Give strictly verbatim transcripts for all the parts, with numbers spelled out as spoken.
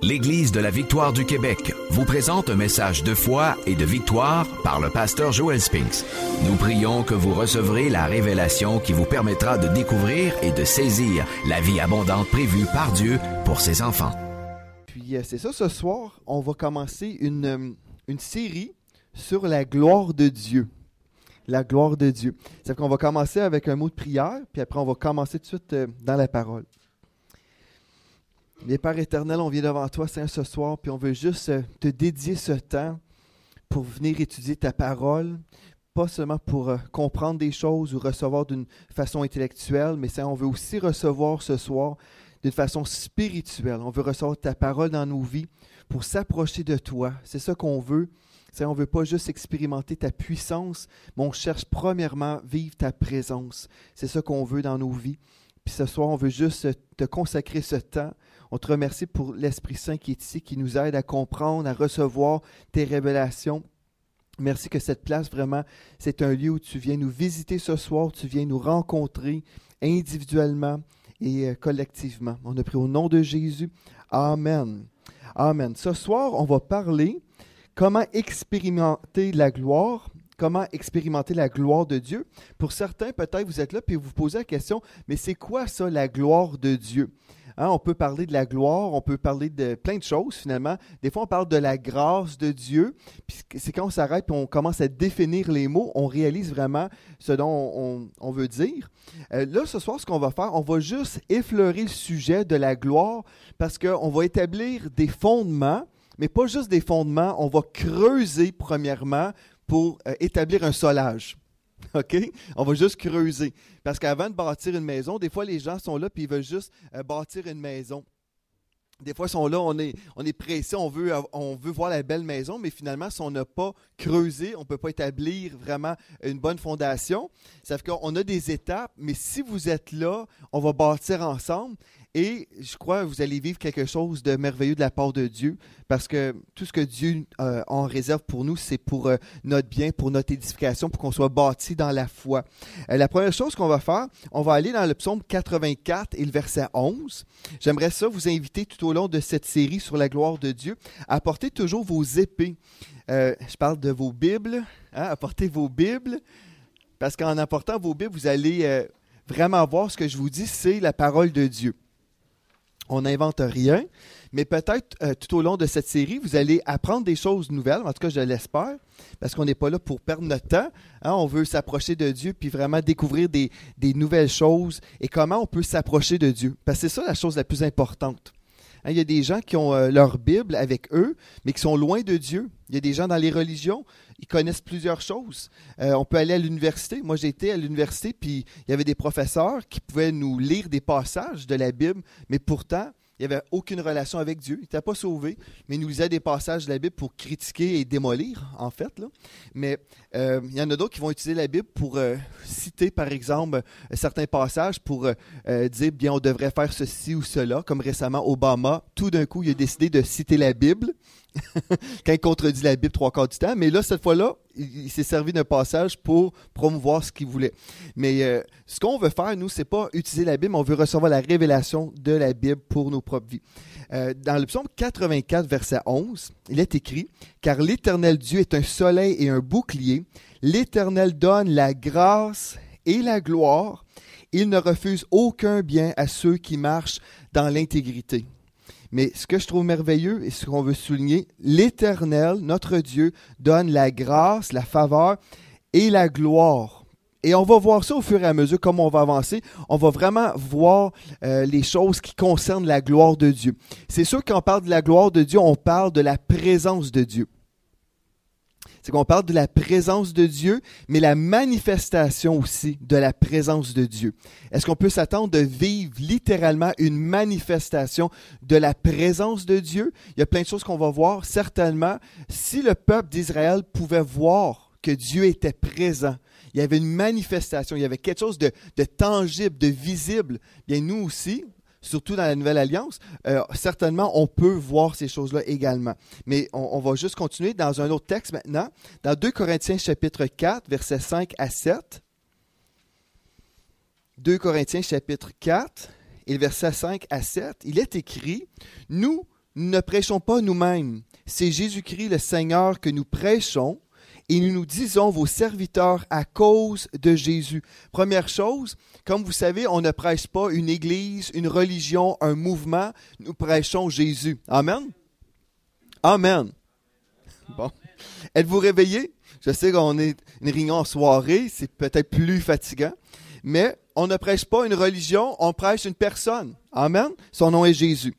l'Église de la Victoire du Québec vous présente un message de foi et de victoire par le pasteur Joel Spinks. Nous prions que vous recevrez la révélation qui vous permettra de découvrir et de saisir la vie abondante prévue par Dieu pour ses enfants. Puis c'est ça, ce soir, on va commencer une, une série sur la gloire de Dieu. La gloire de Dieu. C'est qu'on va commencer avec un mot de prière, puis après on va commencer tout de suite euh, dans la parole. Bien, Père éternel, on vient devant toi, Seigneur, ce soir, puis on veut juste euh, te dédier ce temps pour venir étudier ta parole, pas seulement pour euh, comprendre des choses ou recevoir d'une façon intellectuelle, mais Seigneur, on veut aussi recevoir ce soir d'une façon spirituelle. On veut recevoir ta parole dans nos vies pour s'approcher de toi. C'est ça qu'on veut. Seigneur, on ne veut pas juste expérimenter ta puissance, mais on cherche premièrement vivre ta présence. C'est ça qu'on veut dans nos vies. Puis ce soir, on veut juste te consacrer ce temps. On te remercie pour l'Esprit Saint qui est ici, qui nous aide à comprendre, à recevoir tes révélations. Merci que cette place, vraiment, c'est un lieu où tu viens nous visiter ce soir, tu viens nous rencontrer individuellement et collectivement. On a prié au nom de Jésus. Amen. Amen. Ce soir, on va parler comment expérimenter la gloire, comment expérimenter la gloire de Dieu. Pour certains, peut-être, vous êtes là et vous vous posez la question, mais c'est quoi ça, la gloire de Dieu? Hein, on peut parler de la gloire, on peut parler de plein de choses finalement. Des fois, on parle de la grâce de Dieu. Puis c'est quand on s'arrête et on commence à définir les mots, on réalise vraiment ce dont on, on veut dire. Euh, là, ce soir, ce qu'on va faire, on va juste effleurer le sujet de la gloire parce qu'on va établir des fondements, mais pas juste des fondements, on va creuser premièrement pour euh, établir un solage. OK? On va juste creuser. Parce qu'avant de bâtir une maison, des fois, les gens sont là et ils veulent juste euh, bâtir une maison. Des fois, ils sont là, on est, on est pressé, on veut, on veut voir la belle maison, mais finalement, si on n'a pas creusé, on ne peut pas établir vraiment une bonne fondation. Ça fait qu'on a des étapes, mais si vous êtes là, on va bâtir ensemble. Et je crois que vous allez vivre quelque chose de merveilleux de la part de Dieu, parce que tout ce que Dieu euh, en réserve pour nous, c'est pour euh, notre bien, pour notre édification, pour qu'on soit bâti dans la foi. Euh, la première chose qu'on va faire, on va aller dans le psaume quatre-vingt-quatre et le verset onze. J'aimerais ça vous inviter tout au long de cette série sur la gloire de Dieu à apporter toujours vos épées. Euh, je parle de vos Bibles, hein, apportez vos Bibles, parce qu'en apportant vos Bibles, vous allez euh, vraiment voir ce que je vous dis, c'est la parole de Dieu. On n'invente rien, mais peut-être euh, tout au long de cette série, vous allez apprendre des choses nouvelles, en tout cas je l'espère, parce qu'on n'est pas là pour perdre notre temps. Hein, on veut s'approcher de Dieu puis vraiment découvrir des, des nouvelles choses et comment on peut s'approcher de Dieu. Parce que c'est ça la chose la plus importante. Hein, il y a des gens qui ont euh, leur Bible avec eux, mais qui sont loin de Dieu. Il y a des gens dans les religions, ils connaissent plusieurs choses. Euh, on peut aller à l'université. Moi, j'ai été à l'université, puis il y avait des professeurs qui pouvaient nous lire des passages de la Bible, mais pourtant, il n'y avait aucune relation avec Dieu. Ils n'étaient pas sauvés, mais ils nous lisaient des passages de la Bible pour critiquer et démolir, en fait. Là. Mais euh, il y en a d'autres qui vont utiliser la Bible pour euh, citer, par exemple, certains passages pour euh, dire, bien, on devrait faire ceci ou cela. Comme récemment, Obama, tout d'un coup, il a décidé de citer la Bible. Quand il contredit la Bible trois quarts du temps. Mais là, cette fois-là, il, il s'est servi d'un passage pour promouvoir ce qu'il voulait. Mais euh, ce qu'on veut faire, nous, c'est pas utiliser la Bible, mais on veut recevoir la révélation de la Bible pour nos propres vies. Euh, dans le psaume quatre-vingt-quatre, verset onze, il est écrit « Car l'Éternel Dieu est un soleil et un bouclier. L'Éternel donne la grâce et la gloire. Il ne refuse aucun bien à ceux qui marchent dans l'intégrité. » Mais ce que je trouve merveilleux et ce qu'on veut souligner, l'Éternel, notre Dieu, donne la grâce, la faveur et la gloire. Et on va voir ça au fur et à mesure, comme on va avancer. On va vraiment voir euh, les choses qui concernent la gloire de Dieu. C'est sûr qu'on parle de la gloire de Dieu, on parle de la présence de Dieu. C'est qu'on parle de la présence de Dieu, mais la manifestation aussi de la présence de Dieu. Est-ce qu'on peut s'attendre de vivre littéralement une manifestation de la présence de Dieu? Il y a plein de choses qu'on va voir. Certainement, si le peuple d'Israël pouvait voir que Dieu était présent, il y avait une manifestation, il y avait quelque chose de, de tangible, de visible, bien nous aussi, surtout dans la Nouvelle Alliance, euh, certainement, on peut voir ces choses-là également. Mais on, on va juste continuer dans un autre texte maintenant, dans deux Corinthiens chapitre quatre, versets cinq à sept. deux Corinthiens chapitre quatre et le verset cinq à sept, il est écrit « Nous nous ne prêchons pas nous-mêmes. C'est Jésus-Christ le Seigneur que nous prêchons et nous nous disons vos serviteurs à cause de Jésus. Première chose, comme vous savez, on ne prêche pas une église, une religion, un mouvement. Nous prêchons Jésus. Amen? Amen. Bon. Êtes-vous réveillés? Je sais qu'on est une réunion en soirée, c'est peut-être plus fatigant, mais on ne prêche pas une religion, on prêche une personne. Amen? Son nom est Jésus.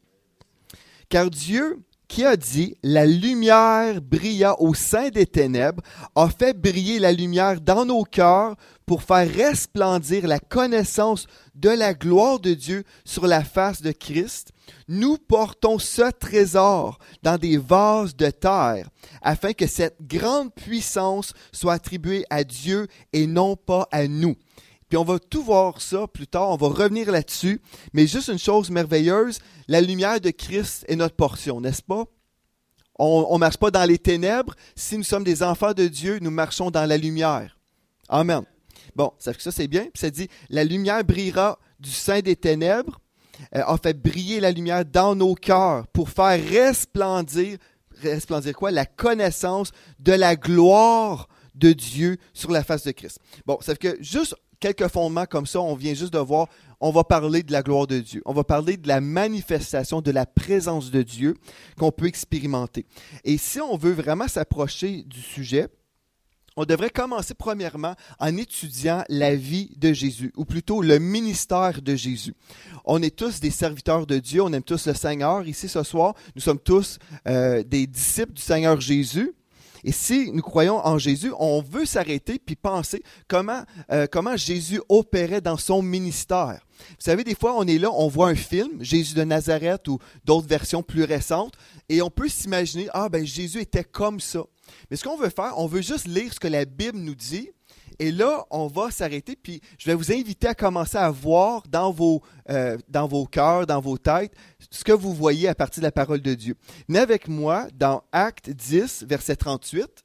Car Dieu, qui a dit « La lumière brilla au sein des ténèbres », a fait briller la lumière dans nos cœurs pour faire resplendir la connaissance de la gloire de Dieu sur la face de Christ. Nous portons ce trésor dans des vases de terre, afin que cette grande puissance soit attribuée à Dieu et non pas à nous. Puis on va tout voir ça plus tard, on va revenir là-dessus. Mais juste une chose merveilleuse, la lumière de Christ est notre portion, n'est-ce pas? On ne marche pas dans les ténèbres. Si nous sommes des enfants de Dieu, nous marchons dans la lumière. Amen. Bon, ça, ça c'est bien. Puis ça dit, la lumière brillera du sein des ténèbres, euh, a fait briller la lumière dans nos cœurs pour faire resplendir, resplendir quoi? La connaissance de la gloire de Dieu sur la face de Christ. Bon, ça fait que juste quelques fondements comme ça, on vient juste de voir, on va parler de la gloire de Dieu. On va parler de la manifestation de la présence de Dieu qu'on peut expérimenter. Et si on veut vraiment s'approcher du sujet, on devrait commencer premièrement en étudiant la vie de Jésus, ou plutôt le ministère de Jésus. On est tous des serviteurs de Dieu, on aime tous le Seigneur. Ici ce soir, nous sommes tous euh, des disciples du Seigneur Jésus. Et si nous croyons en Jésus, on veut s'arrêter puis penser comment, euh, comment Jésus opérait dans son ministère. Vous savez, des fois, on est là, on voit un film, Jésus de Nazareth ou d'autres versions plus récentes, et on peut s'imaginer, ah ben Jésus était comme ça. Mais ce qu'on veut faire, on veut juste lire ce que la Bible nous dit, et là, on va s'arrêter, puis je vais vous inviter à commencer à voir dans vos, euh, dans vos cœurs, dans vos têtes, ce que vous voyez à partir de la parole de Dieu. Venez avec moi dans Actes dix, verset trente-huit.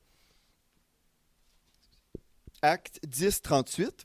Actes dix, trente-huit.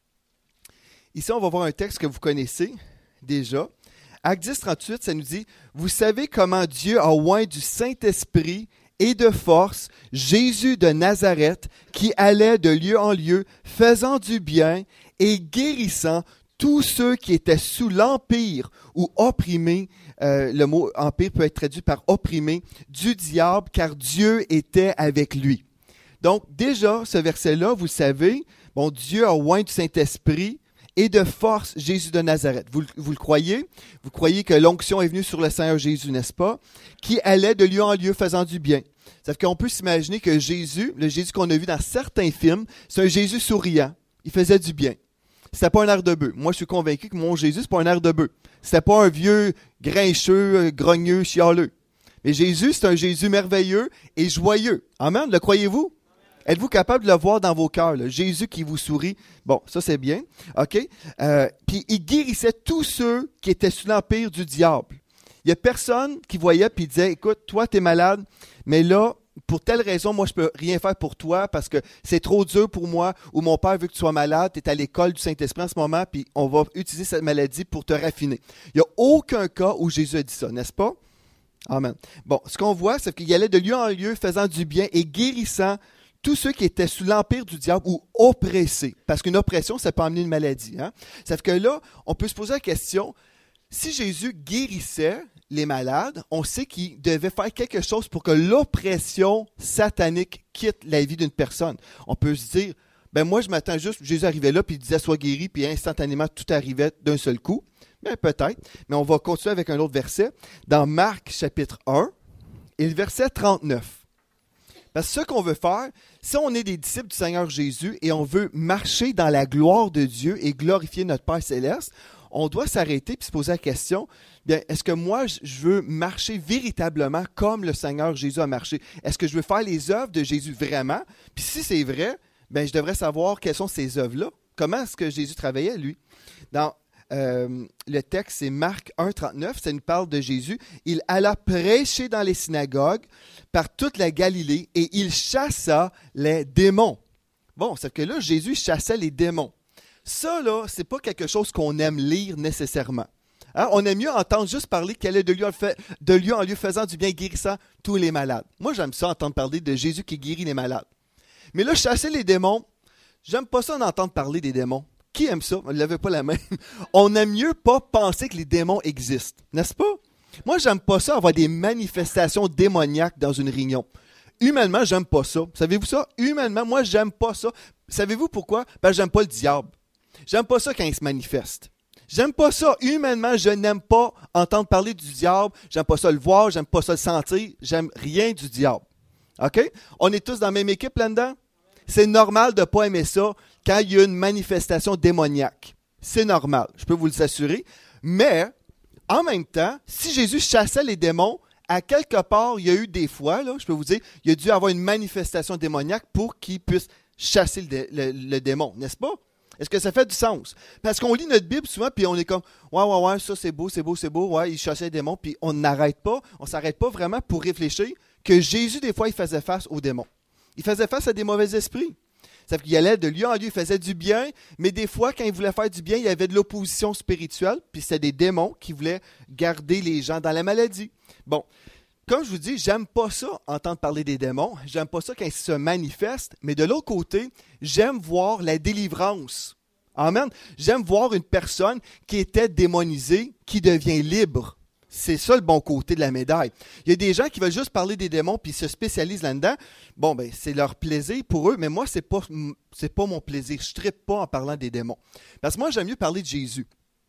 Ici, on va voir un texte que vous connaissez déjà. Actes dix, trente-huit, ça nous dit « Vous savez comment Dieu a oint du Saint-Esprit et de force Jésus de Nazareth, qui allait de lieu en lieu, faisant du bien et guérissant tous ceux qui étaient sous l'empire ou opprimés, euh, le mot empire peut être traduit par opprimé, du diable, car Dieu était avec lui. » Donc déjà, ce verset-là, vous savez, bon, Dieu a oint du Saint-Esprit et de force Jésus de Nazareth. Vous, vous le croyez? Vous croyez que l'onction est venue sur le Seigneur Jésus, n'est-ce pas? Qui allait de lieu en lieu faisant du bien. Ça fait qu'on peut s'imaginer que Jésus, le Jésus qu'on a vu dans certains films, c'est un Jésus souriant. Il faisait du bien. C'était pas un air de bœuf. Moi, je suis convaincu que mon Jésus, c'est pas un air de bœuf. C'était pas un vieux grincheux, grogneux, chialeux. Mais Jésus, c'est un Jésus merveilleux et joyeux. Amen? Le croyez-vous? Êtes-vous capable de le voir dans vos cœurs, là? Jésus qui vous sourit. Bon, ça c'est bien. OK? Euh, puis il guérissait tous ceux qui étaient sous l'empire du diable. Il n'y a personne qui voyait et disait, écoute, toi tu es malade, mais là, pour telle raison, moi je ne peux rien faire pour toi parce que c'est trop dur pour moi ou mon père veut que tu sois malade, tu es à l'école du Saint-Esprit en ce moment, puis on va utiliser cette maladie pour te raffiner. Il n'y a aucun cas où Jésus a dit ça, n'est-ce pas? Amen. Bon, ce qu'on voit, c'est qu'il allait de lieu en lieu faisant du bien et guérissant tous ceux qui étaient sous l'empire du diable ou oppressés. Parce qu'une oppression, ça peut amener une maladie. Hein? Ça fait que là, on peut se poser la question, si Jésus guérissait les malades, on sait qu'il devait faire quelque chose pour que l'oppression satanique quitte la vie d'une personne. On peut se dire, ben moi je m'attends juste, Jésus arrivait là, puis il disait sois guéri, puis instantanément tout arrivait d'un seul coup. Ben peut-être, mais on va continuer avec un autre verset, dans Marc chapitre un, et le verset trente-neuf. Parce que ce qu'on veut faire, si on est des disciples du Seigneur Jésus et on veut marcher dans la gloire de Dieu et glorifier notre Père céleste, on doit s'arrêter et se poser la question, bien, est-ce que moi, je veux marcher véritablement comme le Seigneur Jésus a marché? Est-ce que je veux faire les œuvres de Jésus vraiment? Puis si c'est vrai, bien, je devrais savoir quelles sont ces œuvres-là. Comment est-ce que Jésus travaillait, lui? Dans Euh, le texte, c'est Marc un, trente-neuf, ça nous parle de Jésus. Il alla prêcher dans les synagogues par toute la Galilée et il chassa les démons. Bon, c'est que là, Jésus chassait les démons. Ça, là, c'est pas quelque chose qu'on aime lire nécessairement. Hein? On aime mieux entendre juste parler qu'elle est de lieu, en fait, de lieu en lieu faisant du bien, guérissant tous les malades. Moi, j'aime ça entendre parler de Jésus qui guérit les malades. Mais là, chasser les démons, j'aime pas ça d'entendre parler des démons. Qui aime ça? On ne levait pas la main. On aime mieux pas penser que les démons existent, n'est-ce pas? Moi, j'aime pas ça, avoir des manifestations démoniaques dans une réunion. Humainement, j'aime pas ça. Savez-vous ça? Humainement, moi, j'aime pas ça. Savez-vous pourquoi? Parce que j'aime pas le diable. J'aime pas ça quand il se manifeste. J'aime pas ça. Humainement, je n'aime pas entendre parler du diable. J'aime pas ça le voir, j'aime pas ça le sentir. J'aime rien du diable. OK? On est tous dans la même équipe là-dedans? C'est normal de ne pas aimer ça quand il y a une manifestation démoniaque. C'est normal, je peux vous l'assurer. Mais, en même temps, si Jésus chassait les démons, à quelque part, il y a eu des fois, là, je peux vous dire, il a dû avoir une manifestation démoniaque pour qu'il puisse chasser le, dé- le, le démon, n'est-ce pas? Est-ce que ça fait du sens? Parce qu'on lit notre Bible souvent, puis on est comme, ouais, ouais, ouais, ça c'est beau, c'est beau, c'est beau, ouais, il chassait les démons, puis on n'arrête pas, on ne s'arrête pas vraiment pour réfléchir que Jésus, des fois, il faisait face aux démons. Il faisait face à des mauvais esprits. Ça fait qu'il allait de lieu en lieu, il faisait du bien, mais des fois, quand il voulait faire du bien, il y avait de l'opposition spirituelle, puis c'était des démons qui voulaient garder les gens dans la maladie. Bon, comme je vous dis, j'aime pas ça, entendre parler des démons, j'aime pas ça quand ils se manifestent, mais de l'autre côté, j'aime voir la délivrance. Amen. J'aime voir une personne qui était démonisée, qui devient libre. C'est ça le bon côté de la médaille. Il y a des gens qui veulent juste parler des démons puis se spécialisent là-dedans. Bon, ben c'est leur plaisir pour eux, mais moi, c'est pas, c'est pas mon plaisir. Je ne trippe pas en parlant des démons. Parce que moi, j'aime mieux parler de Jésus.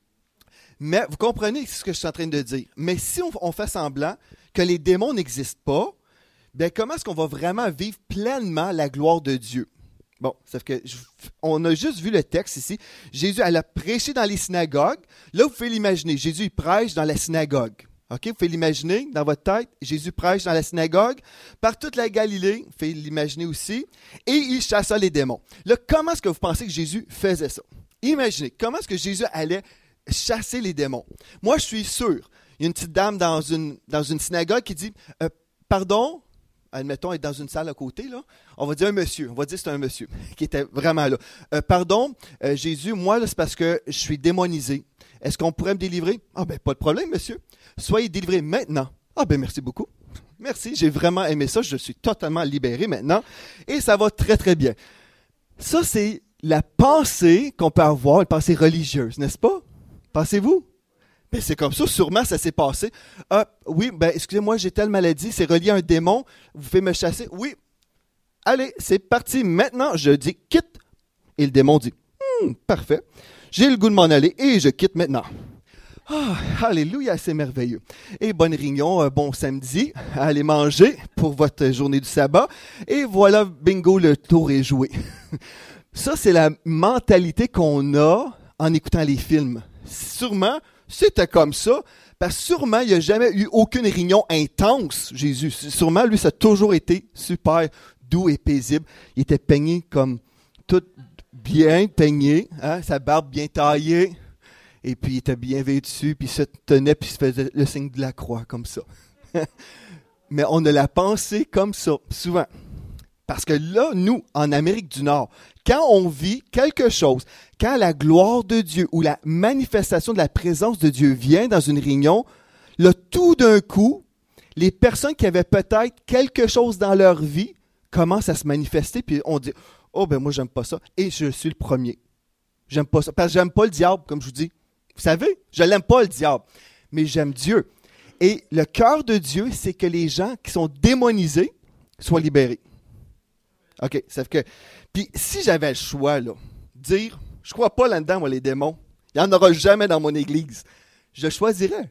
Mais vous comprenez ce que je suis en train de dire. Mais si on, on fait semblant que les démons n'existent pas, bien, comment est-ce qu'on va vraiment vivre pleinement la gloire de Dieu? Bon, c'est que je, on a juste vu le texte ici. Jésus, elle a prêché dans les synagogues. Là, vous pouvez l'imaginer. Jésus, il prêche dans la synagogue. OK? Vous pouvez l'imaginer dans votre tête. Jésus prêche dans la synagogue. Par toute la Galilée, vous pouvez l'imaginer aussi. Et il chassa les démons. Là, comment est-ce que vous pensez que Jésus faisait ça? Imaginez, comment est-ce que Jésus allait chasser les démons? Moi, je suis sûr. Il y a une petite dame dans une, dans une synagogue qui dit euh, « Pardon ?» Admettons, être dans une salle à côté, là, on va dire un monsieur, on va dire que c'est un monsieur qui était vraiment là. Euh, pardon, euh, Jésus, moi, là, c'est parce que je suis démonisé. Est-ce qu'on pourrait me délivrer? Ah ben, pas de problème, monsieur. Soyez délivré maintenant. Ah ben, merci beaucoup. Merci, j'ai vraiment aimé ça. Je suis totalement libéré maintenant. Et ça va très, très bien. Ça, c'est la pensée qu'on peut avoir, une pensée religieuse, n'est-ce pas? Pensez-vous? Ben, c'est comme ça, sûrement ça s'est passé. Ah, oui, ben excusez-moi, j'ai telle maladie, c'est relié à un démon, vous pouvez me chasser? Oui. Allez, c'est parti, maintenant, je dis quitte. Et le démon dit, hm, parfait, j'ai le goût de m'en aller et je quitte maintenant. Ah, alléluia, c'est merveilleux. Et bonne réunion, bon samedi, allez manger pour votre journée du sabbat. Et voilà, bingo, le tour est joué. Ça, c'est la mentalité qu'on a en écoutant les films. Sûrement, c'était comme ça, parce que sûrement, il n'y a jamais eu aucune réunion intense, Jésus. Sûrement, lui, ça a toujours été super doux et paisible. Il était peigné comme tout bien peigné, hein, sa barbe bien taillée, et puis il était bien vêtu, puis il se tenait, puis il se faisait le signe de la croix, comme ça. Mais on a la pensée comme ça, souvent. Parce que là, nous, en Amérique du Nord, quand on vit quelque chose, quand la gloire de Dieu ou la manifestation de la présence de Dieu vient dans une réunion, là, tout d'un coup, les personnes qui avaient peut-être quelque chose dans leur vie commencent à se manifester, puis on dit « Oh, ben moi, j'aime pas ça. » Et je suis le premier. J'aime pas ça. Parce que j'aime pas le diable, comme je vous dis. Vous savez, je l'aime pas, le diable. Mais j'aime Dieu. Et le cœur de Dieu, c'est que les gens qui sont démonisés soient libérés. OK, ça fait que... Puis si j'avais le choix, là, dire, je crois pas là-dedans, moi, les démons, il n'y en aura jamais dans mon église, je choisirais.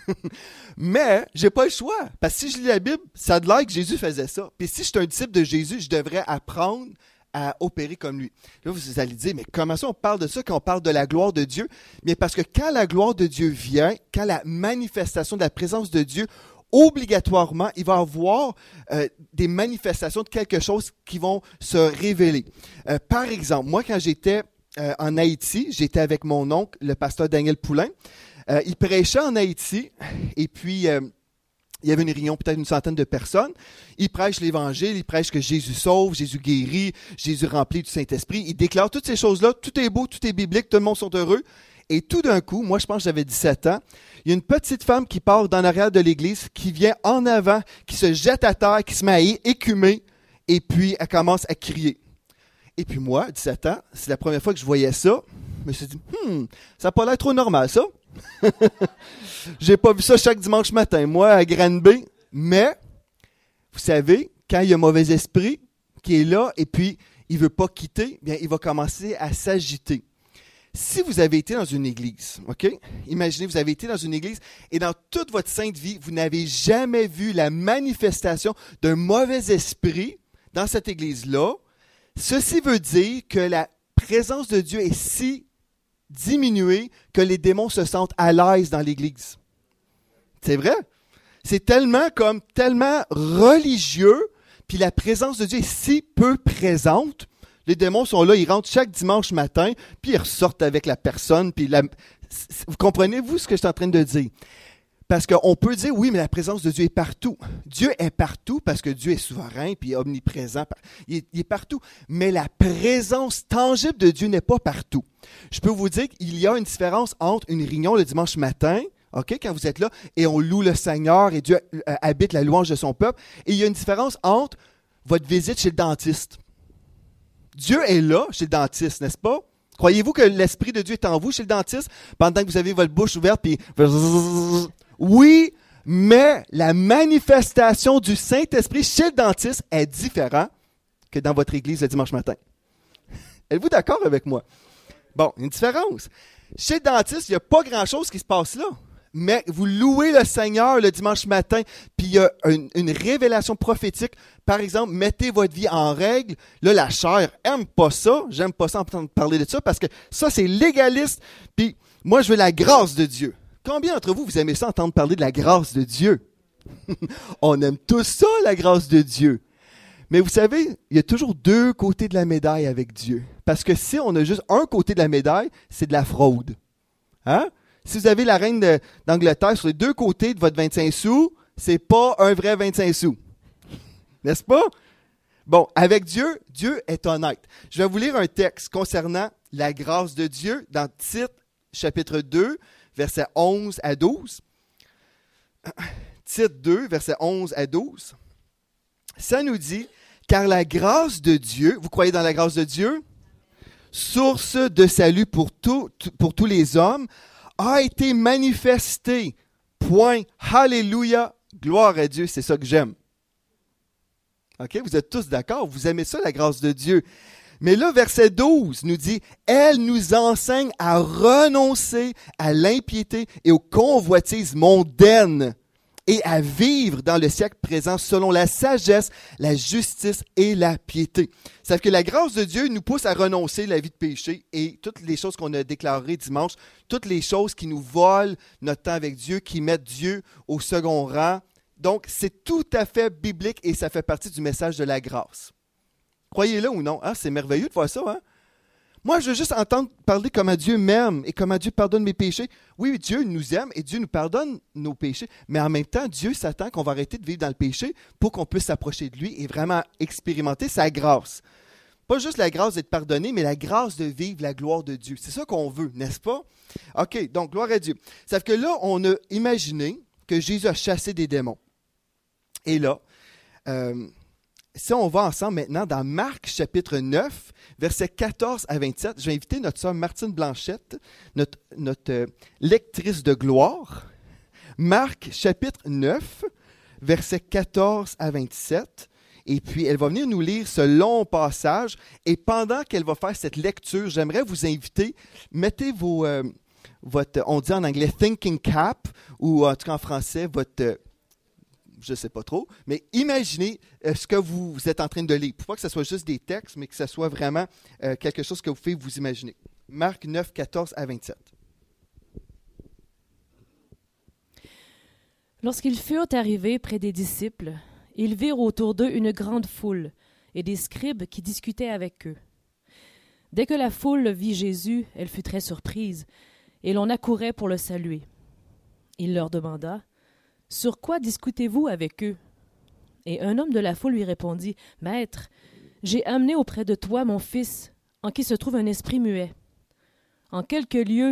Mais j'ai pas le choix, parce que si je lis la Bible, ça a l'air que Jésus faisait ça. Puis si je suis un disciple de Jésus, je devrais apprendre à opérer comme lui. Là, vous allez dire, mais comment ça on parle de ça quand on parle de la gloire de Dieu? Mais parce que quand la gloire de Dieu vient, quand la manifestation de la présence de Dieu, obligatoirement, il va y avoir euh, des manifestations de quelque chose qui vont se révéler. Euh, par exemple, moi, quand j'étais euh, en Haïti, j'étais avec mon oncle, le pasteur Daniel Poulain. Euh, il prêchait en Haïti, et puis euh, il y avait une réunion, peut-être une centaine de personnes. Il prêche l'Évangile, il prêche que Jésus sauve, Jésus guérit, Jésus remplit du Saint-Esprit. Il déclare toutes ces choses-là, tout est beau, tout est biblique, tout le monde sont heureux. Et tout d'un coup, moi je pense que j'avais dix-sept ans, il y a une petite femme qui part dans l'arrière de l'église, qui vient en avant, qui se jette à terre, qui se met à écumer, et puis elle commence à crier. Et puis moi, dix-sept ans, c'est la première fois que je voyais ça. Je me suis dit, hmm, ça n'a pas l'air trop normal, ça. J'ai pas vu ça chaque dimanche matin, moi, à Granby. Mais, vous savez, quand il y a un mauvais esprit qui est là, et puis il ne veut pas quitter, bien, il va commencer à s'agiter. Si vous avez été dans une église, OK? Imaginez, vous avez été dans une église, et dans toute votre sainte vie, vous n'avez jamais vu la manifestation d'un mauvais esprit dans cette église-là. Ceci veut dire que la présence de Dieu est si diminuée que les démons se sentent à l'aise dans l'Église. C'est vrai? C'est tellement comme tellement religieux, puis la présence de Dieu est si peu présente. Les démons sont là, ils rentrent chaque dimanche matin, puis ils ressortent avec la personne. Puis la... Vous comprenez-vous ce que je suis en train de dire? Parce qu'on peut dire, oui, mais la présence de Dieu est partout. Dieu est partout parce que Dieu est souverain puis omniprésent. Il est, il est partout. Mais la présence tangible de Dieu n'est pas partout. Je peux vous dire qu'il y a une différence entre une réunion le dimanche matin, okay, quand vous êtes là, et on loue le Seigneur et Dieu euh, habite la louange de son peuple. Et il y a une différence entre votre visite chez le dentiste. Dieu est là chez le dentiste, n'est-ce pas? Croyez-vous que l'Esprit de Dieu est en vous chez le dentiste pendant que vous avez votre bouche ouverte puis... Oui, mais la manifestation du Saint-Esprit chez le dentiste est différente que dans votre église le dimanche matin. Êtes-vous d'accord avec moi? Bon, une différence. Chez le dentiste, il n'y a pas grand-chose qui se passe là. Mais vous louez le Seigneur le dimanche matin, puis il y a une, une révélation prophétique. Par exemple, mettez votre vie en règle. Là, la chair aime pas ça. J'aime pas ça entendre parler de ça parce que ça, c'est légaliste. Puis moi, je veux la grâce de Dieu. Combien d'entre vous, vous aimez ça entendre parler de la grâce de Dieu? On aime tous ça, la grâce de Dieu. Mais vous savez, il y a toujours deux côtés de la médaille avec Dieu. Parce que si on a juste un côté de la médaille, c'est de la fraude. Hein? Si vous avez la reine de, d'Angleterre sur les deux côtés de votre vingt-cinq sous, c'est pas un vrai vingt-cinq sous. N'est-ce pas? Bon, avec Dieu, Dieu est honnête. Je vais vous lire un texte concernant la grâce de Dieu dans Tite, chapitre deux, versets onze à douze. Tite deux, versets onze à douze. Ça nous dit, car la grâce de Dieu, vous croyez dans la grâce de Dieu? Source de salut pour, tout, pour tous les hommes, a été manifestée. Point. Alléluia. Gloire à Dieu. C'est ça que j'aime. OK? Vous êtes tous d'accord? Vous aimez ça, la grâce de Dieu? Mais là, verset douze nous dit, « Elle nous enseigne à renoncer à l'impiété et aux convoitises mondaines et à vivre dans le siècle présent selon la sagesse, la justice et la piété. » C'est-à-dire que la grâce de Dieu nous pousse à renoncer à la vie de péché et toutes les choses qu'on a déclarées dimanche, toutes les choses qui nous volent notre temps avec Dieu, qui mettent Dieu au second rang. Donc, c'est tout à fait biblique et ça fait partie du message de la grâce. Croyez-le ou non, hein? C'est merveilleux de voir ça. Hein? Moi, je veux juste entendre parler comment Dieu m'aime et comment Dieu pardonne mes péchés. Oui, Dieu nous aime et Dieu nous pardonne nos péchés, mais en même temps, Dieu s'attend qu'on va arrêter de vivre dans le péché pour qu'on puisse s'approcher de lui et vraiment expérimenter sa grâce. Pas juste la grâce d'être pardonné, mais la grâce de vivre la gloire de Dieu. C'est ça qu'on veut, n'est-ce pas? OK, donc gloire à Dieu. Sauf que là, on a imaginé que Jésus a chassé des démons. Et là, euh, si on va ensemble maintenant dans Marc chapitre neuf, versets quatorze à vingt-sept, je vais inviter notre sœur Martine Blanchette, notre, notre euh, lectrice de gloire. Marc chapitre neuf, versets quatorze à vingt-sept. Et puis, elle va venir nous lire ce long passage. Et pendant qu'elle va faire cette lecture, j'aimerais vous inviter, mettez vos, euh, votre, on dit en anglais thinking cap, ou en tout cas en français, votre... Euh, je ne sais pas trop, mais imaginez euh, ce que vous, vous êtes en train de lire. Pour pas que ce soit juste des textes, mais que ce soit vraiment euh, quelque chose que vous pouvez vous imaginer. Marc neuf, quatorze à vingt-sept. Lorsqu'ils furent arrivés près des disciples, ils virent autour d'eux une grande foule et des scribes qui discutaient avec eux. Dès que la foule vit Jésus, elle fut très surprise, et l'on accourait pour le saluer. Il leur demanda, « Sur quoi discutez-vous avec eux? » Et un homme de la foule lui répondit, « Maître, j'ai amené auprès de toi mon fils, en qui se trouve un esprit muet. En quelque lieu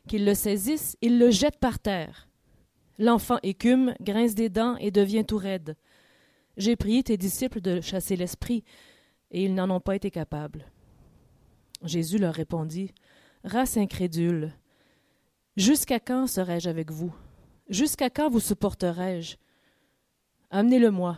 qu'ils le saisissent, ils le jettent par terre. L'enfant écume, grince des dents et devient tout raide. J'ai prié tes disciples de chasser l'esprit, et ils n'en ont pas été capables. Jésus leur répondit, « Race incrédule, jusqu'à quand serai-je avec vous? Jusqu'à quand vous supporterai-je? Amenez-le-moi. »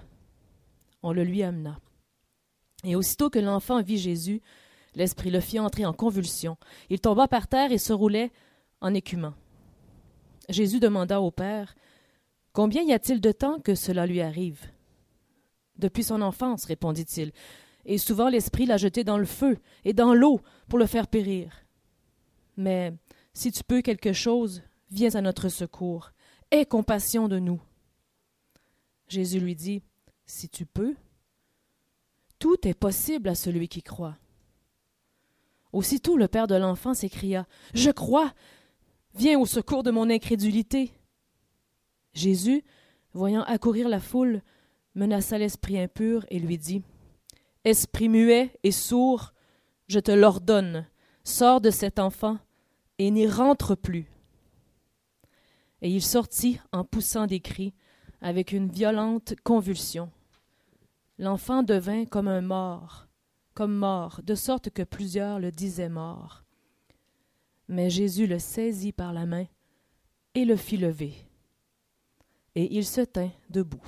On le lui amena. Et aussitôt que l'enfant vit Jésus, l'esprit le fit entrer en convulsion. Il tomba par terre et se roulait en écumant. Jésus demanda au Père, « Combien y a-t-il de temps que cela lui arrive? » « Depuis son enfance, répondit-il, et souvent l'esprit l'a jeté dans le feu et dans l'eau pour le faire périr. Mais si tu peux quelque chose, viens à notre secours. Aie compassion de nous. » Jésus lui dit, « Si tu peux, tout est possible à celui qui croit. » Aussitôt le père de l'enfant s'écria, « Je crois! Viens au secours de mon incrédulité. » Jésus, voyant accourir la foule, menaça l'esprit impur et lui dit, « Esprit muet et sourd, je te l'ordonne, sors de cet enfant et n'y rentre plus. » Et il sortit en poussant des cris, avec une violente convulsion. L'enfant devint comme un mort, comme mort, de sorte que plusieurs le disaient mort. Mais Jésus le saisit par la main et le fit lever. Et il se tint debout.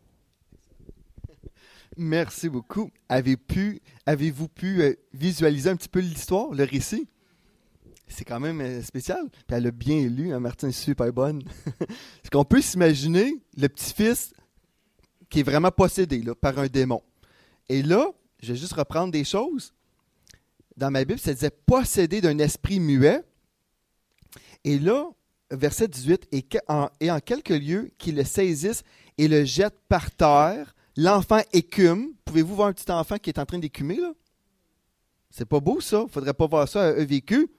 Merci beaucoup. Avez pu, avez-vous pu euh, visualiser un petit peu l'histoire, le récit? C'est quand même euh, spécial. Puis elle a bien lu, hein, Martine, super bonne. Parce qu'on peut s'imaginer le petit-fils qui est vraiment possédé là, par un démon. Et là, je vais juste reprendre des choses. Dans ma Bible, ça disait « possédé d'un esprit muet ». Et là, verset dix-huit, « Et en, et en quelques lieux, qui le saisissent et le jettent par terre. L'enfant écume. » Pouvez-vous voir un petit enfant qui est en train d'écumer, là? C'est pas beau, ça. Il ne faudrait pas voir ça à un vécu.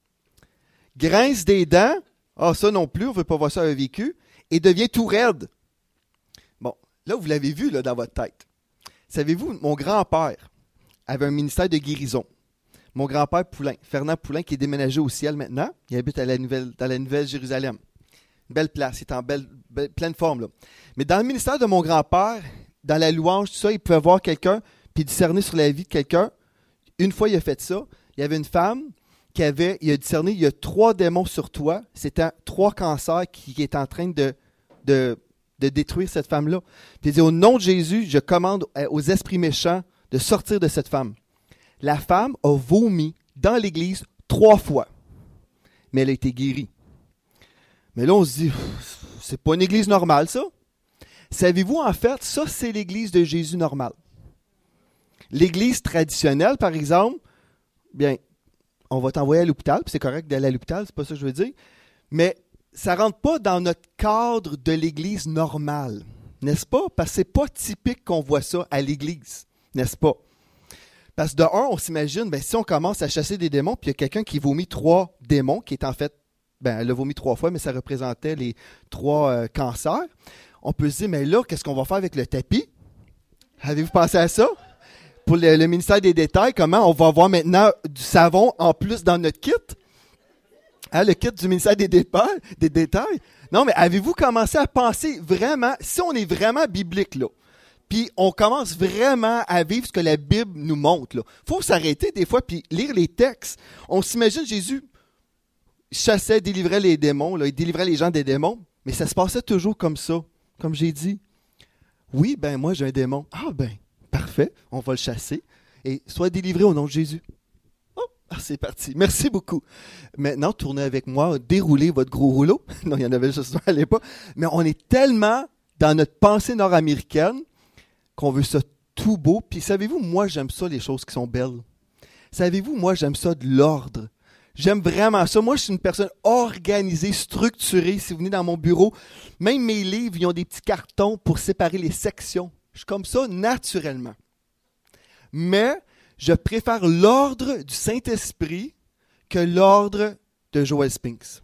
Grince des dents. Ah, ça non plus, on ne veut pas voir ça à un vécu. Et devient tout raide. Bon, là, vous l'avez vu là, dans votre tête. Savez-vous, mon grand-père avait un ministère de guérison. Mon grand-père Poulain, Fernand Poulain, qui est déménagé au ciel maintenant. Il habite à la nouvelle, dans la Nouvelle-Jérusalem. Une belle place, il est en belle, belle, pleine forme, là. Mais dans le ministère de mon grand-père, dans la louange, tout ça, il pouvait voir quelqu'un puis discerner sur la vie de quelqu'un. Une fois, il a fait ça. Il y avait une femme qui avait, il a discerné, il y a trois démons sur toi. C'était trois cancers qui, qui est en train de, de, de détruire cette femme-là. Puis il dit, au nom de Jésus, je commande aux esprits méchants de sortir de cette femme. La femme a vomi dans l'église trois fois, mais elle a été guérie. Mais là, on se dit, c'est pas une église normale, ça. Savez-vous, en fait, ça, c'est l'église de Jésus normale. L'église traditionnelle, par exemple, bien, on va t'envoyer à l'hôpital, puis c'est correct d'aller à l'hôpital, c'est pas ça que je veux dire, mais ça ne rentre pas dans notre cadre de l'église normale, n'est-ce pas? Parce que c'est pas typique qu'on voit ça à l'église, n'est-ce pas? Parce que de un, on s'imagine, ben, si on commence à chasser des démons, puis il y a quelqu'un qui vomit trois démons, qui est en fait, ben, elle a vomi trois fois, mais ça représentait les trois euh, cancers. On peut se dire, mais là, qu'est-ce qu'on va faire avec le tapis? Avez-vous pensé à ça? Pour le, le ministère des détails, comment on va avoir maintenant du savon en plus dans notre kit? Hein, le kit du ministère des détails, des détails. Non, mais avez-vous commencé à penser vraiment, si on est vraiment biblique, là, puis on commence vraiment à vivre ce que la Bible nous montre, il faut s'arrêter des fois puis lire les textes. On s'imagine Jésus chassait, délivrait les démons, là, il délivrait les gens des démons, mais ça se passait toujours comme ça. Comme j'ai dit, oui, ben moi j'ai un démon. Ah ben, parfait, on va le chasser. Et sois délivré au nom de Jésus. Oh, c'est parti. Merci beaucoup. Maintenant, tournez avec moi, déroulez votre gros rouleau. Non, il y en avait juste un à l'époque. Mais on est tellement dans notre pensée nord-américaine qu'on veut ça tout beau. Puis savez-vous, moi j'aime ça, les choses qui sont belles. Savez-vous, moi j'aime ça de l'ordre. J'aime vraiment ça. Moi, je suis une personne organisée, structurée. Si vous venez dans mon bureau, même mes livres, ils ont des petits cartons pour séparer les sections. Je suis comme ça naturellement. Mais je préfère l'ordre du Saint-Esprit que l'ordre de Joel Spinks.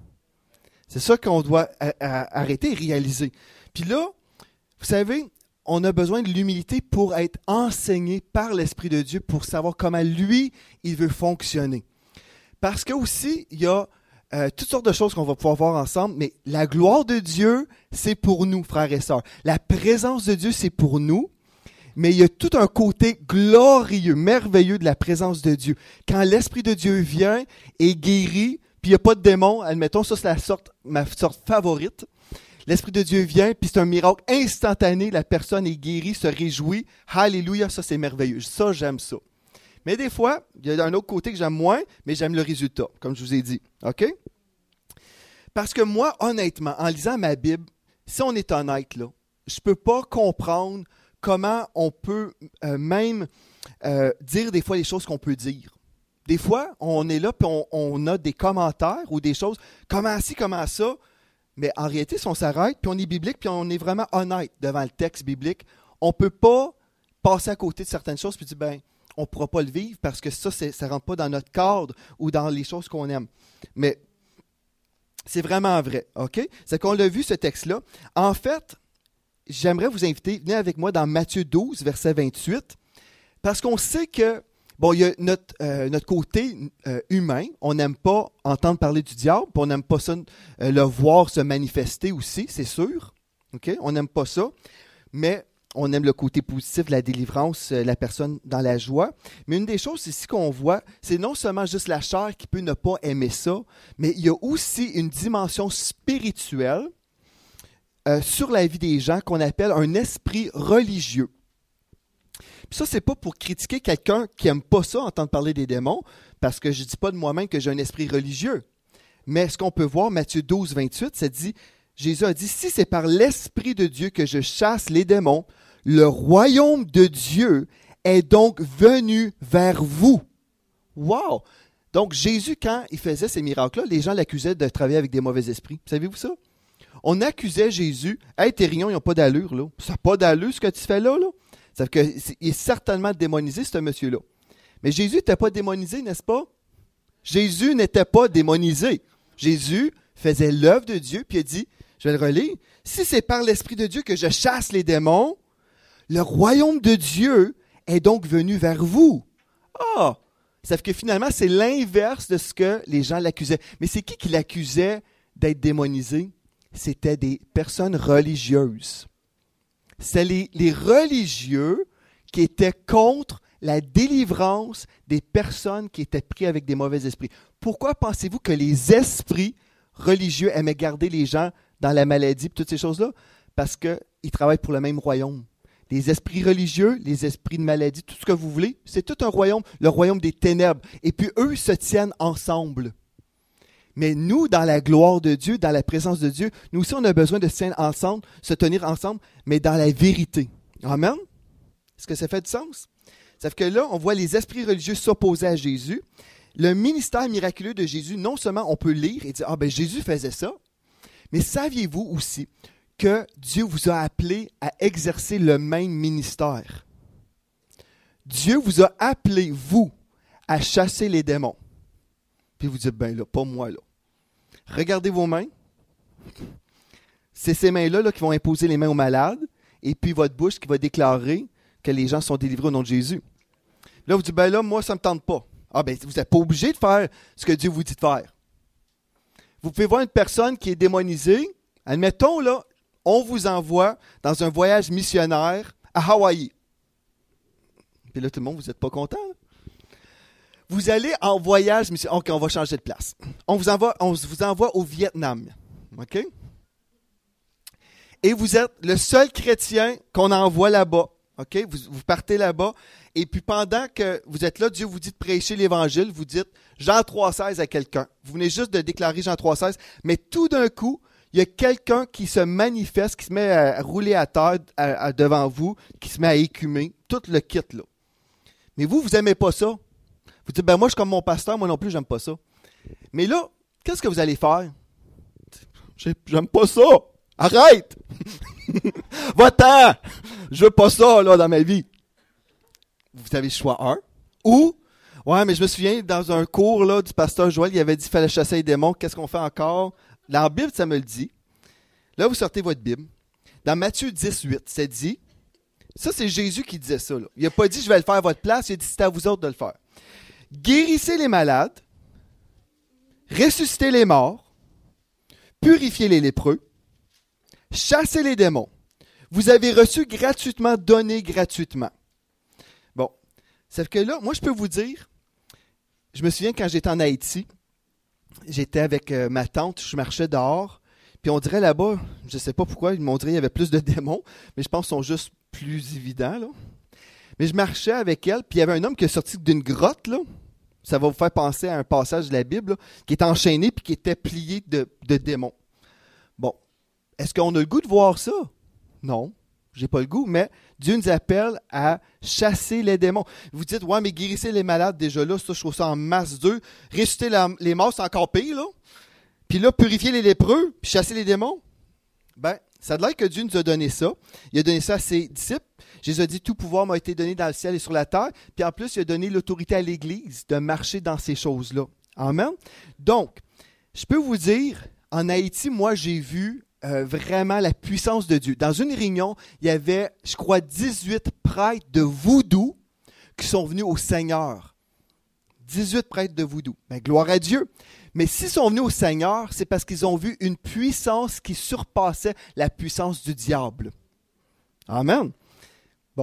C'est ça qu'on doit a- a- arrêter et réaliser. Puis là, vous savez, on a besoin de l'humilité pour être enseigné par l'Esprit de Dieu, pour savoir comment lui, il veut fonctionner. Parce que aussi, il y a euh, toutes sortes de choses qu'on va pouvoir voir ensemble, mais la gloire de Dieu, c'est pour nous, frères et sœurs. La présence de Dieu, c'est pour nous, mais il y a tout un côté glorieux, merveilleux de la présence de Dieu. Quand l'Esprit de Dieu vient et guérit, puis il n'y a pas de démon, admettons, ça c'est la sorte, ma sorte favorite. L'Esprit de Dieu vient, puis c'est un miracle instantané, la personne est guérie, se réjouit. Alléluia, ça c'est merveilleux. Ça, j'aime ça. Mais des fois, il y a un autre côté que j'aime moins, mais j'aime le résultat, comme je vous ai dit. OK? Parce que moi, honnêtement, en lisant ma Bible, si on est honnête, là, je ne peux pas comprendre comment on peut euh, même euh, dire des fois les choses qu'on peut dire. Des fois, on est là, puis on, on a des commentaires ou des choses, comment ci, comment ça. Mais en réalité, si on s'arrête, puis on est biblique, puis on est vraiment honnête devant le texte biblique, on ne peut pas passer à côté de certaines choses puis dire, ben, on ne pourra pas le vivre parce que ça, c'est, ça ne rentre pas dans notre cadre ou dans les choses qu'on aime. Mais c'est vraiment vrai, OK? C'est qu'on l'a vu, ce texte-là. En fait, j'aimerais vous inviter, venez avec moi dans Matthieu douze, verset vingt-huit, parce qu'on sait que, bon, il y a notre, euh, notre côté euh, humain, on n'aime pas entendre parler du diable, puis on n'aime pas ça, euh, le voir se manifester aussi, c'est sûr, OK? On n'aime pas ça, mais on aime le côté positif de la délivrance, euh, la personne dans la joie. Mais une des choses ici qu'on voit, c'est non seulement juste la chair qui peut ne pas aimer ça, mais il y a aussi une dimension spirituelle euh, sur la vie des gens qu'on appelle un esprit religieux. Puis ça, c'est pas pour critiquer quelqu'un qui n'aime pas ça, entendre parler des démons, parce que je ne dis pas de moi-même que j'ai un esprit religieux. Mais ce qu'on peut voir, Matthieu douze, vingt-huit, ça dit, Jésus a dit, « Si c'est par l'Esprit de Dieu que je chasse les démons, le royaume de Dieu est donc venu vers vous. » Wow! Donc, Jésus, quand il faisait ces miracles-là, les gens l'accusaient de travailler avec des mauvais esprits. Savez-vous ça? On accusait Jésus, « Hey, tes rions, ils n'ont pas d'allure, là. Ça n'a pas d'allure, ce que tu fais là, là. » Ça veut dire qu'il est certainement démonisé, ce monsieur-là. Mais Jésus n'était pas démonisé, n'est-ce pas? Jésus n'était pas démonisé. Jésus faisait l'œuvre de Dieu, puis il a dit, je vais le relire, « Si c'est par l'Esprit de Dieu que je chasse les démons, le royaume de Dieu est donc venu vers vous. » Ah! Ça fait que finalement, c'est l'inverse de ce que les gens l'accusaient. Mais c'est qui qui l'accusait d'être démonisé? C'était des personnes religieuses. C'est les, les religieux qui étaient contre la délivrance des personnes qui étaient prises avec des mauvais esprits. Pourquoi pensez-vous que les esprits religieux aimaient garder les gens dans la maladie et toutes ces choses-là? Parce qu'ils travaillent pour le même royaume. Les esprits religieux, les esprits de maladie, tout ce que vous voulez, c'est tout un royaume, le royaume des ténèbres. Et puis eux se tiennent ensemble. Mais nous, dans la gloire de Dieu, dans la présence de Dieu, nous aussi, on a besoin de se tenir ensemble, se tenir ensemble, mais dans la vérité. Amen? Est-ce que ça fait du sens? Ça fait que là, on voit les esprits religieux s'opposer à Jésus. Le ministère miraculeux de Jésus, non seulement on peut lire et dire « Ah ben Jésus faisait ça », mais saviez-vous aussi que Dieu vous a appelé à exercer le même ministère? Dieu vous a appelé, vous, à chasser les démons. Puis vous dites, ben là, pas moi, là. Regardez vos mains. C'est ces mains-là là, qui vont imposer les mains aux malades, et puis votre bouche qui va déclarer que les gens sont délivrés au nom de Jésus. Là, vous dites, ben là, moi, ça ne me tente pas. Ah, ben, vous n'êtes pas obligé de faire ce que Dieu vous dit de faire. Vous pouvez voir une personne qui est démonisée. Admettons, là, on vous envoie dans un voyage missionnaire à Hawaï. Puis là, tout le monde, vous n'êtes pas content, là? Vous allez en voyage missionnaire. OK, on va changer de place. On vous envoie, on vous envoie au Vietnam. OK? Et vous êtes le seul chrétien qu'on envoie là-bas. OK? Vous, vous partez là-bas. Et puis pendant que vous êtes là, Dieu vous dit de prêcher l'Évangile. Vous dites Jean trois seize à quelqu'un. Vous venez juste de déclarer Jean trois seize. Mais tout d'un coup, il y a quelqu'un qui se manifeste, qui se met à rouler à terre à, à, devant vous, qui se met à écumer. Tout le kit, là. Mais vous, vous n'aimez pas ça. Vous dites, ben moi, je suis comme mon pasteur, moi non plus, j'aime pas ça. Mais là, qu'est-ce que vous allez faire? J'aime pas ça. Arrête! Va-t'en! Je veux pas ça, là, dans ma vie. Vous avez le choix un. Ou, ouais, mais je me souviens, dans un cours, là, du pasteur Joël, il avait dit qu'il fallait chasser les démons. Qu'est-ce qu'on fait encore? Dans la Bible, ça me le dit. Là, vous sortez votre Bible. Dans Matthieu dix-huit, c'est dit, ça, c'est Jésus qui disait ça, là. Il n'a pas dit, je vais le faire à votre place, il a dit, c'est à vous autres de le faire. Guérissez les malades, ressusciter les morts, purifier les lépreux, chasser les démons. Vous avez reçu gratuitement, donné gratuitement. Bon, ça fait que là, moi je peux vous dire, je me souviens quand j'étais en Haïti, j'étais avec euh, ma tante, je marchais dehors, puis on dirait là-bas, je ne sais pas pourquoi, ils m'ont dit qu'il y avait plus de démons, mais je pense qu'ils sont juste plus évidents, là. Mais je marchais avec elle, puis il y avait un homme qui est sorti d'une grotte, là. Ça va vous faire penser à un passage de la Bible, là, qui est enchaîné puis qui était plié de, de démons. Bon, est-ce qu'on a le goût de voir ça? Non, j'ai pas le goût, mais Dieu nous appelle à chasser les démons. Vous dites, ouais, mais guérissez les malades déjà là, ça, je trouve ça en masse d'eux. Ressusciter la, les morts, c'est encore pire, là. Puis là, purifier les lépreux, puis chasser les démons. Ben, ça a l'air que Dieu nous a donné ça. Il a donné ça à ses disciples. Jésus a dit, tout pouvoir m'a été donné dans le ciel et sur la terre. Puis en plus, il a donné l'autorité à l'Église de marcher dans ces choses-là. Amen. Donc, je peux vous dire, en Haïti, moi, j'ai vu euh, vraiment la puissance de Dieu. Dans une réunion, il y avait, je crois, dix-huit prêtres de voodoo qui sont venus au Seigneur. dix-huit prêtres de voodoo. Ben, gloire à Dieu. Mais s'ils sont venus au Seigneur, c'est parce qu'ils ont vu une puissance qui surpassait la puissance du diable. Amen. Bon.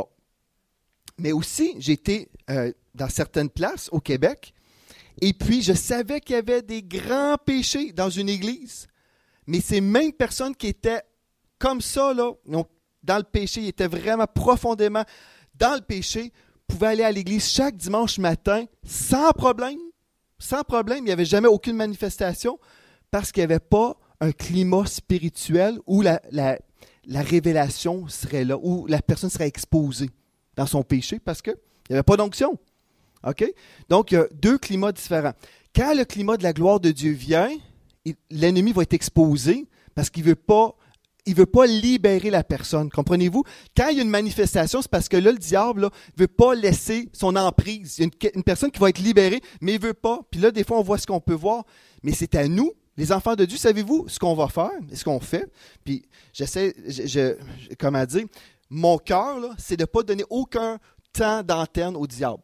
Mais aussi, j'étais euh, dans certaines places au Québec, et puis je savais qu'il y avait des grands péchés dans une église. Mais ces mêmes personnes qui étaient comme ça, là, donc, dans le péché, ils étaient vraiment profondément dans le péché, pouvaient aller à l'église chaque dimanche matin sans problème. Sans problème, il n'y avait jamais aucune manifestation parce qu'il n'y avait pas un climat spirituel où la, la, la révélation serait là, où la personne serait exposée dans son péché parce qu'il n'y avait pas d'onction. Okay? Donc, il y a deux climats différents. Quand le climat de la gloire de Dieu vient, il, l'ennemi va être exposé parce qu'il ne veut pas il ne veut pas libérer la personne. Comprenez-vous? Quand il y a une manifestation, c'est parce que là, le diable ne veut pas laisser son emprise. Il y a une, une personne qui va être libérée, mais il ne veut pas. Puis là, des fois, on voit ce qu'on peut voir. Mais c'est à nous, les enfants de Dieu, savez-vous ce qu'on va faire et ce qu'on fait? Puis j'essaie, je, je, comment dire, mon cœur, là, c'est de ne pas donner aucun temps d'antenne au diable.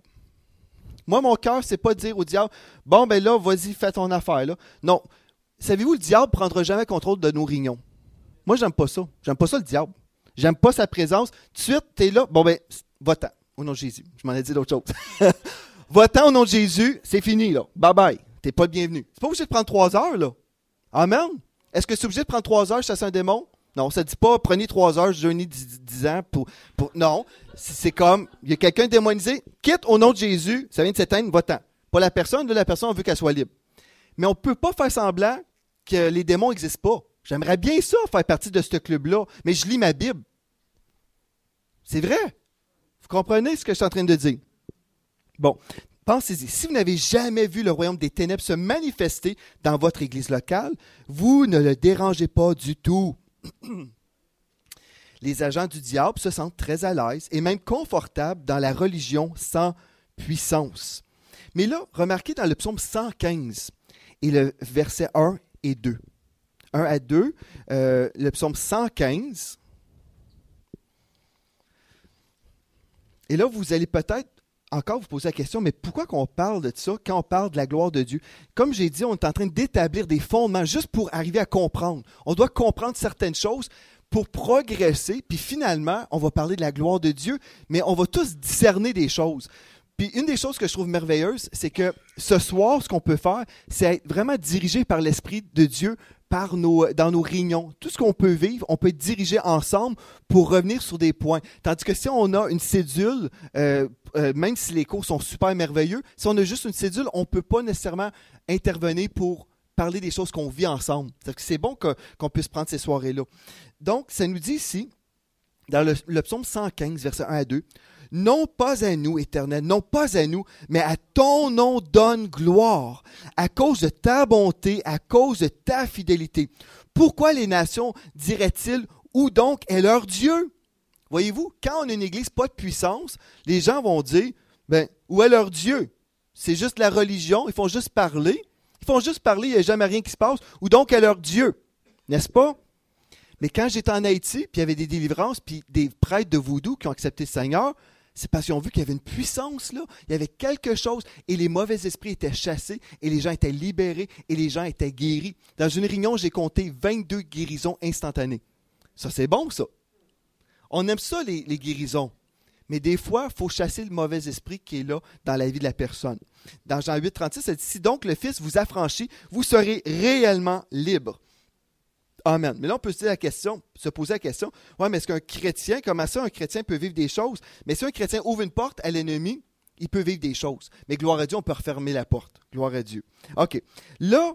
Moi, mon cœur, c'est pas de dire au diable, bon, ben là, vas-y, fais ton affaire. Là. Non. Savez-vous, le diable ne prendra jamais contrôle de nos réunions. Moi, j'aime pas ça. J'aime pas ça, le diable. J'aime pas sa présence. Tout de suite, t'es là. Bon, ben, va-t'en. Au nom de Jésus. Je m'en ai dit d'autres choses. Va-t'en au nom de Jésus. C'est fini, là. Bye-bye. T'es pas le bienvenu. C'est pas obligé de prendre trois heures, là. Amen. Est-ce que c'est obligé de prendre trois heures chasser un démon? Non, ça dit pas, prenez trois heures, jeûnez dix ans pour, pour... Non. C'est comme, il y a quelqu'un démonisé. Quitte au nom de Jésus. Ça vient de s'éteindre. Va-t'en. Pas la personne. Là, la personne, on veut qu'elle soit libre. Mais on peut pas faire semblant que les démons n'existent pas. J'aimerais bien ça, faire partie de ce club-là, mais je lis ma Bible. C'est vrai. Vous comprenez ce que je suis en train de dire? Bon, pensez-y. Si vous n'avez jamais vu le royaume des ténèbres se manifester dans votre église locale, vous ne le dérangez pas du tout. Les agents du diable se sentent très à l'aise et même confortables dans la religion sans puissance. Mais là, remarquez dans le psaume cent quinze et le verset un et deux. un à deux, euh, le psaume cent quinze. Et là, vous allez peut-être encore vous poser la question, mais pourquoi qu'on parle de ça quand on parle de la gloire de Dieu? Comme j'ai dit, on est en train d'établir des fondements juste pour arriver à comprendre. On doit comprendre certaines choses pour progresser, puis finalement, on va parler de la gloire de Dieu, mais on va tous discerner des choses. Puis une des choses que je trouve merveilleuse, c'est que ce soir, ce qu'on peut faire, c'est être vraiment dirigé par l'Esprit de Dieu par nos, dans nos réunions. Tout ce qu'on peut vivre, on peut être dirigé ensemble pour revenir sur des points. Tandis que si on a une cédule, euh, euh, même si les cours sont super merveilleux, si on a juste une cédule, on ne peut pas nécessairement intervenir pour parler des choses qu'on vit ensemble. C'est-à-dire que c'est bon que, qu'on puisse prendre ces soirées-là. Donc, ça nous dit ici, dans le, le psaume cent quinze, versets un à deux, « Non pas à nous, Éternel, non pas à nous, mais à ton nom donne gloire, à cause de ta bonté, à cause de ta fidélité. Pourquoi les nations diraient-ils, où donc est leur Dieu? » Voyez-vous, quand on a une église pas de puissance, les gens vont dire, ben, où est leur Dieu? C'est juste la religion, ils font juste parler. Ils font juste parler, il n'y a jamais rien qui se passe. Où donc est leur Dieu? N'est-ce pas? Mais quand j'étais en Haïti, puis il y avait des délivrances, puis des prêtres de voodoo qui ont accepté le Seigneur, C'est parce qu'ils ont vu qu'il y avait une puissance là, il y avait quelque chose, et les mauvais esprits étaient chassés, et les gens étaient libérés, et les gens étaient guéris. Dans une réunion, j'ai compté vingt-deux guérisons instantanées. Ça, c'est bon, ça. On aime ça, les, les guérisons. Mais des fois, il faut chasser le mauvais esprit qui est là dans la vie de la personne. Dans Jean huit, trente-six, ça dit « Si donc le Fils vous affranchit, vous serez réellement libre. » Amen. Mais là, on peut se dire la question, se poser la question, « Ouais, mais est-ce qu'un chrétien, comment ça, un chrétien peut vivre des choses? » Mais si un chrétien ouvre une porte à l'ennemi, il peut vivre des choses. Mais gloire à Dieu, on peut refermer la porte. Gloire à Dieu. OK. Là,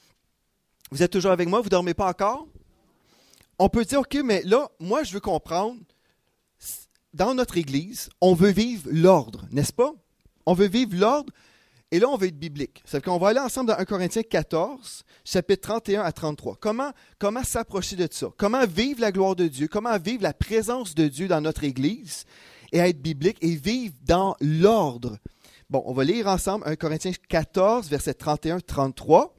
vous êtes toujours avec moi? Vous ne dormez pas encore? On peut dire, OK, mais là, moi, je veux comprendre, dans notre Église, on veut vivre l'ordre, n'est-ce pas? On veut vivre l'ordre, et là, on veut être biblique. C'est qu'on va aller ensemble dans un Corinthiens quatorze, chapitre trente et un à trente-trois. Comment, comment s'approcher de ça? Comment vivre la gloire de Dieu? Comment vivre la présence de Dieu dans notre Église et être biblique et vivre dans l'ordre? Bon, on va lire ensemble un Corinthiens quatorze, versets trente et un à trente-trois.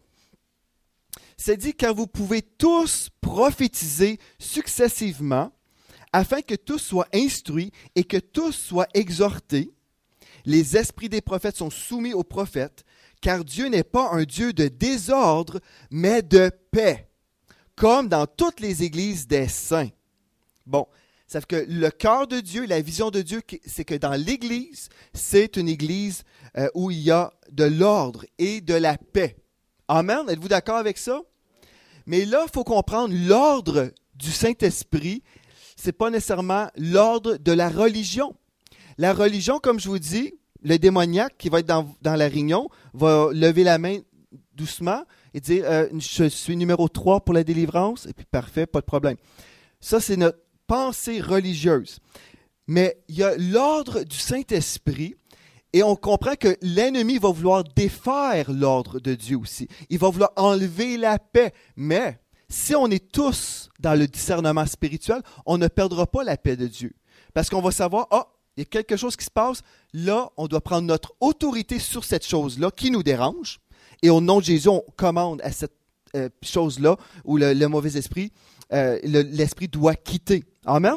C'est dit, car vous pouvez tous prophétiser successivement, afin que tous soient instruits et que tous soient exhortés. Les esprits des prophètes sont soumis aux prophètes, car Dieu n'est pas un Dieu de désordre, mais de paix, comme dans toutes les églises des saints. Bon, ça fait que le cœur de Dieu, la vision de Dieu, c'est que dans l'Église, c'est une Église euh, où il y a de l'ordre et de la paix. Amen? Êtes-vous d'accord avec ça? Mais là, il faut comprendre l'ordre du Saint-Esprit, ce n'est pas nécessairement l'ordre de la religion. La religion, comme je vous dis, le démoniaque qui va être dans, dans la réunion va lever la main doucement et dire euh, « Je suis numéro trois pour la délivrance. » Et puis parfait, pas de problème. Ça, c'est notre pensée religieuse. Mais il y a l'ordre du Saint-Esprit et on comprend que l'ennemi va vouloir défaire l'ordre de Dieu aussi. Il va vouloir enlever la paix. Mais si on est tous dans le discernement spirituel, on ne perdra pas la paix de Dieu. Parce qu'on va savoir, ah, oh, il y a quelque chose qui se passe, là, on doit prendre notre autorité sur cette chose-là qui nous dérange. Et au nom de Jésus, on commande à cette euh, chose-là où le, le mauvais esprit, euh, le, l'esprit doit quitter. Amen?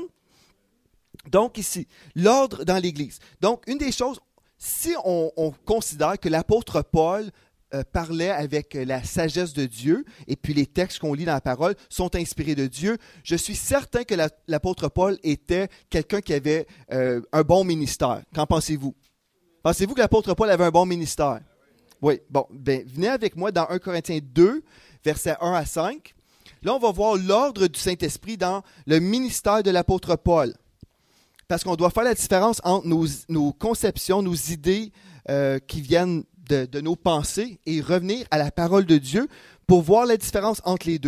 Donc ici, l'ordre dans l'Église. Donc, une des choses, si on, on considère que l'apôtre Paul euh, parlait avec la sagesse de Dieu, et puis les textes qu'on lit dans la parole sont inspirés de Dieu, je suis certain que la, l'apôtre Paul était quelqu'un qui avait euh, un bon ministère. Qu'en pensez-vous? Pensez-vous que l'apôtre Paul avait un bon ministère? Oui. Bon, ben, venez avec moi dans un Corinthiens deux, versets un à cinq. Là, on va voir l'ordre du Saint-Esprit dans le ministère de l'apôtre Paul. Parce qu'on doit faire la différence entre nos, nos conceptions, nos idées euh, qui viennent de, de nos pensées et revenir à la parole de Dieu pour voir la différence entre les deux.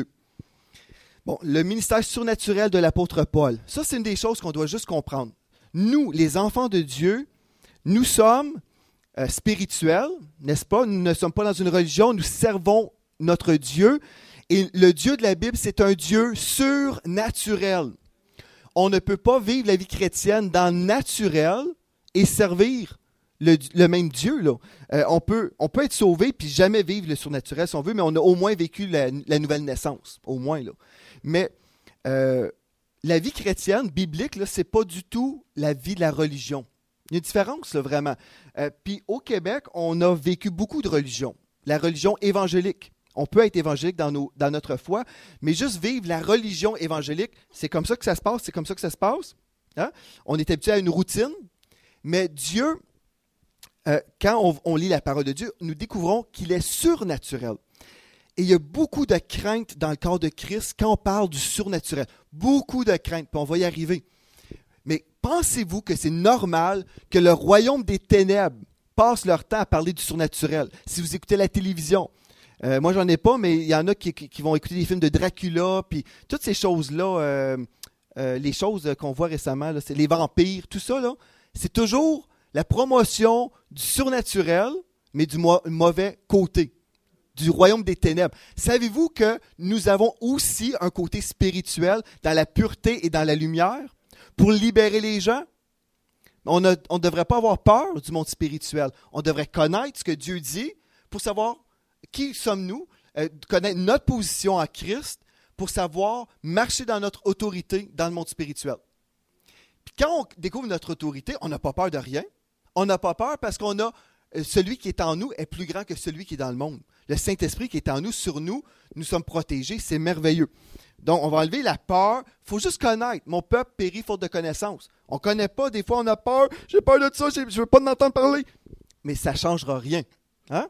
Bon, le ministère surnaturel de l'apôtre Paul. Ça, c'est une des choses qu'on doit juste comprendre. Nous, les enfants de Dieu, nous sommes euh, spirituels, n'est-ce pas? Nous ne sommes pas dans une religion, nous servons notre Dieu. Et le Dieu de la Bible, c'est un Dieu surnaturel. On ne peut pas vivre la vie chrétienne dans le naturel et servir le, le même Dieu. Là. Euh, on, peut, on peut être sauvé puis jamais vivre le surnaturel si on veut, mais on a au moins vécu la, la nouvelle naissance, au moins. Là. Mais euh, la vie chrétienne, biblique, ce n'est pas du tout la vie de la religion. Il y a une différence, là, vraiment. Euh, puis au Québec, on a vécu beaucoup de religions. La religion évangélique. On peut être évangélique dans, nos, dans notre foi, mais juste vivre la religion évangélique, c'est comme ça que ça se passe, c'est comme ça que ça se passe. Hein? On est habitué à une routine, mais Dieu, euh, quand on, on lit la parole de Dieu, nous découvrons qu'il est surnaturel. Et il y a beaucoup de crainte dans le corps de Christ quand on parle du surnaturel. Beaucoup de crainte, puis on va y arriver. Mais pensez-vous que c'est normal que le royaume des ténèbres passe leur temps à parler du surnaturel? Si vous écoutez la télévision, Euh, moi, j'en ai pas, mais il y en a qui, qui, qui vont écouter des films de Dracula, puis toutes ces choses-là, euh, euh, les choses qu'on voit récemment, là, c'est les vampires, tout ça, là, c'est toujours la promotion du surnaturel, mais du mo- mauvais côté, du royaume des ténèbres. Savez-vous que nous avons aussi un côté spirituel dans la pureté et dans la lumière pour libérer les gens? On ne on devrait pas avoir peur du monde spirituel. On devrait connaître ce que Dieu dit pour savoir qui sommes-nous, euh, connaître notre position en Christ pour savoir marcher dans notre autorité dans le monde spirituel. Puis quand on découvre notre autorité, on n'a pas peur de rien. On n'a pas peur parce qu'on a celui qui est en nous est plus grand que celui qui est dans le monde. Le Saint-Esprit qui est en nous, sur nous, nous sommes protégés, c'est merveilleux. Donc, on va enlever la peur. Il faut juste connaître. Mon peuple périt faute de connaissance. On ne connaît pas, des fois on a peur. J'ai peur de ça, je ne veux pas en entendre parler. Mais ça ne changera rien. Hein?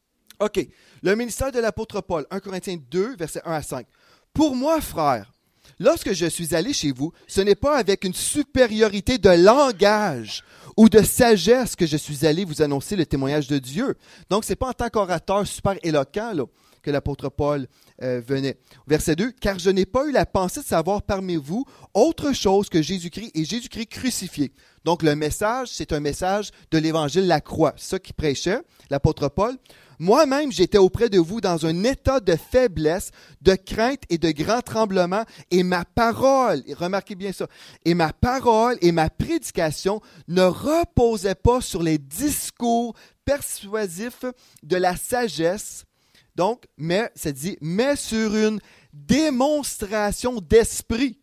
OK. Le ministère de l'apôtre Paul, premier Corinthiens deux, versets un à cinq. Pour moi, frères, lorsque je suis allé chez vous, ce n'est pas avec une supériorité de langage ou de sagesse que je suis allé vous annoncer le témoignage de Dieu. Donc, ce n'est pas en tant qu'orateur super éloquent là, que l'apôtre Paul euh, venait. Verset deux, « Car je n'ai pas eu la pensée de savoir parmi vous autre chose que Jésus-Christ et Jésus-Christ crucifié. » Donc, le message, c'est un message de l'Évangile, la croix. C'est ça qu'il prêchait, l'apôtre Paul. « Moi-même, j'étais auprès de vous dans un état de faiblesse, de crainte et de grand tremblement, et ma parole, et remarquez bien ça, et ma parole et ma prédication ne reposaient pas sur les discours persuasifs de la sagesse, donc, mais, ça dit, mais sur une démonstration d'esprit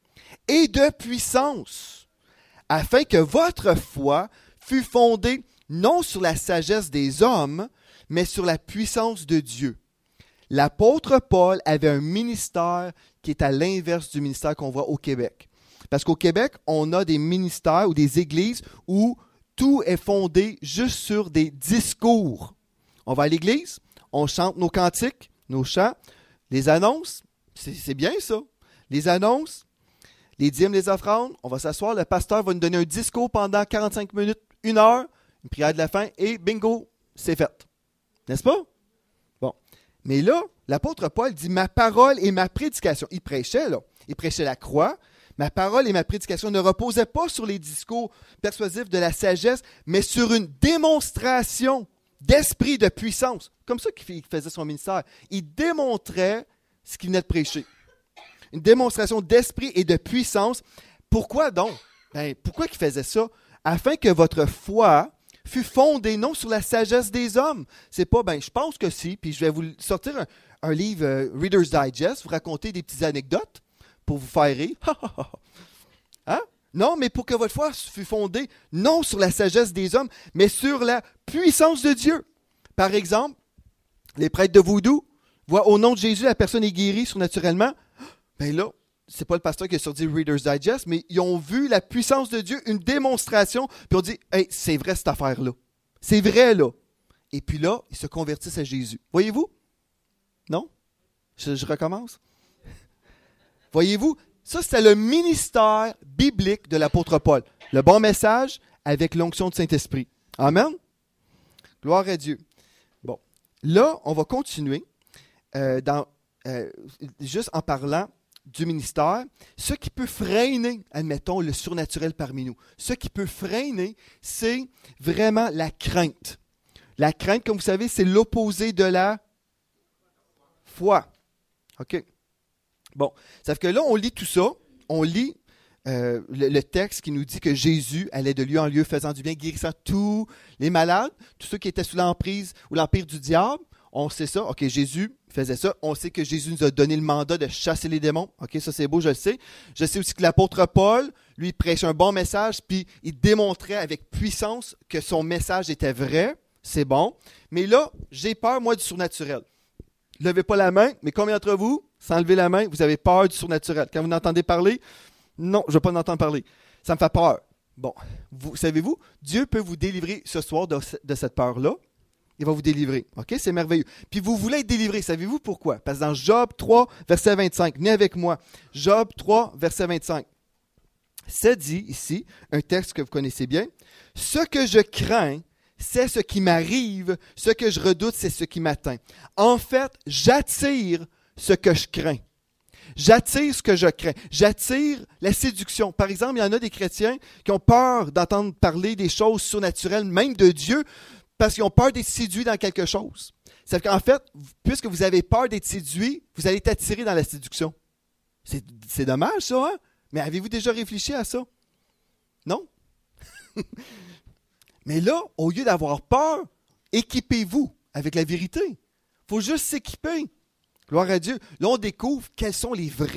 et de puissance, afin que votre foi fût fondée non sur la sagesse des hommes, mais sur la puissance de Dieu. L'apôtre Paul avait un ministère qui est à l'inverse du ministère qu'on voit au Québec. Parce qu'au Québec, on a des ministères ou des églises où tout est fondé juste sur des discours. On va à l'église, on chante nos cantiques, nos chants, les annonces, c'est, c'est bien ça. Les annonces, les dîmes, les offrandes, on va s'asseoir, le pasteur va nous donner un discours pendant quarante-cinq minutes, une heure, une prière de la fin et bingo, c'est fait. N'est-ce pas? Bon. Mais là, l'apôtre Paul dit « Ma parole et ma prédication ». Il prêchait, là. Il prêchait la croix. « Ma parole et ma prédication ne reposaient pas sur les discours persuasifs de la sagesse, mais sur une démonstration d'esprit de puissance. » Comme ça qu'il faisait son ministère. Il démontrait ce qu'il venait de prêcher. Une démonstration d'esprit et de puissance. Pourquoi donc? Ben, pourquoi il faisait ça? Afin que votre foi fut fondée non sur la sagesse des hommes. C'est pas, ben, je pense que si, puis je vais vous sortir un, un livre euh, Reader's Digest, vous raconter des petites anecdotes pour vous faire rire. Hein? Non, mais pour que votre foi fût fondée non sur la sagesse des hommes, mais sur la puissance de Dieu. Par exemple, les prêtres de Voodoo voient au nom de Jésus, la personne est guérie surnaturellement. Ben là, c'est pas le pasteur qui a sorti Reader's Digest, mais ils ont vu la puissance de Dieu, une démonstration, puis on dit « Hey, c'est vrai cette affaire-là. C'est vrai, là. » Et puis là, ils se convertissent à Jésus. Voyez-vous? Non? Je, je recommence. Voyez-vous? Ça, c'était le ministère biblique de l'apôtre Paul. Le bon message avec l'onction du Saint-Esprit. Amen? Gloire à Dieu. Bon. Là, on va continuer euh, dans, euh, juste en parlant du ministère, ce qui peut freiner, admettons, le surnaturel parmi nous. Ce qui peut freiner, c'est vraiment la crainte. La crainte, comme vous savez, c'est l'opposé de la foi. OK. Bon, ça fait que là, on lit tout ça. On lit euh, le, le texte qui nous dit que Jésus allait de lieu en lieu, faisant du bien, guérissant tous les malades, tous ceux qui étaient sous l'emprise ou l'empire du diable. On sait ça. OK, Jésus faisait ça. On sait que Jésus nous a donné le mandat de chasser les démons. OK, ça c'est beau, je le sais. Je sais aussi que l'apôtre Paul, lui, prêche un bon message, puis il démontrait avec puissance que son message était vrai. C'est bon. Mais là, j'ai peur, moi, du surnaturel. Levez pas la main, mais combien d'entre vous, sans lever la main, vous avez peur du surnaturel? Quand vous n'entendez parler, non, je ne veux pas l'entendre parler. Ça me fait peur. Bon, vous, savez-vous, Dieu peut vous délivrer ce soir de, de cette peur-là. Il va vous délivrer. OK? C'est merveilleux. Puis vous voulez être délivré. Savez-vous pourquoi? Parce que dans Job trois, verset vingt-cinq, venez avec moi. Job trois, verset vingt-cinq. C'est dit ici, un texte que vous connaissez bien. « Ce que je crains, c'est ce qui m'arrive. Ce que je redoute, c'est ce qui m'atteint. En fait, j'attire ce que je crains. J'attire ce que je crains. J'attire la séduction. Par exemple, il y en a des chrétiens qui ont peur d'entendre parler des choses surnaturelles, même de Dieu, parce qu'ils ont peur d'être séduits dans quelque chose. C'est qu'en fait, puisque vous avez peur d'être séduit, vous allez être attiré dans la séduction. C'est, c'est dommage, ça, hein? Mais avez-vous déjà réfléchi à ça? Non? Mais là, au lieu d'avoir peur, équipez-vous avec la vérité. Il faut juste s'équiper. Gloire à Dieu. Là, on découvre quels sont les vrais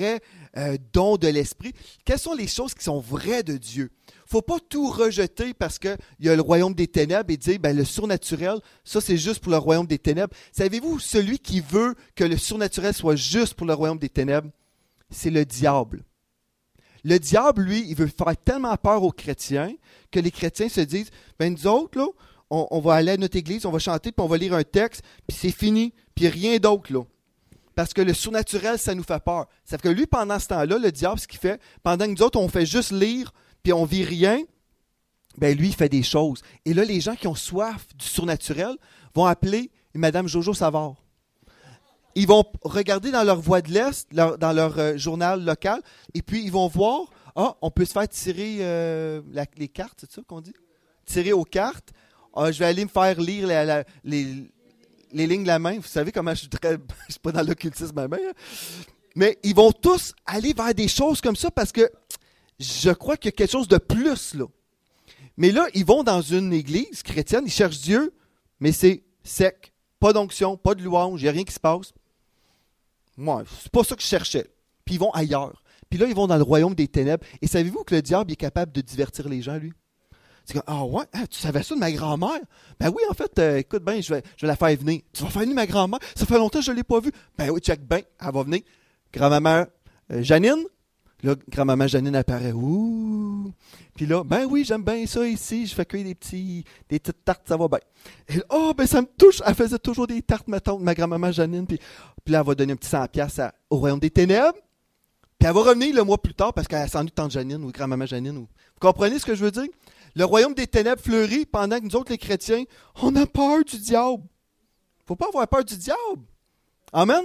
euh, dons de l'Esprit. Quelles sont les choses qui sont vraies de Dieu? Il ne faut pas tout rejeter parce qu'il y a le royaume des ténèbres et dire ben, le surnaturel, ça c'est juste pour le royaume des ténèbres. Savez-vous, celui qui veut que le surnaturel soit juste pour le royaume des ténèbres, c'est le diable. Le diable, lui, il veut faire tellement peur aux chrétiens que les chrétiens se disent, ben nous autres, là, on, on va aller à notre église, on va chanter, puis on va lire un texte, puis c'est fini, puis rien d'autre, là. Parce que le surnaturel, ça nous fait peur. Ça fait que lui, pendant ce temps-là, le diable, ce qu'il fait, pendant que nous autres, on fait juste lire, puis on vit rien, ben lui, il fait des choses. Et là, les gens qui ont soif du surnaturel vont appeler Madame Jojo Savard. Ils vont regarder dans leur voix de l'Est, leur, dans leur euh, journal local, et puis ils vont voir, ah, on peut se faire tirer euh, la, les cartes, c'est ça qu'on dit? Tirer aux cartes. Ah, je vais aller me faire lire la, la, les, les lignes de la main. Vous savez comment je suis très... je ne suis pas dans l'occultisme ma main. Hein? Mais ils vont tous aller vers des choses comme ça parce que je crois qu'il y a quelque chose de plus, là. Mais là, ils vont dans une église chrétienne, ils cherchent Dieu, mais c'est sec. Pas d'onction, pas de louange, il n'y a rien qui se passe. Moi, c'est pas ça que je cherchais. Puis ils vont ailleurs. Puis là, ils vont dans le royaume des ténèbres. Et savez-vous que le diable est capable de divertir les gens, lui? C'est comme, ah ouais, hein, tu savais ça de ma grand-mère? Ben oui, en fait, euh, écoute bien, je vais, je vais la faire venir. Tu vas faire venir ma grand-mère? Ça fait longtemps que je ne l'ai pas vue. Ben oui, check bien, elle va venir. Grand-maman euh, Janine? Là, grand-maman Janine apparaît. Ouh! Puis là, ben oui, j'aime bien ça ici. Je fais cueillir des petits, des petites tartes, ça va bien. Et là, oh, ben ça me touche. Elle faisait toujours des tartes, ma tante, ma grand-maman Janine. Puis, puis là, elle va donner un petit cent piastres au royaume des ténèbres. Puis elle va revenir le mois plus tard parce qu'elle s'ennuie de tante Janine ou grand-maman Janine. Ou... Vous comprenez ce que je veux dire? Le royaume des ténèbres fleurit pendant que nous autres, les chrétiens, on a peur du diable. Il ne faut pas avoir peur du diable. Amen?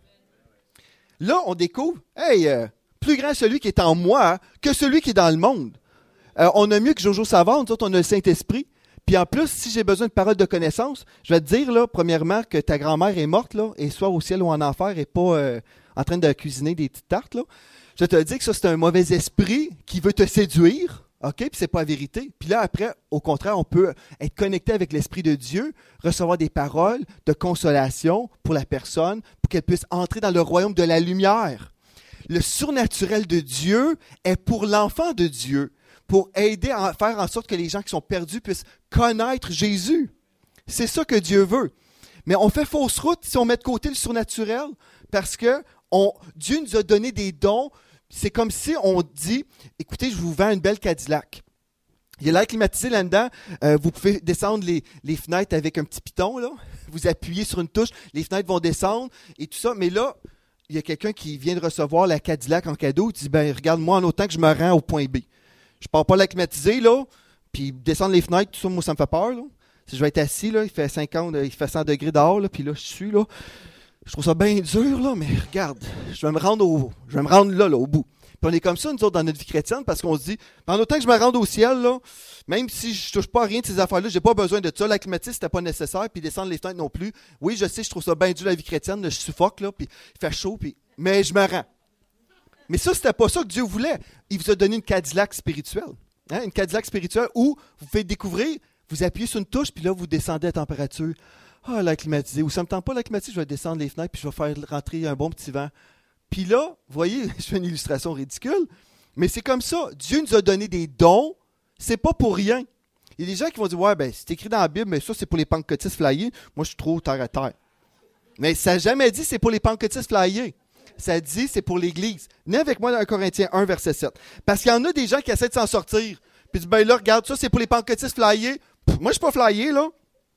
Là, on découvre, hey, euh, plus grand celui qui est en moi que celui qui est dans le monde. Euh, on a mieux que Jojo Savard, nous autres, on a le Saint-Esprit. Puis en plus, si j'ai besoin de paroles de connaissance, je vais te dire, là, premièrement, que ta grand-mère est morte, là, et soit au ciel ou en enfer, et pas euh, en train de cuisiner des petites tartes. Là. Je te dis que ça, c'est un mauvais esprit qui veut te séduire, OK? Puis c'est pas la vérité. Puis là, après, au contraire, on peut être connecté avec l'Esprit de Dieu, recevoir des paroles de consolation pour la personne, pour qu'elle puisse entrer dans le royaume de la lumière. Le surnaturel de Dieu est pour l'enfant de Dieu, pour aider à faire en sorte que les gens qui sont perdus puissent connaître Jésus. C'est ça que Dieu veut. Mais on fait fausse route si on met de côté le surnaturel, parce que on, Dieu nous a donné des dons. C'est comme si on dit, écoutez, je vous vends une belle Cadillac. Il y a l'air climatisé là-dedans. Euh, vous pouvez descendre les, les fenêtres avec un petit piton, là. Vous appuyez sur une touche, les fenêtres vont descendre et tout ça. Mais là, il y a quelqu'un qui vient de recevoir la Cadillac en cadeau. Il dit, ben regarde-moi en autant que je me rends au point B. Je ne pars pas la climatiser, là, puis descendre les fenêtres, tout ça, moi, ça me fait peur, là. Si je vais être assis, là, il fait cinquante, il fait cent degrés dehors, là, puis là, je suis, là. Je trouve ça bien dur, là, mais regarde, je vais me rendre au, je vais me rendre là, là, au bout. Puis on est comme ça, nous autres, dans notre vie chrétienne, parce qu'on se dit, en autant que je me rende au ciel, là, même si je ne touche pas à rien de ces affaires-là, je n'ai pas besoin de ça. La climatisation, c'était pas nécessaire, puis descendre les fenêtres non plus. Oui, je sais, je trouve ça bien dur, la vie chrétienne, là, je suffoque, là, puis il fait chaud, puis... mais je me rends. Mais ça, c'était pas ça que Dieu voulait. Il vous a donné une Cadillac spirituelle. Hein? Une Cadillac spirituelle où vous faites découvrir, vous appuyez sur une touche, puis là, vous descendez à température. Ah, la climatisée. Ou ça ne me tente pas la climatisée, je vais descendre les fenêtres, puis je vais faire rentrer un bon petit vent. Puis là, vous voyez, je fais une illustration ridicule, mais c'est comme ça. Dieu nous a donné des dons, c'est pas pour rien. Il y a des gens qui vont dire, ouais, ben, c'est écrit dans la Bible, mais ça, c'est pour les pentecôtistes flyés. Moi, je suis trop terre à terre. Mais ça n'a jamais dit c'est pour les pentecôtistes flyés. Ça dit c'est pour l'Église. Venez avec moi dans un Corinthiens un, verset sept. Parce qu'il y en a des gens qui essaient de s'en sortir. Puis disent, ben là, regarde, ça, c'est pour les pentecôtistes flyés. Pff, moi, je ne suis pas flyé, là.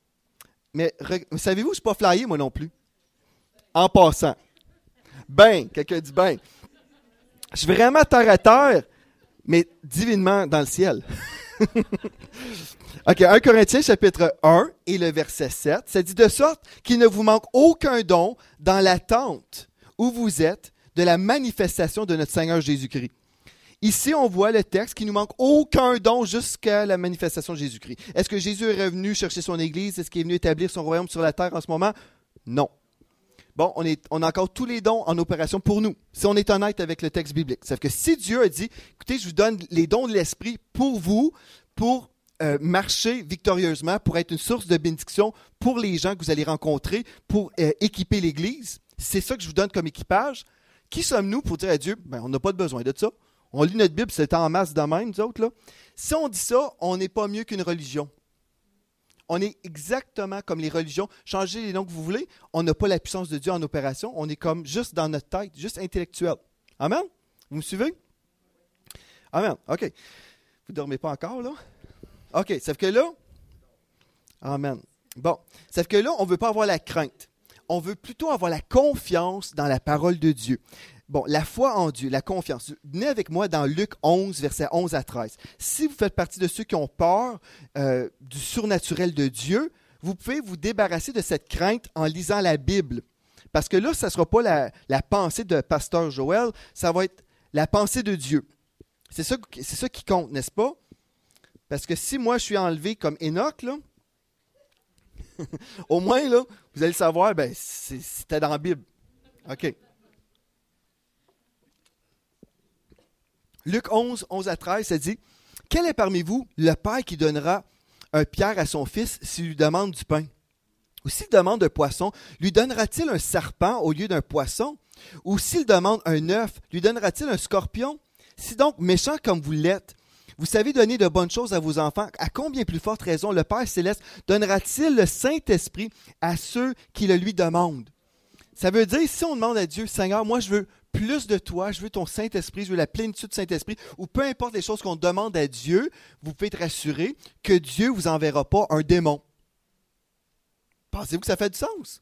Mais re- savez-vous, je ne suis pas flyé, moi non plus. En passant. Ben, quelqu'un dit ben. Je suis vraiment terre à terre, mais divinement dans le ciel. OK, un Corinthiens chapitre un et le verset sept, ça dit de sorte qu'il ne vous manque aucun don dans l'attente où vous êtes de la manifestation de notre Seigneur Jésus-Christ. Ici, on voit le texte qu'il ne nous manque aucun don jusqu'à la manifestation de Jésus-Christ. Est-ce que Jésus est revenu chercher son Église? Est-ce qu'il est venu établir son royaume sur la terre en ce moment? Non. Bon, on, est, on a encore tous les dons en opération pour nous, si on est honnête avec le texte biblique. C'est-à-dire que si Dieu a dit, écoutez, je vous donne les dons de l'Esprit pour vous, pour euh, marcher victorieusement, pour être une source de bénédiction pour les gens que vous allez rencontrer, pour euh, équiper l'Église, c'est ça que je vous donne comme équipage. Qui sommes-nous pour dire à Dieu, ben, on n'a pas de besoin de ça. On lit notre Bible, c'est en masse de même, nous autres. Là. Si on dit ça, on n'est pas mieux qu'une religion. On est exactement comme les religions. Changez les noms que vous voulez, on n'a pas la puissance de Dieu en opération. On est comme juste dans notre tête, juste intellectuel. Amen? Vous me suivez? Amen. OK. Vous ne dormez pas encore, là? OK. Sauf que là, amen. Bon. Sauf que là, on ne veut pas avoir la crainte. On veut plutôt avoir la confiance dans la parole de Dieu. Bon, la foi en Dieu, la confiance. Venez avec moi dans Luc onze, versets onze à treize. Si vous faites partie de ceux qui ont peur euh, du surnaturel de Dieu, vous pouvez vous débarrasser de cette crainte en lisant la Bible. Parce que là, ça ne sera pas la, la pensée de Pasteur Joël, ça va être la pensée de Dieu. C'est ça, c'est ça qui compte, n'est-ce pas? Parce que si moi, je suis enlevé comme Enoch, là, au moins, là, vous allez le savoir, ben, c'est, c'était dans la Bible. OK. Luc onze, onze à treize, ça dit « Quel est parmi vous le père qui donnera un pierre à son fils s'il lui demande du pain? Ou s'il demande un poisson, lui donnera-t-il un serpent au lieu d'un poisson? Ou s'il demande un œuf, lui donnera-t-il un scorpion? Si donc, méchant comme vous l'êtes, vous savez donner de bonnes choses à vos enfants, à combien plus forte raison le Père Céleste donnera-t-il le Saint-Esprit à ceux qui le lui demandent? » Ça veut dire, si on demande à Dieu, « Seigneur, moi je veux plus de toi, je veux ton Saint-Esprit, je veux la plénitude du Saint-Esprit, » ou peu importe les choses qu'on demande à Dieu, vous pouvez être assuré que Dieu ne vous enverra pas un démon. Pensez-vous que ça fait du sens?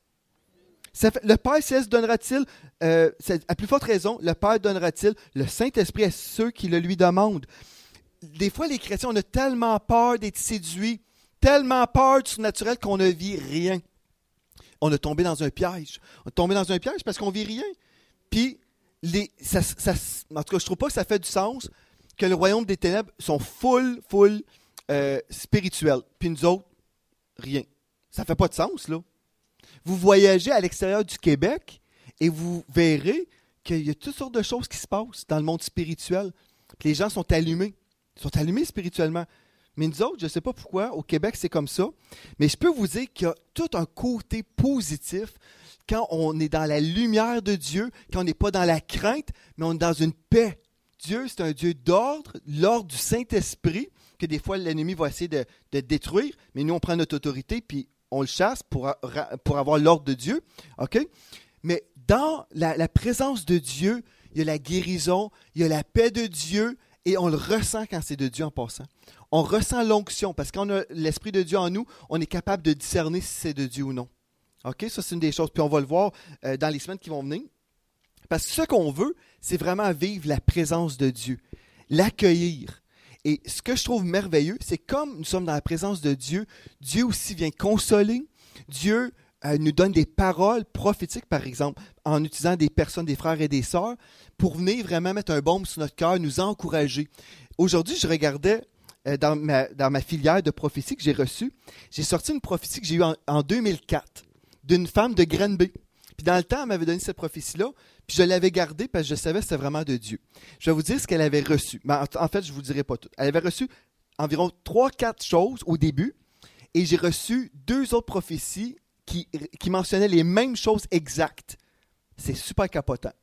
Ça fait, le Père Céleste donnera-t-il, euh, à plus forte raison, le Père donnera-t-il le Saint-Esprit à ceux qui le lui demandent? Des fois, les chrétiens, on a tellement peur d'être séduits, tellement peur du surnaturel qu'on ne vit rien. On est tombé dans un piège. On est tombé dans un piège parce qu'on ne vit rien. Puis, les, ça, ça, en tout cas, je ne trouve pas que ça fait du sens que le royaume des ténèbres sont full, full euh, spirituels. Puis nous autres, rien. Ça ne fait pas de sens, là. Vous voyagez à l'extérieur du Québec et vous verrez qu'il y a toutes sortes de choses qui se passent dans le monde spirituel. Puis les gens sont allumés. Ils sont allumés spirituellement. Mais nous autres, je ne sais pas pourquoi, au Québec, c'est comme ça. Mais je peux vous dire qu'il y a tout un côté positif quand on est dans la lumière de Dieu, quand on n'est pas dans la crainte, mais on est dans une paix. Dieu, c'est un Dieu d'ordre, l'ordre du Saint-Esprit, que des fois l'ennemi va essayer de, de détruire, mais nous, on prend notre autorité, puis on le chasse pour, pour avoir l'ordre de Dieu. OK? Mais dans la, la présence de Dieu, il y a la guérison, il y a la paix de Dieu, et on le ressent quand c'est de Dieu en passant. On ressent l'onction, parce qu'on a l'Esprit de Dieu en nous, on est capable de discerner si c'est de Dieu ou non. OK? Ça, c'est une des choses. Puis on va le voir euh, dans les semaines qui vont venir. Parce que ce qu'on veut, c'est vraiment vivre la présence de Dieu, l'accueillir. Et ce que je trouve merveilleux, c'est comme nous sommes dans la présence de Dieu, Dieu aussi vient consoler. Dieu euh, nous donne des paroles prophétiques, par exemple, en utilisant des personnes, des frères et des sœurs, pour venir vraiment mettre un baume sur notre cœur, nous encourager. Aujourd'hui, je regardais euh, dans, ma, dans ma filière de prophétie que j'ai reçue, j'ai sorti une prophétie que j'ai eue en, en deux mille quatre d'une femme de Granby. Puis dans le temps, elle m'avait donné cette prophétie-là, puis je l'avais gardée parce que je savais que c'était vraiment de Dieu. Je vais vous dire ce qu'elle avait reçu. Mais en, en fait, je ne vous dirai pas tout. Elle avait reçu environ trois quatre choses au début, et j'ai reçu deux autres prophéties qui, qui mentionnaient les mêmes choses exactes. C'est super capotant.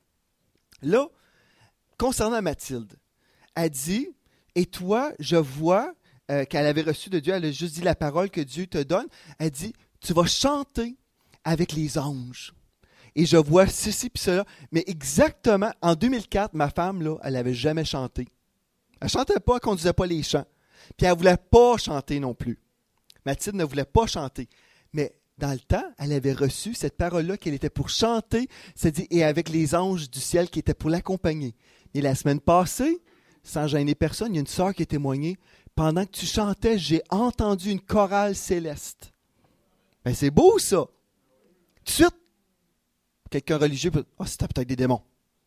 Là, concernant Mathilde, elle dit, « Et toi, je vois euh, qu'elle avait reçu de Dieu, elle a juste dit la parole que Dieu te donne, elle dit, tu vas chanter avec les anges. » Et je vois ceci puis cela. Mais exactement, en deux mille quatre, ma femme, là, elle n'avait jamais chanté. Elle ne chantait pas, elle ne conduisait pas les chants. Puis elle ne voulait pas chanter non plus. Mathilde ne voulait pas chanter. Mais dans le temps, elle avait reçu cette parole-là qu'elle était pour chanter, c'est-à-dire, et avec les anges du ciel qui étaient pour l'accompagner. Et la semaine passée, sans gêner personne, il y a une sœur qui a témoigné. Pendant que tu chantais, j'ai entendu une chorale céleste. Ben, c'est beau, ça. Tout de suite, quelqu'un religieux peut dire, ah, oh, c'était peut-être des démons.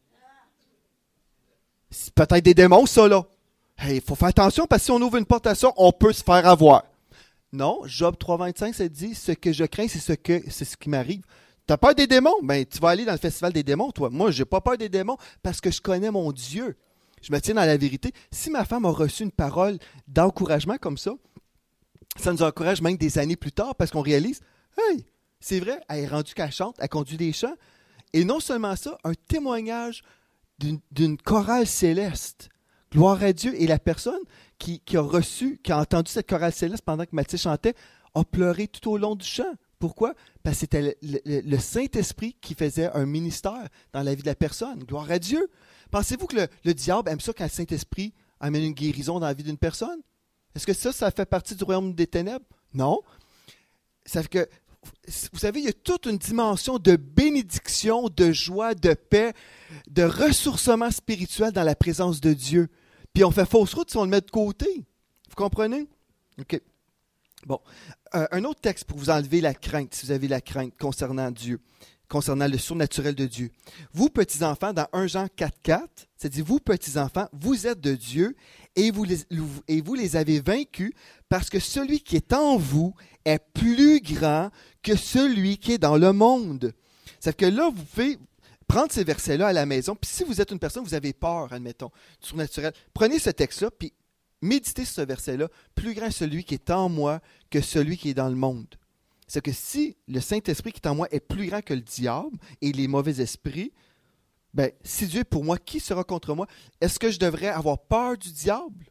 C'est peut-être des démons, ça, là. Il hey, faut faire attention parce que si on ouvre une porte à ça, on peut se faire avoir. Non, Job trois vingt-cinq, ça dit, ce que je crains, c'est ce, que, c'est ce qui m'arrive. Tu as peur des démons? Ben, tu vas aller dans le festival des démons, toi. Moi, je n'ai pas peur des démons parce que je connais mon Dieu. Je me tiens dans la vérité. Si ma femme a reçu une parole d'encouragement comme ça, ça nous encourage même des années plus tard parce qu'on réalise, hey, c'est vrai, elle est rendue qu'elle chante, elle conduit des chants. Et non seulement ça, un témoignage d'une, d'une chorale céleste. Gloire à Dieu. Et la personne qui, qui a reçu, qui a entendu cette chorale céleste pendant que Mathis chantait, a pleuré tout au long du chant. Pourquoi? Parce que c'était le, le, le Saint-Esprit qui faisait un ministère dans la vie de la personne. Gloire à Dieu. Pensez-vous que le, le diable aime ça quand le Saint-Esprit amène une guérison dans la vie d'une personne? Est-ce que ça, ça fait partie du royaume des ténèbres? Non. Ça fait que, vous savez, il y a toute une dimension de bénédiction, de joie, de paix, de ressourcement spirituel dans la présence de Dieu. Puis on fait fausse route si on le met de côté. Vous comprenez? OK. Bon. Euh, un autre texte pour vous enlever la crainte, si vous avez la crainte concernant Dieu, concernant le surnaturel de Dieu. Vous, petits-enfants, dans premier Jean quatre quatre, ça dit, vous, petits-enfants, vous êtes de Dieu et vous, les, et vous les avez vaincus parce que celui qui est en vous est plus grand que celui qui est dans le monde. C'est que là, vous pouvez prendre ces versets-là à la maison, puis si vous êtes une personne, vous avez peur, admettons, du surnaturel, prenez ce texte-là, puis méditez sur ce verset-là, plus grand celui qui est en moi que celui qui est dans le monde. C'est que si le Saint-Esprit qui est en moi est plus grand que le diable et les mauvais esprits, ben, si Dieu est pour moi, qui sera contre moi? Est-ce que je devrais avoir peur du diable?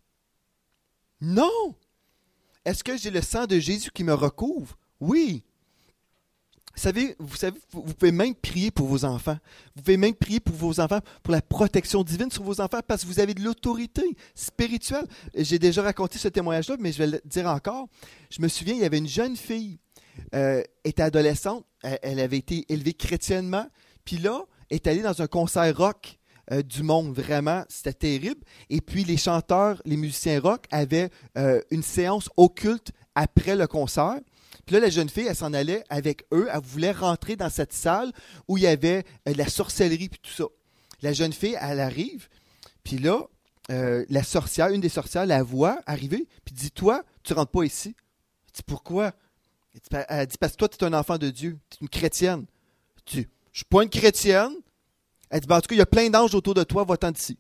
Non! Est-ce que j'ai le sang de Jésus qui me recouvre? Oui! Vous savez, vous savez, vous pouvez même prier pour vos enfants. Vous pouvez même prier pour vos enfants, pour la protection divine sur vos enfants, parce que vous avez de l'autorité spirituelle. J'ai déjà raconté ce témoignage-là, mais je vais le dire encore. Je me souviens, il y avait une jeune fille, euh, était adolescente, elle, elle avait été élevée chrétiennement, puis là, elle est allée dans un concert rock euh, du monde, vraiment, c'était terrible. Et puis les chanteurs, les musiciens rock avaient euh, une séance occulte après le concert. Puis là, la jeune fille, elle s'en allait avec eux. Elle voulait rentrer dans cette salle où il y avait euh, la sorcellerie et tout ça. La jeune fille, elle arrive. Puis là, euh, la sorcière, une des sorcières, la voit arriver. Puis dit, toi, tu ne rentres pas ici. Elle dit, pourquoi? Elle dit, parce que toi, tu es un enfant de Dieu. Tu es une chrétienne. Elle dit, je ne suis pas une chrétienne. Elle dit, ben, en tout cas, il y a plein d'anges autour de toi, va-t'en d'ici.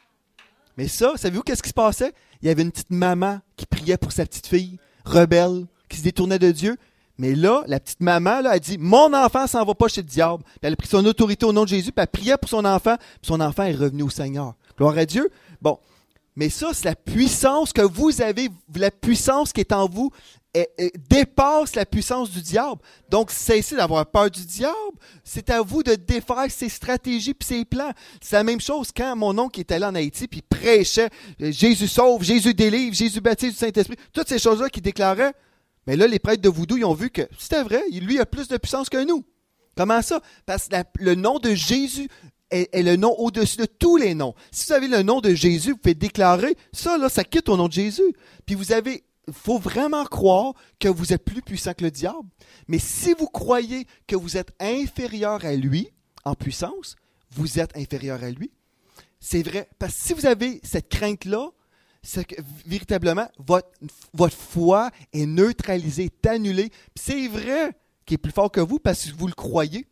Mais ça, savez-vous qu'est-ce qui se passait? Il y avait une petite maman qui priait pour sa petite fille, rebelle, qui se détournait de Dieu. Mais là, la petite maman, là, elle dit, mon enfant s'en va pas chez le diable. Puis elle a pris son autorité au nom de Jésus, puis elle priait pour son enfant, puis son enfant est revenu au Seigneur. Gloire à Dieu. Bon, mais ça, c'est la puissance que vous avez, la puissance qui est en vous est, est, dépasse la puissance du diable. Donc, cessez d'avoir peur du diable. C'est à vous de défaire ses stratégies puis ses plans. C'est la même chose quand mon oncle est allé en Haïti puis prêchait Jésus sauve, Jésus délivre, Jésus baptise du Saint-Esprit. Toutes ces choses-là qu'il déclarait. Mais là, les prêtres de Voodoo, ils ont vu que c'était vrai. Lui a plus de puissance que nous. Comment ça? Parce que la, le nom de Jésus est, est le nom au-dessus de tous les noms. Si vous avez le nom de Jésus, vous pouvez déclarer, ça, là, ça quitte au nom de Jésus. Puis vous avez, il faut vraiment croire que vous êtes plus puissant que le diable. Mais si vous croyez que vous êtes inférieur à lui en puissance, vous êtes inférieur à lui. C'est vrai. Parce que si vous avez cette crainte-là, c'est que véritablement, votre, votre foi est neutralisée, est annulée. Puis c'est vrai qu'il est plus fort que vous parce que vous le croyez.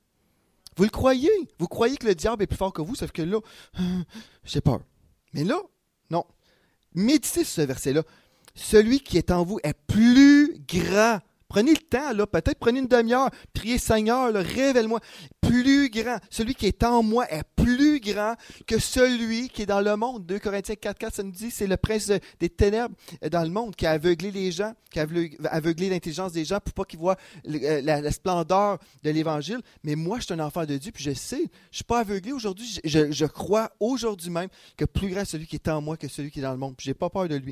Vous le croyez. Vous croyez que le diable est plus fort que vous, sauf que là, j'ai peur. Mais là, non. Méditez sur ce verset-là. Celui qui est en vous est plus grand. Prenez le temps, là, peut-être prenez une demi-heure, priez Seigneur, là, révèle-moi. Plus grand. Celui qui est en moi est plus grand que celui qui est dans le monde. deux Corinthiens quatre quatre, ça nous dit, c'est le prince des ténèbres dans le monde qui a aveuglé les gens, qui a aveuglé l'intelligence des gens pour pas qu'ils voient la, la, la splendeur de l'Évangile. Mais moi, je suis un enfant de Dieu, puis je sais, je ne suis pas aveuglé aujourd'hui. Je, je, je crois aujourd'hui même que plus grand est celui qui est en moi que celui qui est dans le monde. Puis je n'ai pas peur de lui.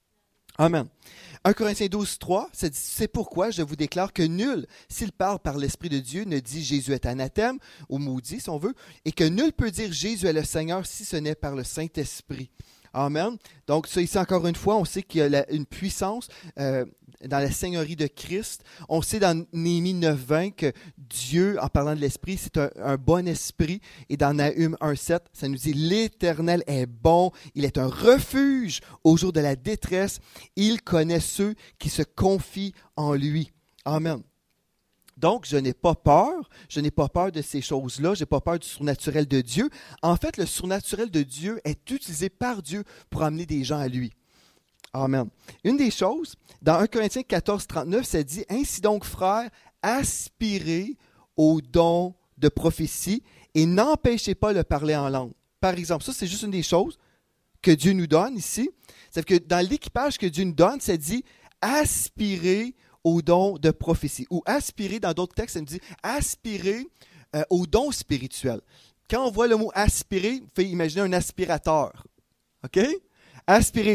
Amen. un Corinthiens douze trois, ça dit, c'est pourquoi je vous déclare que nul, s'il parle par l'Esprit de Dieu, ne dit Jésus est anathème, ou maudit si on veut, et que nul peut dire Jésus est le Seigneur si ce n'est par le Saint-Esprit. Amen. Donc, ça ici, encore une fois, on sait qu'il y a la, une puissance euh, dans la Seigneurie de Christ. On sait dans Néhémie neuf vingt que Dieu, en parlant de l'Esprit, c'est un, un bon esprit. Et dans Nahum un sept, ça nous dit « L'Éternel est bon, il est un refuge au jour de la détresse. Il connaît ceux qui se confient en lui. » Amen. Donc, je n'ai pas peur, je n'ai pas peur de ces choses-là, je n'ai pas peur du surnaturel de Dieu. En fait, le surnaturel de Dieu est utilisé par Dieu pour amener des gens à lui. Amen. Une des choses, dans un Corinthiens quatorze trente-neuf, ça dit « Ainsi donc, frères, aspirez au don de prophétie et n'empêchez pas de parler en langue. Par exemple, ça, c'est juste une des choses que Dieu nous donne ici. C'est-à-dire que dans l'équipage que Dieu nous donne, ça dit aspirer au don de prophétie. Ou aspirer, dans d'autres textes, ça me dit aspirer euh, au don spirituel. Quand on voit le mot aspirer, vous pouvez imaginer un aspirateur. OK? Aspirer.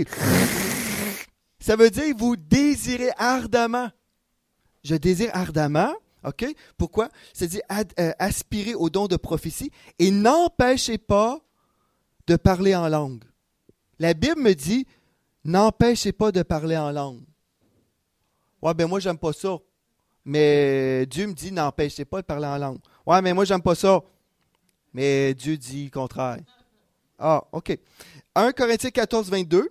Ça veut dire vous désirez ardemment. Je désire ardemment. OK? Pourquoi? Ça dit ad, euh, aspirer au don de prophétie et n'empêchez pas de parler en langue. La Bible me dit, n'empêchez pas de parler en langue. Ouais, ben moi, j'aime pas ça. Mais Dieu me dit, n'empêchez pas de parler en langue. Ouais, mais moi, j'aime pas ça. Mais Dieu dit le contraire. Ah, OK. premier Corinthiens quatorze, vingt-deux,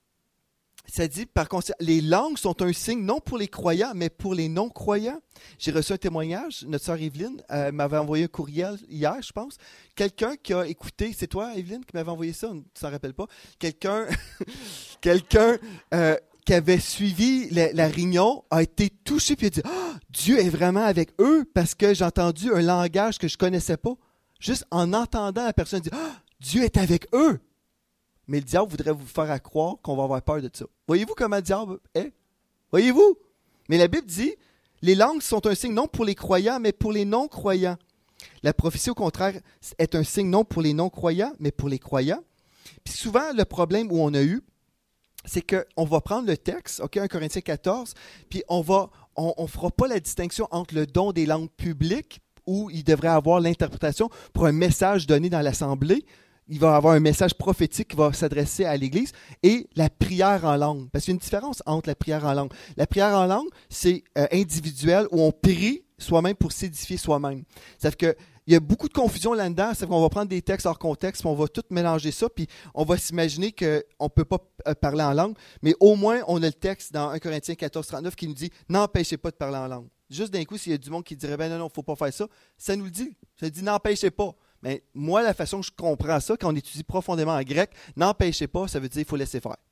ça dit, par contre, les langues sont un signe non pour les croyants, mais pour les non-croyants. J'ai reçu un témoignage, notre sœur Evelyne euh, m'avait envoyé un courriel hier, je pense. Quelqu'un qui a écouté, c'est toi, Evelyne, qui m'avait envoyé ça, tu ne t'en rappelles pas? Quelqu'un quelqu'un euh, qui avait suivi la, la réunion a été touché puis a dit oh, « Dieu est vraiment avec eux parce que j'ai entendu un langage que je ne connaissais pas. » Juste en entendant la personne dire oh, « Dieu est avec eux. » Mais le diable voudrait vous faire à croire qu'on va avoir peur de ça. Voyez-vous comment le diable est? Voyez-vous? Mais la Bible dit, les langues sont un signe non pour les croyants, mais pour les non-croyants. La prophétie, au contraire, est un signe non pour les non-croyants, mais pour les croyants. Puis souvent, le problème où on a eu, c'est qu'on va prendre le texte, OK, premier Corinthiens quatorze, puis on va, on ne fera pas la distinction entre le don des langues publiques, où il devrait avoir l'interprétation pour un message donné dans l'assemblée. Il va avoir un message prophétique qui va s'adresser à l'Église et la prière en langue. Parce qu'il y a une différence entre la prière en langue. La prière en langue, c'est euh, individuel où on prie soi-même pour s'édifier soi-même. C'est-à-dire qu'il y a beaucoup de confusion là-dedans. C'est-à-dire qu'on va prendre des textes hors contexte, puis on va tout mélanger ça, puis on va s'imaginer qu'on ne peut pas euh, parler en langue, mais au moins on a le texte dans premier Corinthiens quatorze, trente-neuf qui nous dit « N'empêchez pas de parler en langue ». Juste d'un coup, s'il y a du monde qui dirait ben « Non, non, il ne faut pas faire ça », ça nous le dit. Ça dit « N'empêchez pas ». Mais moi, la façon que je comprends ça, quand on étudie profondément en grec, n'empêchez pas, ça veut dire qu'il faut laisser faire.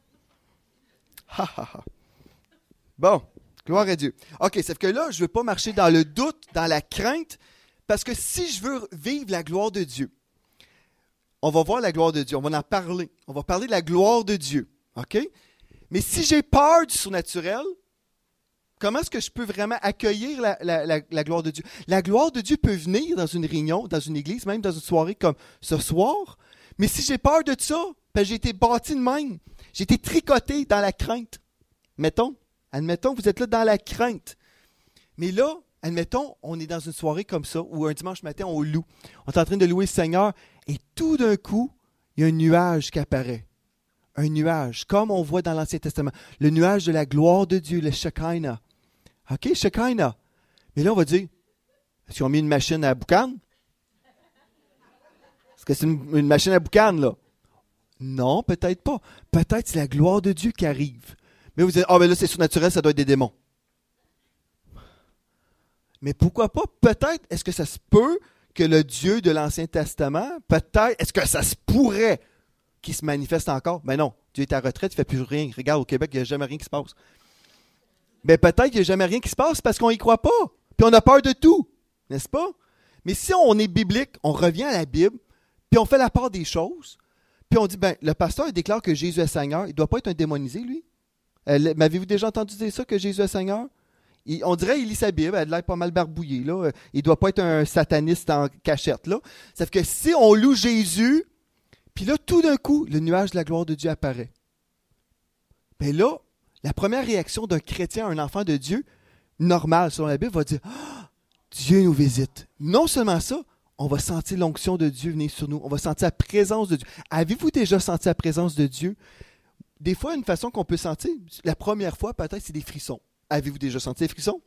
Ha, ha, ha. Bon, gloire à Dieu. OK, sauf que là, je ne veux pas marcher dans le doute, dans la crainte, parce que si je veux vivre la gloire de Dieu, on va voir la gloire de Dieu, on va en parler. On va parler de la gloire de Dieu. OK? Mais si j'ai peur du surnaturel, comment est-ce que je peux vraiment accueillir la, la, la, la gloire de Dieu? La gloire de Dieu peut venir dans une réunion, dans une église, même dans une soirée comme ce soir. Mais si j'ai peur de ça, ben j'ai été bâti de même. J'ai été tricoté dans la crainte. Mettons, admettons, vous êtes là dans la crainte. Mais là, admettons, on est dans une soirée comme ça, ou un dimanche matin, on loue. On est en train de louer le Seigneur, et tout d'un coup, il y a un nuage qui apparaît. Un nuage, comme on voit dans l'Ancien Testament. Le nuage de la gloire de Dieu, le Shekinah. OK, Shekinah. Mais là, on va dire, est-ce qu'ils ont mis une machine à boucan? Est-ce que c'est une, une machine à boucan, là? Non, peut-être pas. Peut-être c'est la gloire de Dieu qui arrive. Mais vous dites, ah, oh, mais là, c'est surnaturel, ça doit être des démons. Mais pourquoi pas? Peut-être, est-ce que ça se peut que le Dieu de l'Ancien Testament, peut-être, est-ce que ça se pourrait qu'il se manifeste encore? Mais non, Dieu est à retraite, il ne fait plus rien. Regarde, au Québec, il n'y a jamais rien qui se passe. Mais peut-être qu'il n'y a jamais rien qui se passe parce qu'on n'y croit pas. Puis on a peur de tout, n'est-ce pas? Mais si on est biblique, on revient à la Bible, puis on fait la part des choses, puis on dit, ben, le pasteur il déclare que Jésus est Seigneur, il ne doit pas être un démonisé, lui. Euh, m'avez-vous déjà entendu dire ça, que Jésus est Seigneur? Il, on dirait qu'il lit sa Bible, elle a l'air pas mal barbouillée, là. Il ne doit pas être un sataniste en cachette, là. Sauf que si on loue Jésus, puis là, tout d'un coup, le nuage de la gloire de Dieu apparaît. Bien là, la première réaction d'un chrétien, un enfant de Dieu, normal selon la Bible, va dire ah, « Dieu nous visite ». Non seulement ça, on va sentir l'onction de Dieu venir sur nous. On va sentir la présence de Dieu. Avez-vous déjà senti la présence de Dieu? Des fois, une façon qu'on peut sentir, la première fois, peut-être, c'est des frissons. Avez-vous déjà senti des frissons?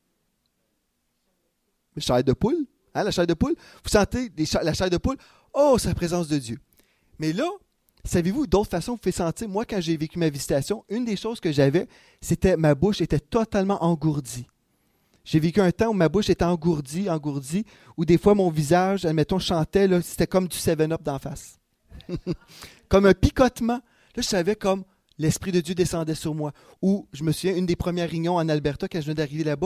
La chair de poule. Hein, la chair de poule. Vous sentez des cha- la chair de poule? Oh, c'est la présence de Dieu. Mais là, savez-vous, d'autres façons vous faites sentir, moi, quand j'ai vécu ma visitation, une des choses que j'avais, c'était ma bouche était totalement engourdie. J'ai vécu un temps où ma bouche était engourdie, engourdie, où des fois mon visage, admettons, chantait, là, c'était comme du seven up d'en face. Comme un picotement. Là, je savais comme l'Esprit de Dieu descendait sur moi. Ou, je me souviens, une des premières réunions en Alberta, quand je venais d'arriver là-bas,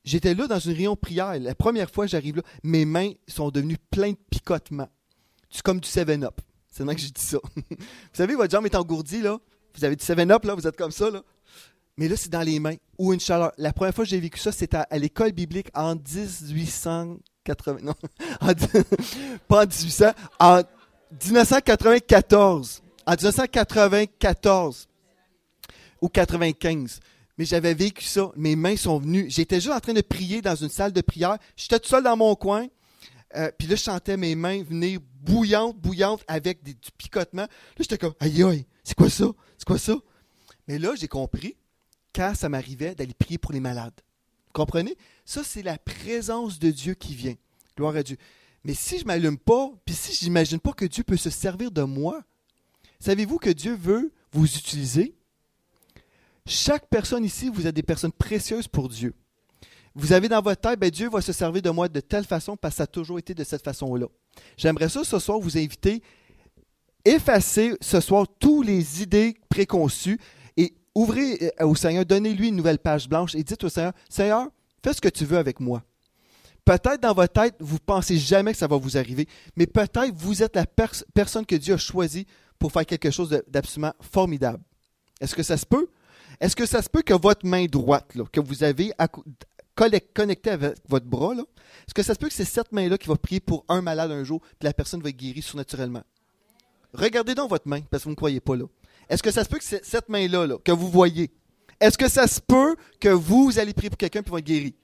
j'étais là dans une réunion de prière. La première fois que j'arrive là, mes mains sont devenues pleines de picotements. C'est comme du seven up. C'est maintenant que j'ai dit ça. Vous savez, votre jambe est engourdie, là. Vous avez du seven up, là, vous êtes comme ça, là. Mais là, c'est dans les mains ou une chaleur. La première fois que j'ai vécu ça, c'était à, à l'école biblique en dix-huit cent quatre-vingts. Non, en, pas en dix-huit cents, en dix-neuf cent quatre-vingt-quatorze. En dix-neuf cent quatre-vingt-quatorze ou quatre-vingt-quinze. Mais j'avais vécu ça. Mes mains sont venues. J'étais juste en train de prier dans une salle de prière. J'étais tout seul dans mon coin. Euh, puis là, je sentais mes mains venir bouillantes, bouillantes avec des, du picotement. Là, j'étais comme, aïe, aïe, c'est quoi ça? C'est quoi ça? Mais là, j'ai compris, quand ça m'arrivait, d'aller prier pour les malades. Vous comprenez? Ça, c'est la présence de Dieu qui vient. Gloire à Dieu. Mais si je ne m'allume pas, puis si je n'imagine pas que Dieu peut se servir de moi, savez-vous que Dieu veut vous utiliser? Chaque personne ici, vous êtes des personnes précieuses pour Dieu. Vous avez dans votre tête, ben Dieu va se servir de moi de telle façon parce que ça a toujours été de cette façon-là. J'aimerais ça ce soir vous inviter, effacer ce soir toutes les idées préconçues et ouvrez au Seigneur, donnez-lui une nouvelle page blanche et dites au Seigneur, Seigneur, fais ce que tu veux avec moi. Peut-être dans votre tête, vous ne pensez jamais que ça va vous arriver, mais peut-être vous êtes la pers- personne que Dieu a choisie pour faire quelque chose de, d'absolument formidable. Est-ce que ça se peut? Est-ce que ça se peut que votre main droite, là, que vous avez à, connectée avec votre bras, là, est-ce que ça se peut que c'est cette main-là qui va prier pour un malade un jour, puis la personne va être guérie surnaturellement? Regardez donc votre main, parce que vous ne croyez pas là. Est-ce que ça se peut que c'est cette main-là, là, que vous voyez, est-ce que ça se peut que vous allez prier pour quelqu'un puis va être guéri?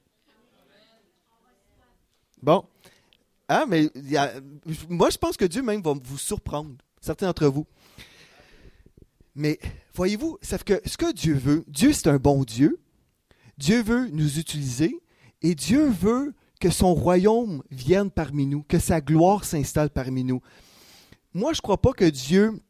Bon. Hein, mais y a, moi, je pense que Dieu même va vous surprendre, certains d'entre vous. Mais voyez-vous, ça fait que ce que Dieu veut, Dieu c'est un bon Dieu, Dieu veut nous utiliser et Dieu veut que son royaume vienne parmi nous, que sa gloire s'installe parmi nous. Moi, je ne crois pas que Dieu,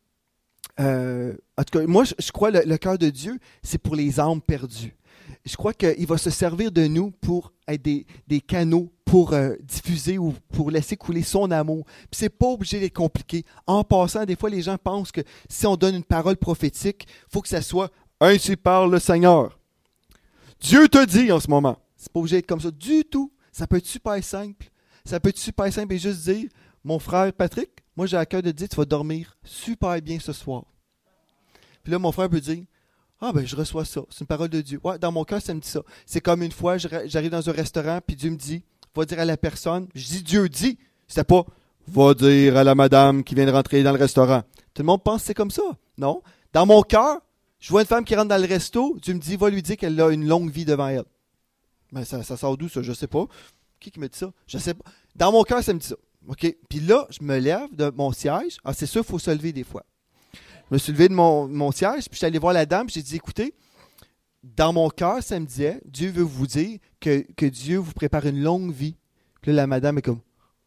euh, en tout cas, moi, je, je crois que le, le cœur de Dieu, c'est pour les âmes perdues. Je crois qu'il va se servir de nous pour être des, des canaux pour euh, diffuser ou pour laisser couler son amour. Puis c'est pas obligé d'être compliqué. En passant, des fois, les gens pensent que si on donne une parole prophétique, il faut que ça soit « Ainsi parle le Seigneur ». Dieu te dit en ce moment. C'est pas obligé d'être comme ça du tout. Ça peut être super simple. Ça peut être super simple et juste dire « Mon frère Patrick, moi j'ai à cœur de te dire tu vas dormir super bien ce soir. » Puis là, mon frère peut dire « Ah ben je reçois ça. C'est une parole de Dieu. Ouais, dans mon cœur, ça me dit ça. » C'est comme une fois, j'arrive dans un restaurant, puis Dieu me dit « Va dire à la personne. » Je dis « Dieu dit. » C'était pas « Va dire à la madame qui vient de rentrer dans le restaurant. » Tout le monde pense que c'est comme ça. Non. Dans mon cœur, je vois une femme qui rentre dans le resto, Dieu me dit, va lui dire qu'elle a une longue vie devant elle. Ben, ça, ça sort d'où, ça? Je ne sais pas. Qui qui me dit ça? Je ne sais pas. Dans mon cœur, ça me dit ça. OK. Puis là, je me lève de mon siège. Ah, c'est sûr, il faut se lever des fois. Je me suis levé de mon, mon siège, puis je suis allé voir la dame, puis j'ai dit, écoutez, dans mon cœur, ça me disait, Dieu veut vous dire que, que Dieu vous prépare une longue vie. Puis là, la madame est comme,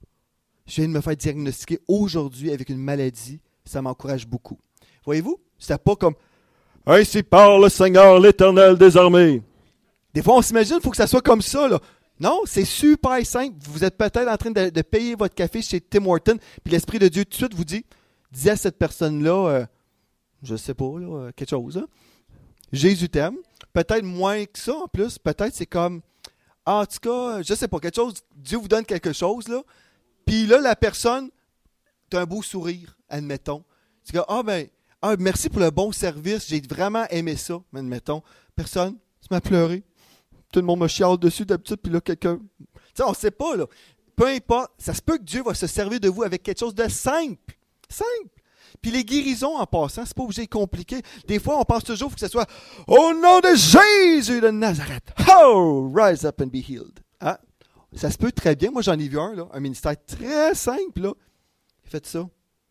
je viens de me faire diagnostiquer aujourd'hui avec une maladie. Ça m'encourage beaucoup. Voyez-vous? C'était pas comme, ainsi parle le Seigneur, l'Éternel des armées. Des fois, on s'imagine qu'il faut que ça soit comme ça, là. Non, c'est super simple. Vous êtes peut-être en train de, de payer votre café chez Tim Hortons, puis l'Esprit de Dieu tout de suite vous dit, dis à cette personne-là, euh, je ne sais pas, là, quelque chose. Hein? Jésus t'aime. Peut-être moins que ça en plus. Peut-être c'est comme, en tout cas, je ne sais pas, quelque chose, Dieu vous donne quelque chose, là. Puis là, la personne, tu as un beau sourire, admettons. Tu dis, ah ben, ah, merci pour le bon service, j'ai vraiment aimé ça, admettons. Personne se met à pleurer. Tout le monde me chiale dessus d'habitude, puis là, quelqu'un... Tu sais, on ne sait pas, là. Peu importe, ça se peut que Dieu va se servir de vous avec quelque chose de simple. Simple. Puis les guérisons, en passant, c'est pas obligé de compliquer. Des fois, on pense toujours que ce soit « Au nom de Jésus de Nazareth, oh, rise up and be healed. Hein? » Ça se peut très bien. Moi, j'en ai vu un, là, un ministère très simple, là. Faites ça.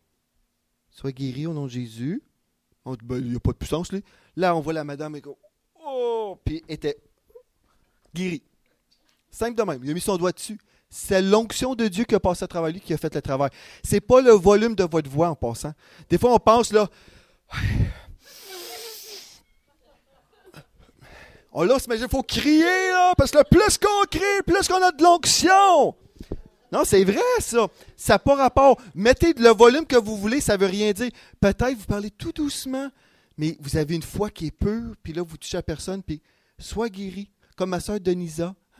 Sois guéri au nom de Jésus. On dit, ben, il n'y a pas de puissance, là. Là, on voit la madame, et oh, puis elle était guérie. Simple de même. Il a mis son doigt dessus. C'est l'onction de Dieu qui a passé à travers lui qui a fait le travail. C'est pas le volume de votre voix en passant. Des fois, on pense, là, oh là, s'imagine, il faut crier, là, parce que plus qu'on crie, plus qu'on a de l'onction. Non, c'est vrai, ça. Ça n'a pas rapport. Mettez le volume que vous voulez, ça ne veut rien dire. Peut-être vous parlez tout doucement, mais vous avez une foi qui est pure, puis là, vous touchez à personne, puis sois guéri. Comme ma sœur Denisa.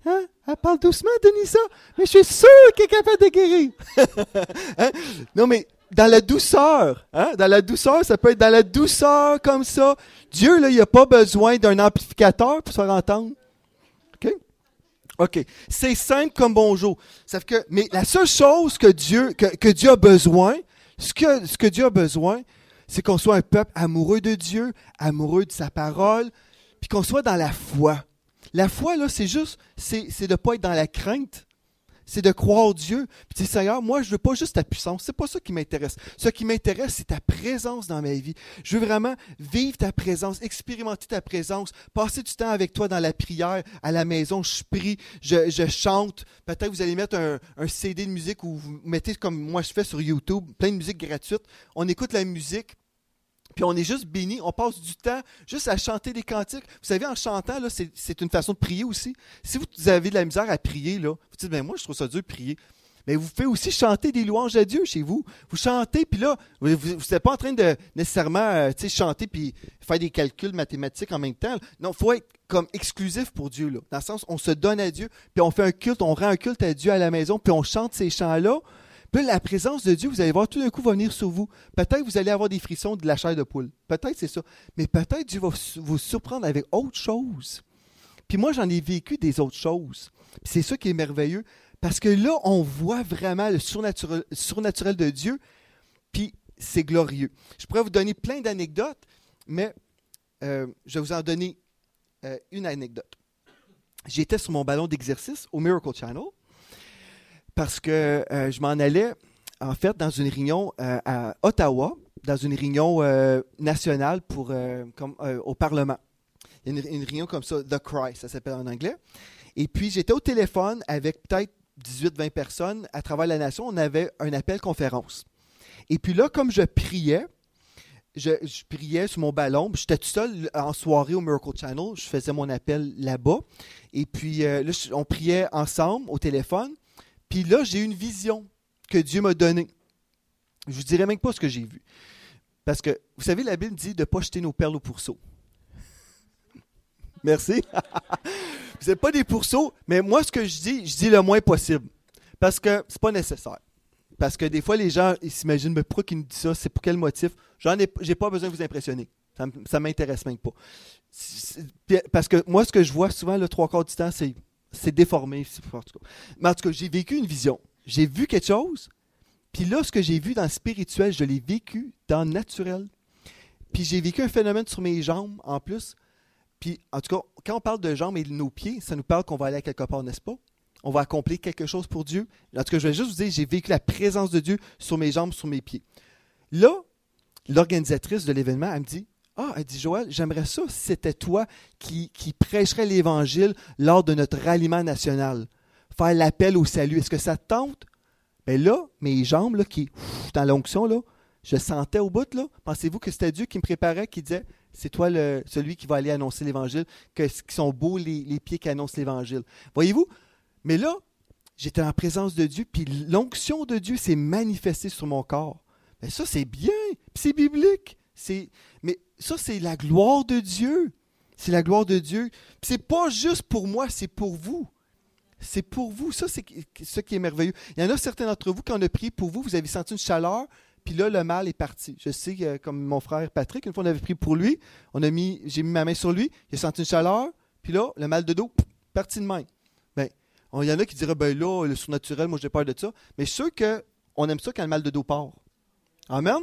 Hein? Elle parle doucement, Denisa, mais je suis sûr qu'elle est capable de guérir. Hein? Non, mais dans la douceur, hein? Dans la douceur, ça peut être dans la douceur comme ça. Dieu, là, il n'a pas besoin d'un amplificateur pour se faire entendre. OK? OK. C'est simple comme bonjour. Ça fait que, mais la seule chose que Dieu, que, que Dieu a besoin, ce que, ce que Dieu a besoin, c'est qu'on soit un peuple amoureux de Dieu, amoureux de sa parole, puis qu'on soit dans la foi. La foi, là, c'est juste, c'est, c'est de ne pas être dans la crainte. C'est de croire Dieu. Puis tu dis, Seigneur, moi, je ne veux pas juste ta puissance. C'est pas ça qui m'intéresse. Ce qui m'intéresse, c'est ta présence dans ma vie. Je veux vraiment vivre ta présence, expérimenter ta présence, passer du temps avec toi dans la prière, à la maison, je prie, je, je chante. Peut-être que vous allez mettre un, un C D de musique ou vous mettez comme moi je fais sur YouTube, plein de musique gratuite. On écoute la musique. Puis on est juste béni, on passe du temps juste à chanter des cantiques. Vous savez, en chantant, là, c'est, c'est une façon de prier aussi. Si vous avez de la misère à prier, là, vous dites, ben moi, je trouve ça dur de prier. Mais vous pouvez aussi chanter des louanges à Dieu chez vous. Vous chantez, puis là, vous n'êtes pas en train de nécessairement euh, chanter puis faire des calculs mathématiques en même temps. Non, il faut être comme exclusif pour Dieu. Là, dans le sens, on se donne à Dieu, puis on fait un culte, on rend un culte à Dieu à la maison, puis on chante ces chants-là. Puis la présence de Dieu, vous allez voir, tout d'un coup, va venir sur vous. Peut-être que vous allez avoir des frissons de la chair de poule. Peut-être c'est ça. Mais peut-être Dieu va vous surprendre avec autre chose. Puis moi, j'en ai vécu des autres choses. Puis c'est ça qui est merveilleux. Parce que là, on voit vraiment le surnaturel, surnaturel de Dieu. Puis c'est glorieux. Je pourrais vous donner plein d'anecdotes, mais euh, je vais vous en donner euh, une anecdote. J'étais sur mon ballon d'exercice au Miracle Channel. Parce que euh, je m'en allais, en fait, dans une réunion euh, à Ottawa, dans une réunion euh, nationale pour, euh, comme, euh, au Parlement. Il y a une, une réunion comme ça, The Cry, ça s'appelle en anglais. Et puis, j'étais au téléphone avec peut-être dix-huit vingt personnes à travers la nation. On avait un appel conférence. Et puis là, comme je priais, je, je priais sur mon ballon. J'étais tout seul en soirée au Miracle Channel. Je faisais mon appel là-bas. Et puis, euh, là, on priait ensemble au téléphone. Puis là, j'ai eu une vision que Dieu m'a donnée. Je ne vous dirai même pas ce que j'ai vu. Parce que, vous savez, la Bible dit de ne pas jeter nos perles au pourceau. Merci. Vous n'êtes pas des pourceaux, mais moi, ce que je dis, je dis le moins possible. Parce que ce n'est pas nécessaire. Parce que des fois, les gens ils s'imaginent, mais pourquoi ils nous disent ça? C'est pour quel motif? J'en ai, j'ai pas besoin de vous impressionner. Ça ne m'intéresse même pas. C'est, parce que moi, ce que je vois souvent, le trois quarts du temps, c'est... C'est déformé. En tout cas. Mais en tout cas, j'ai vécu une vision. J'ai vu quelque chose. Puis là, ce que j'ai vu dans le spirituel, je l'ai vécu dans le naturel. Puis j'ai vécu un phénomène sur mes jambes en plus. Puis en tout cas, quand on parle de jambes et de nos pieds, ça nous parle qu'on va aller à quelque part, n'est-ce pas? On va accomplir quelque chose pour Dieu. En tout cas, je vais juste vous dire, j'ai vécu la présence de Dieu sur mes jambes, sur mes pieds. Là, l'organisatrice de l'événement, elle me dit, ah, elle dit, Joël, j'aimerais ça si c'était toi qui, qui prêcherais l'Évangile lors de notre ralliement national. Faire l'appel au salut. Est-ce que ça te tente? Bien là, mes jambes, là, qui, ouf, dans l'onction, là, je sentais au bout, là. Pensez-vous que c'était Dieu qui me préparait, qui disait, c'est toi le, celui qui va aller annoncer l'Évangile, que, qui sont beaux les, les pieds qui annoncent l'Évangile. Voyez-vous? Mais là, j'étais en présence de Dieu, puis l'onction de Dieu s'est manifestée sur mon corps. Bien ça, c'est bien, puis c'est biblique. C'est, mais ça, c'est la gloire de Dieu. C'est la gloire de Dieu. Puis c'est pas juste pour moi, c'est pour vous. C'est pour vous. Ça, c'est ce qui est merveilleux. Il y en a certains d'entre vous, quand on a prié pour vous, vous avez senti une chaleur, puis là, le mal est parti. Je sais que, comme mon frère Patrick, une fois, on avait prié pour lui, on a mis, j'ai mis ma main sur lui, il a senti une chaleur, puis là, le mal de dos, parti de main. Bien, il y en a qui diraient, ben là, le surnaturel, moi, j'ai peur de ça. Mais je suis sûr qu'on aime ça quand le mal de dos part. Amen?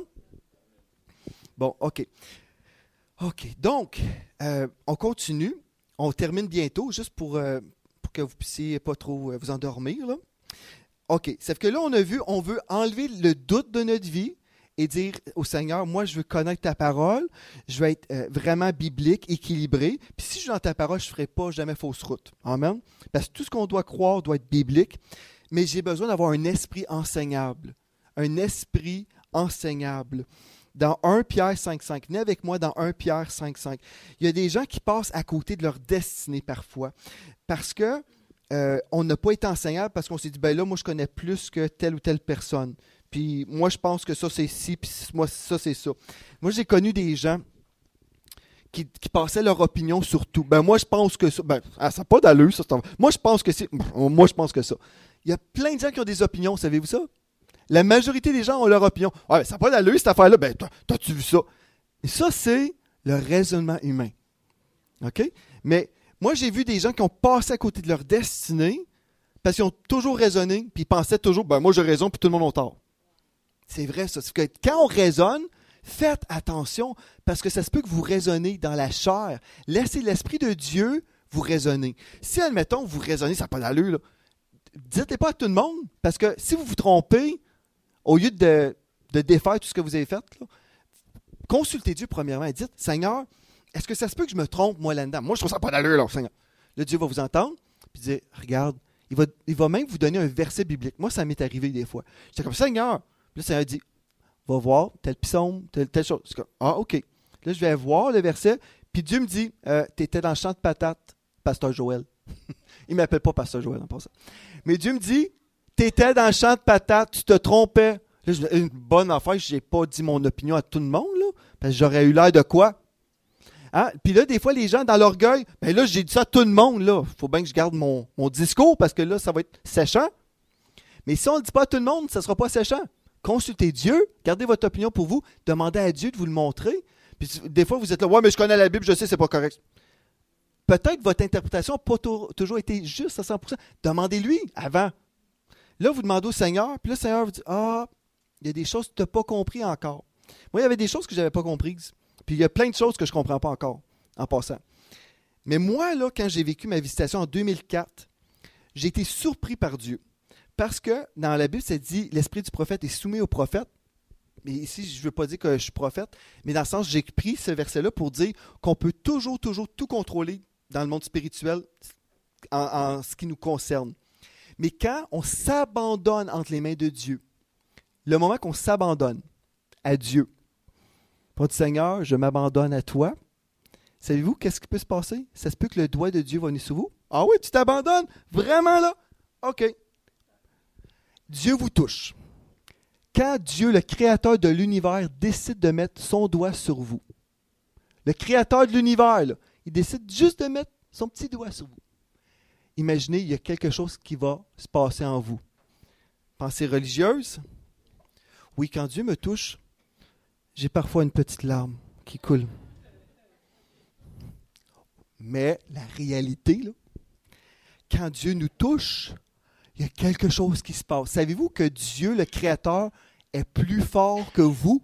Bon, OK. OK. Donc, euh, on continue. On termine bientôt, juste pour, euh, pour que vous puissiez pas trop euh, vous endormir, là. OK. Ça fait que là, on a vu, on veut enlever le doute de notre vie et dire au Seigneur, moi, je veux connaître ta parole, je veux être euh, vraiment biblique, équilibré. Puis si je suis dans ta parole, je ne ferai pas jamais fausse route. Amen? Parce que tout ce qu'on doit croire doit être biblique, mais j'ai besoin d'avoir un esprit enseignable. Un esprit enseignable. Dans premier Pierre cinq cinq, venez avec moi dans premier Pierre cinq cinq. Il y a des gens qui passent à côté de leur destinée parfois parce que euh, on n'a pas été enseignable parce qu'on s'est dit, ben là, moi, je connais plus que telle ou telle personne. Puis moi, je pense que ça, c'est ci, puis moi, ça, c'est ça. Moi, j'ai connu des gens qui, qui passaient leur opinion sur tout. Ben moi, je pense que ça... Ben, ah, ça n'a pas d'allure, ça. C'est... Moi, je pense que c'est... Moi, je pense que ça. Il y a plein de gens qui ont des opinions, savez-vous ça? La majorité des gens ont leur opinion. Ah, ben, ça n'a pas d'allure, cette affaire-là. Ben, toi, t'as-tu vu ça? Et ça, c'est le raisonnement humain. OK? Mais moi, j'ai vu des gens qui ont passé à côté de leur destinée parce qu'ils ont toujours raisonné, puis ils pensaient toujours, ben moi, j'ai raison, puis tout le monde a tort. C'est vrai, ça. C'est que quand on raisonne, faites attention, parce que ça se peut que vous raisonnez dans la chair. Laissez l'Esprit de Dieu vous raisonner. Si, admettons, vous raisonnez, ça n'a pas d'allure, là, dites-le pas à tout le monde, parce que si vous vous trompez, au lieu de, de défaire tout ce que vous avez fait, là, consultez Dieu premièrement et dites, Seigneur, est-ce que ça se peut que je me trompe, moi, là-dedans? Moi, je trouve ça pas d'allure, là, Seigneur. Là, Dieu va vous entendre, puis dire, regarde, il va, il va même vous donner un verset biblique. Moi, ça m'est arrivé des fois. J'étais comme, Seigneur, puis là, le Seigneur dit, va voir tel psaume, telle, telle chose. Comme, ah, OK. Là, je vais voir le verset, puis Dieu me dit, euh, tu étais dans le champ de patates, Pasteur Joël. Il ne m'appelle pas Pasteur Joël en passant. Mais Dieu me dit, tu étais dans le champ de patates, tu te trompais. Là, je, une bonne affaire, je n'ai pas dit mon opinion à tout le monde, là, parce que j'aurais eu l'air de quoi? Hein? Puis là, des fois, les gens, dans l'orgueil, ben là, j'ai dit ça à tout le monde, là. Il faut bien que je garde mon, mon discours, parce que là, ça va être séchant. Mais si on ne le dit pas à tout le monde, ça ne sera pas séchant. Consultez Dieu, gardez votre opinion pour vous, demandez à Dieu de vous le montrer. Puis des fois, vous êtes là, ouais, mais je connais la Bible, je sais, c'est pas correct. Peut-être votre interprétation n'a pas t- toujours été juste à cent pour cent. Demandez-lui avant. Là, vous demandez au Seigneur, puis là, le Seigneur vous dit, ah, il y a des choses que tu n'as pas compris encore. Moi, il y avait des choses que je n'avais pas comprises. Puis il y a plein de choses que je ne comprends pas encore, en passant. Mais moi, là, quand j'ai vécu ma visitation en deux mille quatre, j'ai été surpris par Dieu. Parce que dans la Bible, ça dit « L'esprit du prophète est soumis au prophète ». Mais ici, je ne veux pas dire que je suis prophète, mais dans le sens, j'ai pris ce verset-là pour dire qu'on peut toujours, toujours tout contrôler dans le monde spirituel en, en ce qui nous concerne. Mais quand on s'abandonne entre les mains de Dieu, le moment qu'on s'abandonne à Dieu, pour dire « Seigneur, je m'abandonne à toi », savez-vous qu'est-ce qui peut se passer? Ça se peut que le doigt de Dieu va venir sur vous. Ah oui, tu t'abandonnes? Vraiment là? OK. Dieu vous touche. Quand Dieu, le créateur de l'univers, décide de mettre son doigt sur vous, le créateur de l'univers, là, il décide juste de mettre son petit doigt sur vous. Imaginez, il y a quelque chose qui va se passer en vous. Pensée religieuse? Oui, quand Dieu me touche, j'ai parfois une petite larme qui coule. Mais la réalité, là, quand Dieu nous touche, il y a quelque chose qui se passe. Savez-vous que Dieu, le Créateur, est plus fort que vous?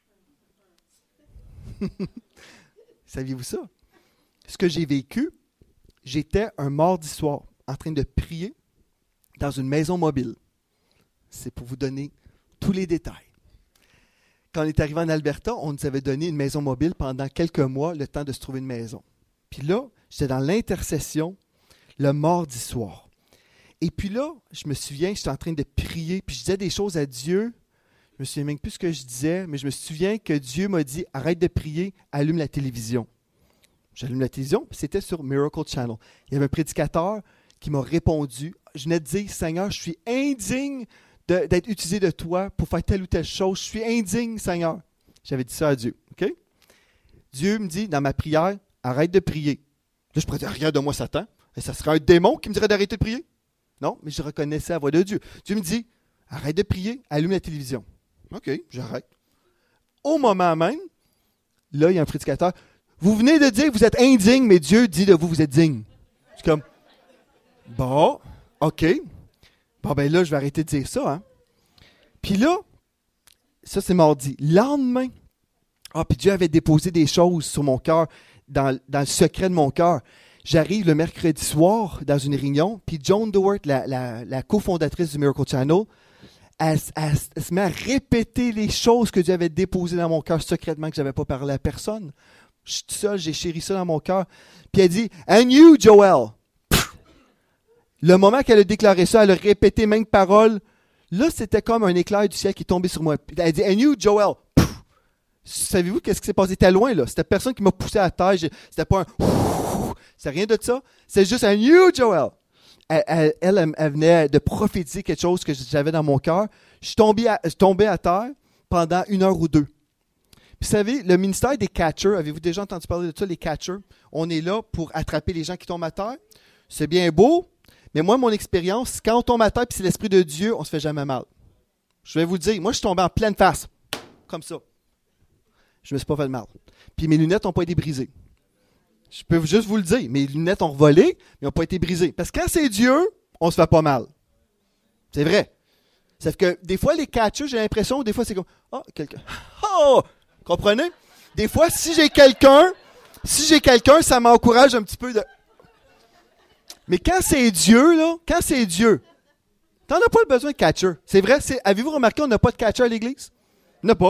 Saviez-vous ça? Ce que j'ai vécu, j'étais un mardi soir en train de prier dans une maison mobile. C'est pour vous donner tous les détails. Quand on est arrivé en Alberta, on nous avait donné une maison mobile pendant quelques mois, le temps de se trouver une maison. Puis là, j'étais dans l'intercession le mardi soir. Et puis là, je me souviens, j'étais en train de prier, puis je disais des choses à Dieu. Je me souviens même plus ce que je disais, mais je me souviens que Dieu m'a dit, arrête de prier, allume la télévision. J'allume la télévision, puis c'était sur Miracle Channel. Il y avait un prédicateur qui m'a répondu. Je venais de dire, Seigneur, je suis indigne de, d'être utilisé de toi pour faire telle ou telle chose. Je suis indigne, Seigneur. J'avais dit ça à Dieu. OK? Dieu me dit, dans ma prière, arrête de prier. Là, je pourrais dire, regarde de moi, Satan. Et ça serait un démon qui me dirait d'arrêter de prier? Non, mais je reconnaissais la voix de Dieu. Dieu me dit, arrête de prier, allume la télévision. OK, j'arrête. Au moment même, là, il y a un prédicateur. Vous venez de dire que vous êtes indigne, mais Dieu dit de vous, vous êtes digne. Je suis comme, bon, OK. Bon, ben là, je vais arrêter de dire ça. Hein? Puis là, ça, c'est mardi. Lendemain, ah, puis Dieu avait déposé des choses sur mon cœur, dans, dans le secret de mon cœur. J'arrive le mercredi soir dans une réunion, puis Joan Dewart, la, la, la cofondatrice du Miracle Channel, elle, elle, elle se met à répéter les choses que Dieu avait déposées dans mon cœur secrètement, que je n'avais pas parlé à personne. Je suis tout seul, j'ai chéri ça dans mon cœur. Puis elle dit « And you, Joel! » Le moment qu'elle a déclaré ça, elle a répété même parole. Là, c'était comme un éclair du ciel qui est tombé sur moi. Elle dit « And you, Joel! » Savez-vous qu'est-ce qui s'est passé? C'était loin, là. C'était personne qui m'a poussé à la terre. C'était pas un... C'est rien de ça. C'est juste un « You, Joel! » Elle, elle, elle, elle venait de prophétiser quelque chose que j'avais dans mon cœur. Je suis tombé à, je suis tombé à terre pendant une heure ou deux. Puis vous savez, le ministère des catchers, avez-vous déjà entendu parler de ça, les catchers? On est là pour attraper les gens qui tombent à terre. C'est bien beau, mais moi, mon expérience, quand on tombe à terre et c'est l'Esprit de Dieu, on se fait jamais mal. Je vais vous le dire, moi, je suis tombé en pleine face, comme ça. Je me suis pas fait de mal. Puis mes lunettes n'ont pas été brisées. Je peux juste vous le dire, mes lunettes ont volé, mais n'ont pas été brisées. Parce que quand c'est Dieu, on se fait pas mal. C'est vrai. Sauf que des fois, les catchers, j'ai l'impression, des fois, c'est comme, oh, quelqu'un. Oh! Comprenez? Des fois, si j'ai quelqu'un, si j'ai quelqu'un, ça m'encourage un petit peu de... Mais quand c'est Dieu, là, quand c'est Dieu, t'en as pas le besoin de catcher. C'est vrai, c'est, avez-vous remarqué, on n'a pas de catcher à l'église? On n'a pas.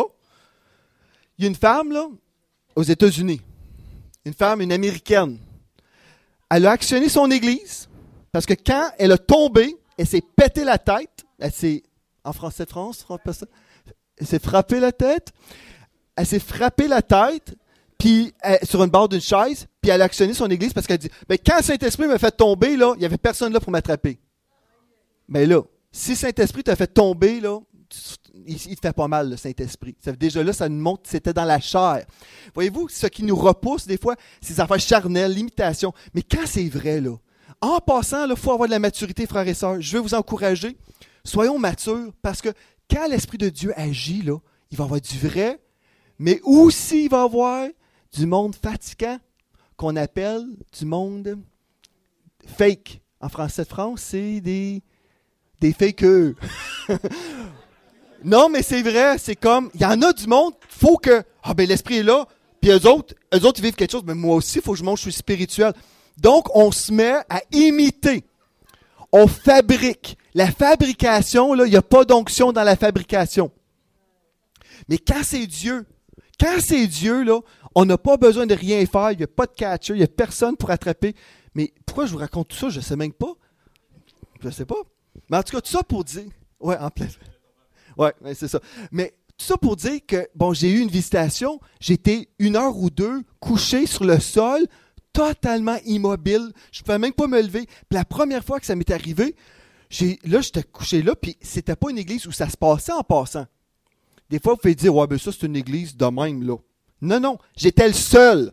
Il y a une femme, là, aux États-Unis. Une femme, une Américaine. Elle a actionné son église parce que quand elle a tombé, elle s'est pété la tête. Elle s'est, en français de France, elle s'est frappé la tête. Elle s'est frappé la tête puis elle, sur une barre d'une chaise, puis elle a actionné son église parce qu'elle dit, ben, quand Saint-Esprit m'a fait tomber, là, il n'y avait personne là pour m'attraper. Mais là, si Saint-Esprit t'a fait tomber, là, il, il te fait pas mal, le Saint-Esprit. Ça, déjà là, ça nous montre que c'était dans la chair. Voyez-vous, ce qui nous repousse, des fois, c'est des affaires charnelles, l'imitation. Mais quand c'est vrai, là, en passant, il faut avoir de la maturité, frères et sœurs. Je veux vous encourager. Soyons matures, parce que quand l'Esprit de Dieu agit, là, il va y avoir du vrai, mais aussi il va y avoir du monde fatigant, qu'on appelle du monde fake. En français de France, c'est des, des fakeux. Non, mais c'est vrai, c'est comme, il y en a du monde, il faut que, ah ben l'Esprit est là, puis eux autres, eux autres, ils vivent quelque chose, mais moi aussi, il faut que je montre que je suis spirituel. Donc, on se met à imiter. On fabrique. La fabrication, là, il n'y a pas d'onction dans la fabrication. Mais quand c'est Dieu, quand c'est Dieu, là, on n'a pas besoin de rien faire, il n'y a pas de catcher, il n'y a personne pour attraper. Mais pourquoi je vous raconte tout ça? Je ne sais même pas. Je ne sais pas. Mais en tout cas, tout ça pour dire... Ouais, en plein... Ouais, c'est ça. Mais tout ça pour dire que, bon, j'ai eu une visitation, j'étais une heure ou deux couché sur le sol, totalement immobile. Je ne pouvais même pas me lever. Puis la première fois que ça m'est arrivé, j'ai, là, j'étais couché là, puis c'était pas une église où ça se passait en passant. Des fois, vous pouvez dire, ouais, ben ça, c'est une église de même, là. Non, non, j'étais le seul.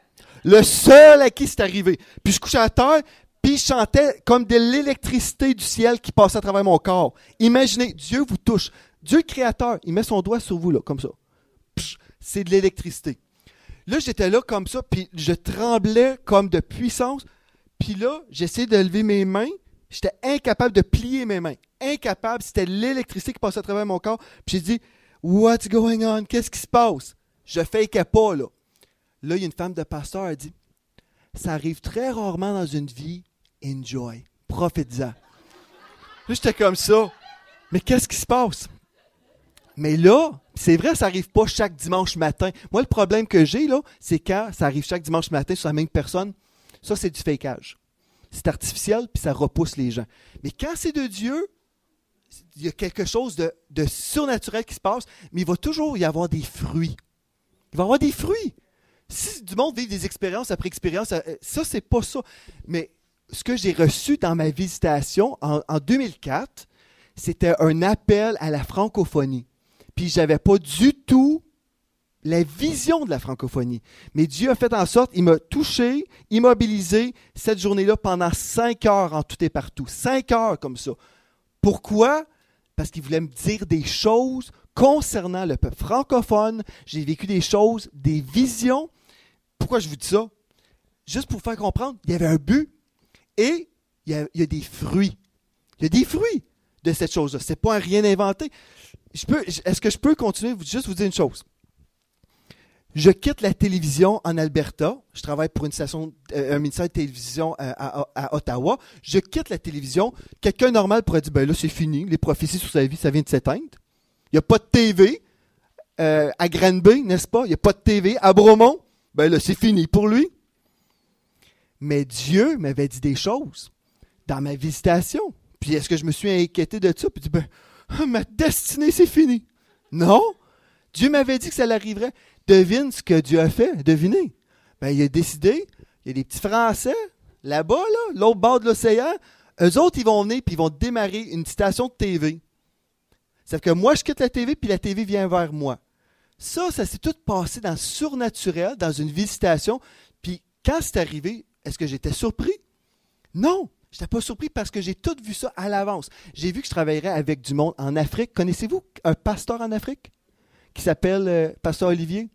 Le seul à qui c'est arrivé. Puis je couchais à terre, puis je chantais comme de l'électricité du ciel qui passait à travers mon corps. Imaginez, Dieu vous touche. Dieu créateur, il met son doigt sur vous, là, comme ça. Psh, c'est de l'électricité. Là, j'étais là comme ça, puis je tremblais comme de puissance. Puis là, j'essayais de lever mes mains. J'étais incapable de plier mes mains. Incapable, c'était l'électricité qui passait à travers mon corps. Puis j'ai dit, « What's going on? Qu'est-ce qui se passe? » Je ne fakeais pas, là. Là, il y a une femme de pasteur, elle dit, « Ça arrive très rarement dans une vie. Enjoy. Profite-en. » Là, j'étais comme ça. Mais qu'est-ce qui se passe? Mais là, c'est vrai, ça n'arrive pas chaque dimanche matin. Moi, le problème que j'ai, là, c'est quand ça arrive chaque dimanche matin sur la même personne. Ça, c'est du fakeage. C'est artificiel, puis ça repousse les gens. Mais quand c'est de Dieu, il y a quelque chose de, de surnaturel qui se passe, mais il va toujours y avoir des fruits. Il va y avoir des fruits. Si du monde vit des expériences après expérience, ça, c'est pas ça. Mais ce que j'ai reçu dans ma visitation en, en deux mille quatre, c'était un appel à la francophonie. Puis je n'avais pas du tout la vision de la francophonie. Mais Dieu a fait en sorte, il m'a touché, immobilisé cette journée-là pendant cinq heures en tout et partout. Cinq heures comme ça. Pourquoi? Parce qu'il voulait me dire des choses concernant le peuple francophone. J'ai vécu des choses, des visions. Pourquoi je vous dis ça? Juste pour vous faire comprendre, il y avait un but et il y a, il y a des fruits. Il y a des fruits de cette chose-là. Ce n'est pas un rien inventé. Je peux, est-ce que je peux continuer, juste vous dire une chose? Je quitte la télévision en Alberta. Je travaille pour une station, euh, un ministère de télévision à, à, à Ottawa. Je quitte la télévision. Quelqu'un normal pourrait dire, ben là, c'est fini. Les prophéties sur sa vie, ça vient de s'éteindre. Il n'y a pas de T V euh, à Granby, n'est-ce pas? Il n'y a pas de T V à Bromont. Ben là, c'est fini pour lui. Mais Dieu m'avait dit des choses dans ma visitation. Puis est-ce que je me suis inquiété de ça? Puis dit, ben, ma destinée, c'est fini. Non. Dieu m'avait dit que ça l'arriverait. Devine ce que Dieu a fait. Devinez. Ben, il a décidé, il y a des petits Français, là-bas, là, l'autre bord de l'océan. Eux autres, ils vont venir puis ils vont démarrer une station de T V. C'est-à-dire que moi, je quitte la T V puis la T V vient vers moi. Ça, ça s'est tout passé dans le surnaturel, dans une visitation. Puis quand c'est arrivé, est-ce que j'étais surpris? Non, je n'étais pas surpris parce que j'ai tout vu ça à l'avance. J'ai vu que je travaillerais avec du monde en Afrique. Connaissez-vous un pasteur en Afrique qui s'appelle euh, Pasteur Olivier?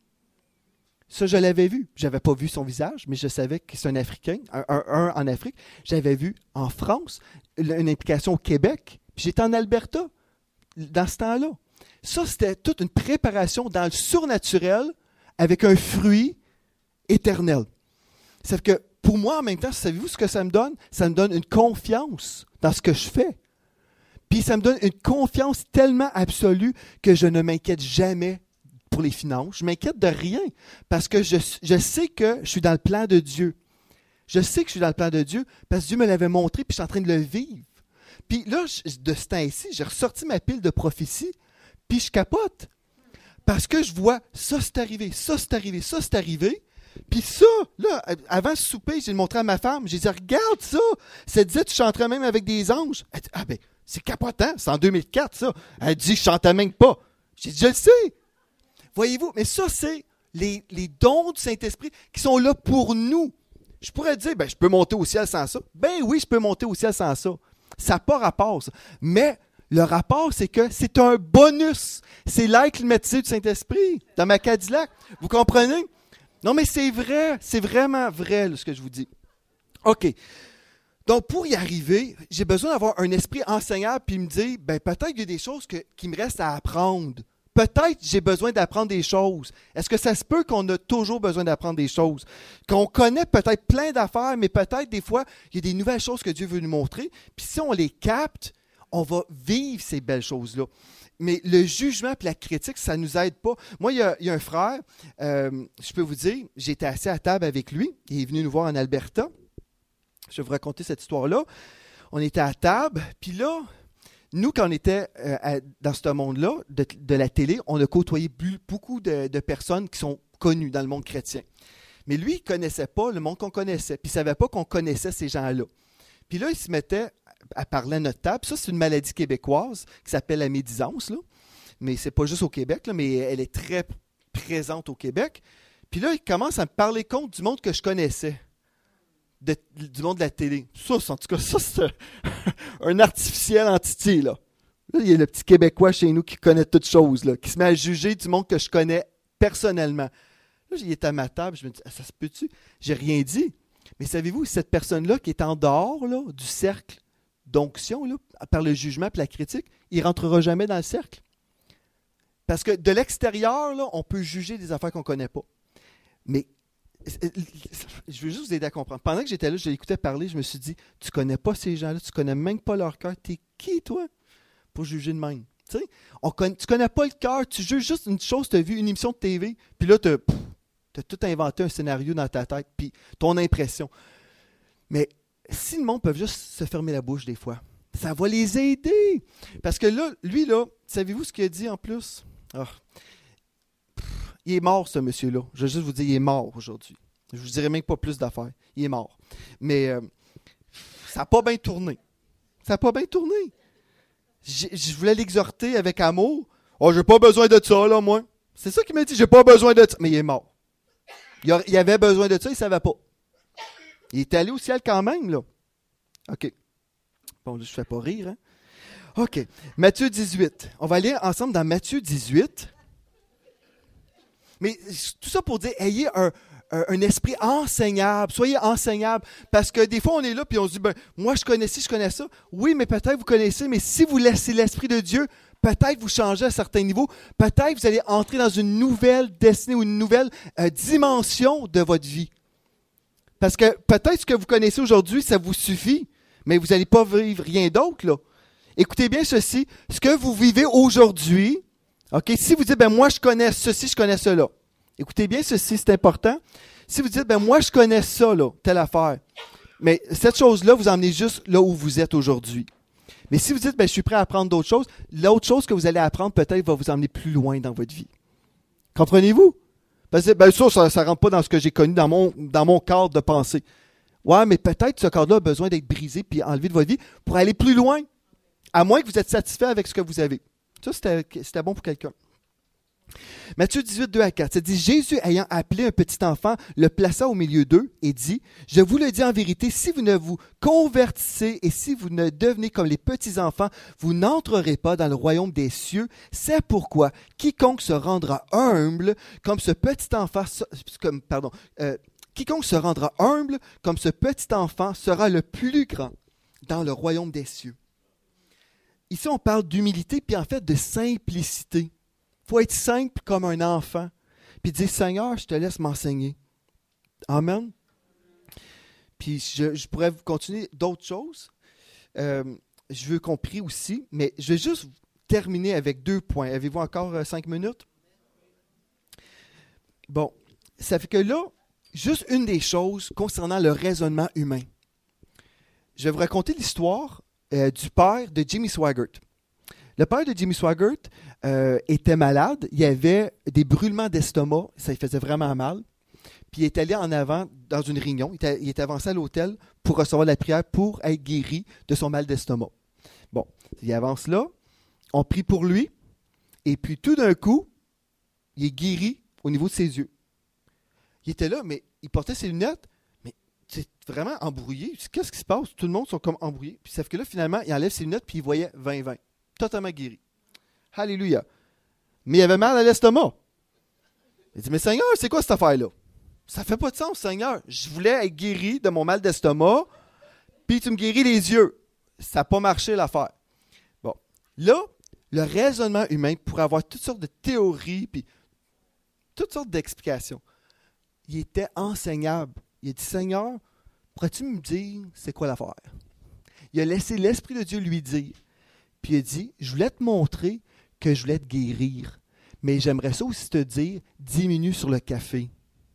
Ça, je l'avais vu. Je n'avais pas vu son visage, mais je savais que c'est un Africain, un, un, un en Afrique. J'avais vu en France, une implication au Québec. Puis j'étais en Alberta dans ce temps-là. Ça, c'était toute une préparation dans le surnaturel avec un fruit éternel. C'est que pour moi, en même temps, savez-vous ce que ça me donne? Ça me donne une confiance dans ce que je fais. Puis ça me donne une confiance tellement absolue que je ne m'inquiète jamais pour les finances. Je m'inquiète de rien parce que je, je sais que je suis dans le plan de Dieu. Je sais que je suis dans le plan de Dieu parce que Dieu me l'avait montré puis je suis en train de le vivre. Puis là, de ce temps-ci, j'ai ressorti ma pile de prophéties. Puis je capote. Parce que je vois, ça c'est arrivé, ça c'est arrivé, ça c'est arrivé. Puis ça, là, avant ce souper, j'ai montré à ma femme. J'ai dit, regarde ça. Ça disait, tu chanterais même avec des anges. Elle dit, ah ben, c'est capotant. C'est en deux mille quatre, ça. Elle dit, je chantais même pas. J'ai dit, je le sais. Voyez-vous, mais ça, c'est les, les dons du Saint-Esprit qui sont là pour nous. Je pourrais dire, ben, je peux monter au ciel sans ça. Ben oui, je peux monter au ciel sans ça. Ça n'a pas rapport, ça. Mais le rapport, c'est que c'est un bonus. C'est l'air climatisé du Saint-Esprit dans ma Cadillac. Vous comprenez? Non, mais c'est vrai. C'est vraiment vrai, là, ce que je vous dis. OK. Donc, pour y arriver, j'ai besoin d'avoir un esprit enseignable puis me dire, ben peut-être qu'il y a des choses que, qui me restent à apprendre. Peut-être j'ai besoin d'apprendre des choses. Est-ce que ça se peut qu'on a toujours besoin d'apprendre des choses? Qu'on connaît peut-être plein d'affaires, mais peut-être des fois, il y a des nouvelles choses que Dieu veut nous montrer. Puis si on les capte, on va vivre ces belles choses-là. Mais le jugement et la critique, ça ne nous aide pas. Moi, il y a, il y a un frère, euh, je peux vous dire, j'étais assis à table avec lui. Il est venu nous voir en Alberta. Je vais vous raconter cette histoire-là. On était à table, puis là, nous, quand on était euh, à, dans ce monde-là, de, de la télé, on a côtoyé beaucoup de, de personnes qui sont connues dans le monde chrétien. Mais lui, il ne connaissait pas le monde qu'on connaissait, puis il ne savait pas qu'on connaissait ces gens-là. Puis là, il se mettait à parler à notre table. Ça, c'est une maladie québécoise qui s'appelle la médisance, là. Mais ce n'est pas juste au Québec, là, mais elle est très présente au Québec. Puis là, il commence à me parler contre du monde que je connaissais. De, du monde de la télé. Ça, en tout cas, ça, c'est un, un artificiel entité, là. Là, il y a le petit Québécois chez nous qui connaît toutes choses, là, qui se met à juger du monde que je connais personnellement. Là, il est à ma table, je me dis, ah, ça se peut-tu? J'ai rien dit. Mais savez-vous, cette personne-là qui est en dehors là, du cercle d'onction, là, par le jugement et la critique, il ne rentrera jamais dans le cercle. Parce que de l'extérieur, là, on peut juger des affaires qu'on ne connaît pas. Mais je veux juste vous aider à comprendre. Pendant que j'étais là, je l'écoutais parler, je me suis dit, tu ne connais pas ces gens-là, tu ne connais même pas leur cœur. Tu es qui, toi, pour juger de même? Tu sais, on conna... tu ne connais pas le cœur, tu juges juste une chose, tu as vu une émission de T V, puis là, tu as tout inventé un scénario dans ta tête, puis ton impression. Mais si le monde peut juste se fermer la bouche des fois, ça va les aider. Parce que là, lui, là, savez-vous ce qu'il a dit en plus? Oh. Il est mort, ce monsieur-là. Je vais juste vous dire, il est mort aujourd'hui. Je ne vous dirai même pas plus d'affaires. Il est mort. Mais euh, ça n'a pas bien tourné. Ça n'a pas bien tourné. J'ai, je voulais l'exhorter avec amour. « Oh, j'ai pas besoin de ça, là, moi. » C'est ça qu'il m'a dit, « J'ai pas besoin de ça. » Mais il est mort. Il, a, il avait besoin de ça, il ne savait pas. Il est allé au ciel quand même, là. OK. Bon, je ne fais pas rire, hein? OK. Matthieu dix-huit. On va aller ensemble dans Matthieu dix-huit. Mais tout ça pour dire, ayez un, un, un esprit enseignable. Soyez enseignable. Parce que des fois, on est là et on se dit, ben, moi, je connais ci, je connais ça. Oui, mais peut-être vous connaissez, mais si vous laissez l'Esprit de Dieu, peut-être vous changez à certains niveaux. Peut-être vous allez entrer dans une nouvelle destinée ou une nouvelle euh, dimension de votre vie. Parce que peut-être ce que vous connaissez aujourd'hui, ça vous suffit, mais vous n'allez pas vivre rien d'autre, là. Écoutez bien ceci. Ce que vous vivez aujourd'hui, OK, si vous dites, ben moi, je connais ceci, je connais cela. Écoutez bien ceci, c'est important. Si vous dites, ben moi, je connais ça, là, telle affaire. Mais cette chose-là, vous emmenez juste là où vous êtes aujourd'hui. Mais si vous dites, ben je suis prêt à apprendre d'autres choses, l'autre chose que vous allez apprendre, peut-être, va vous emmener plus loin dans votre vie. Comprenez-vous? Parce que, ben ça, ça ne rentre pas dans ce que j'ai connu, dans mon, dans mon cadre de pensée. Ouais, mais peut-être ce cadre-là a besoin d'être brisé puis enlevé de votre vie pour aller plus loin. À moins que vous êtes satisfait avec ce que vous avez. Ça, c'était, c'était bon pour quelqu'un. Matthieu dix-huit, deux à quatre, ça dit « Jésus, ayant appelé un petit enfant, le plaça au milieu d'eux et dit, « Je vous le dis en vérité, si vous ne vous convertissez et si vous ne devenez comme les petits-enfants, vous n'entrerez pas dans le royaume des cieux. C'est pourquoi quiconque se rendra humble comme ce petit enfant, comme, pardon, euh, quiconque se rendra humble comme ce petit enfant sera le plus grand dans le royaume des cieux. » Ici, on parle d'humilité puis en fait de simplicité. Il faut être simple comme un enfant. Puis dire, Seigneur, je te laisse m'enseigner. Amen. Puis je, je pourrais vous continuer d'autres choses. Euh, je veux qu'on prie aussi, mais je vais juste terminer avec deux points. Avez-vous encore euh, cinq minutes? Bon, ça fait que là, juste une des choses concernant le raisonnement humain. Je vais vous raconter l'histoire euh, du père de Jimmy Swaggart. Le père de Jimmy Swaggart euh, était malade. Il avait des brûlements d'estomac. Ça lui faisait vraiment mal. Puis il est allé en avant dans une réunion. Il était, il est avancé à l'hôtel pour recevoir la prière pour être guéri de son mal d'estomac. Bon, il avance là. On prie pour lui. Et puis tout d'un coup, il est guéri au niveau de ses yeux. Il était là, mais il portait ses lunettes. Mais c'est vraiment embrouillé. Qu'est-ce qui se passe? Tout le monde sont comme embrouillés. Puis sauf que là, finalement, il enlève ses lunettes puis il voyait vingt vingt. Totalement guéri. Alléluia. Mais il avait mal à l'estomac. Il dit, mais Seigneur, c'est quoi cette affaire-là? Ça fait pas de sens, Seigneur. Je voulais être guéri de mon mal d'estomac, puis tu me guéris les yeux. Ça n'a pas marché l'affaire. Bon. Là, le raisonnement humain pourrait avoir toutes sortes de théories, puis toutes sortes d'explications. Il était enseignable. Il a dit, Seigneur, pourrais-tu me dire c'est quoi l'affaire? Il a laissé l'Esprit de Dieu lui dire. Puis il a dit, je voulais te montrer que je voulais te guérir, mais j'aimerais ça aussi te dire, diminue sur le café.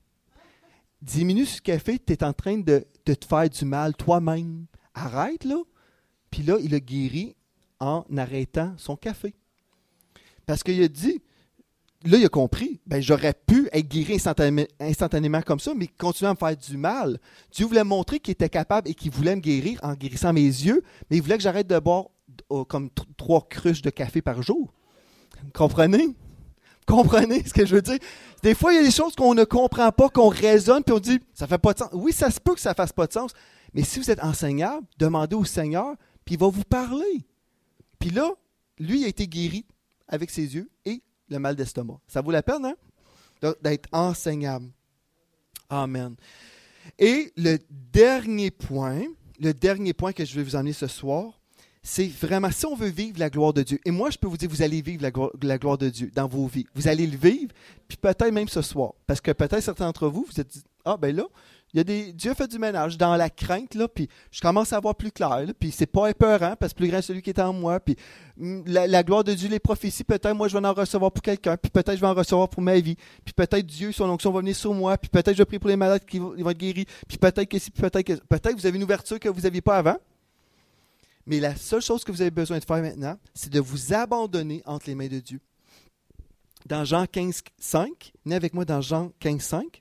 Diminue sur le café, tu es en train de, de te faire du mal toi-même. Arrête là. Puis là, il a guéri en arrêtant son café. Parce qu'il a dit, là, il a compris, ben, j'aurais pu être guéri instantanément, instantanément comme ça, mais continuer à me faire du mal. Dieu voulait montrer qu'il était capable et qu'il voulait me guérir en guérissant mes yeux, mais il voulait que j'arrête de boire oh, comme t- trois cruches de café par jour. Vous comprenez? Vous comprenez ce que je veux dire? Des fois, il y a des choses qu'on ne comprend pas, qu'on raisonne, puis on dit, ça fait pas de sens. Oui, ça se peut que ça ne fasse pas de sens, mais si vous êtes enseignable, demandez au Seigneur, puis il va vous parler. Puis là, lui, il a été guéri avec ses yeux et le mal d'estomac. Ça vaut la peine, hein? D'être enseignable. Amen. Et le dernier point, le dernier point que je vais vous emmener ce soir, c'est vraiment, si on veut vivre la gloire de Dieu, et moi je peux vous dire, vous allez vivre la gloire, la gloire de Dieu dans vos vies. Vous allez le vivre, puis peut-être même ce soir. Parce que peut-être certains d'entre vous, vous êtes dit, ah ben là, il y a des, Dieu fait du ménage dans la crainte, là, puis je commence à voir plus clair, là, puis c'est pas épeurant, parce que plus grand est celui qui est en moi, puis la, la gloire de Dieu, les prophéties, peut-être moi je vais en recevoir pour quelqu'un, puis peut-être je vais en recevoir pour ma vie, puis peut-être Dieu, son onction va venir sur moi, puis peut-être je vais prier pour les malades qui vont, ils vont être guéris, puis peut-être que si, puis peut-être que, peut-être vous avez une ouverture que vous n'aviez pas avant. Mais la seule chose que vous avez besoin de faire maintenant, c'est de vous abandonner entre les mains de Dieu. Dans Jean quinze, cinq, venez avec moi dans Jean quinze, cinq.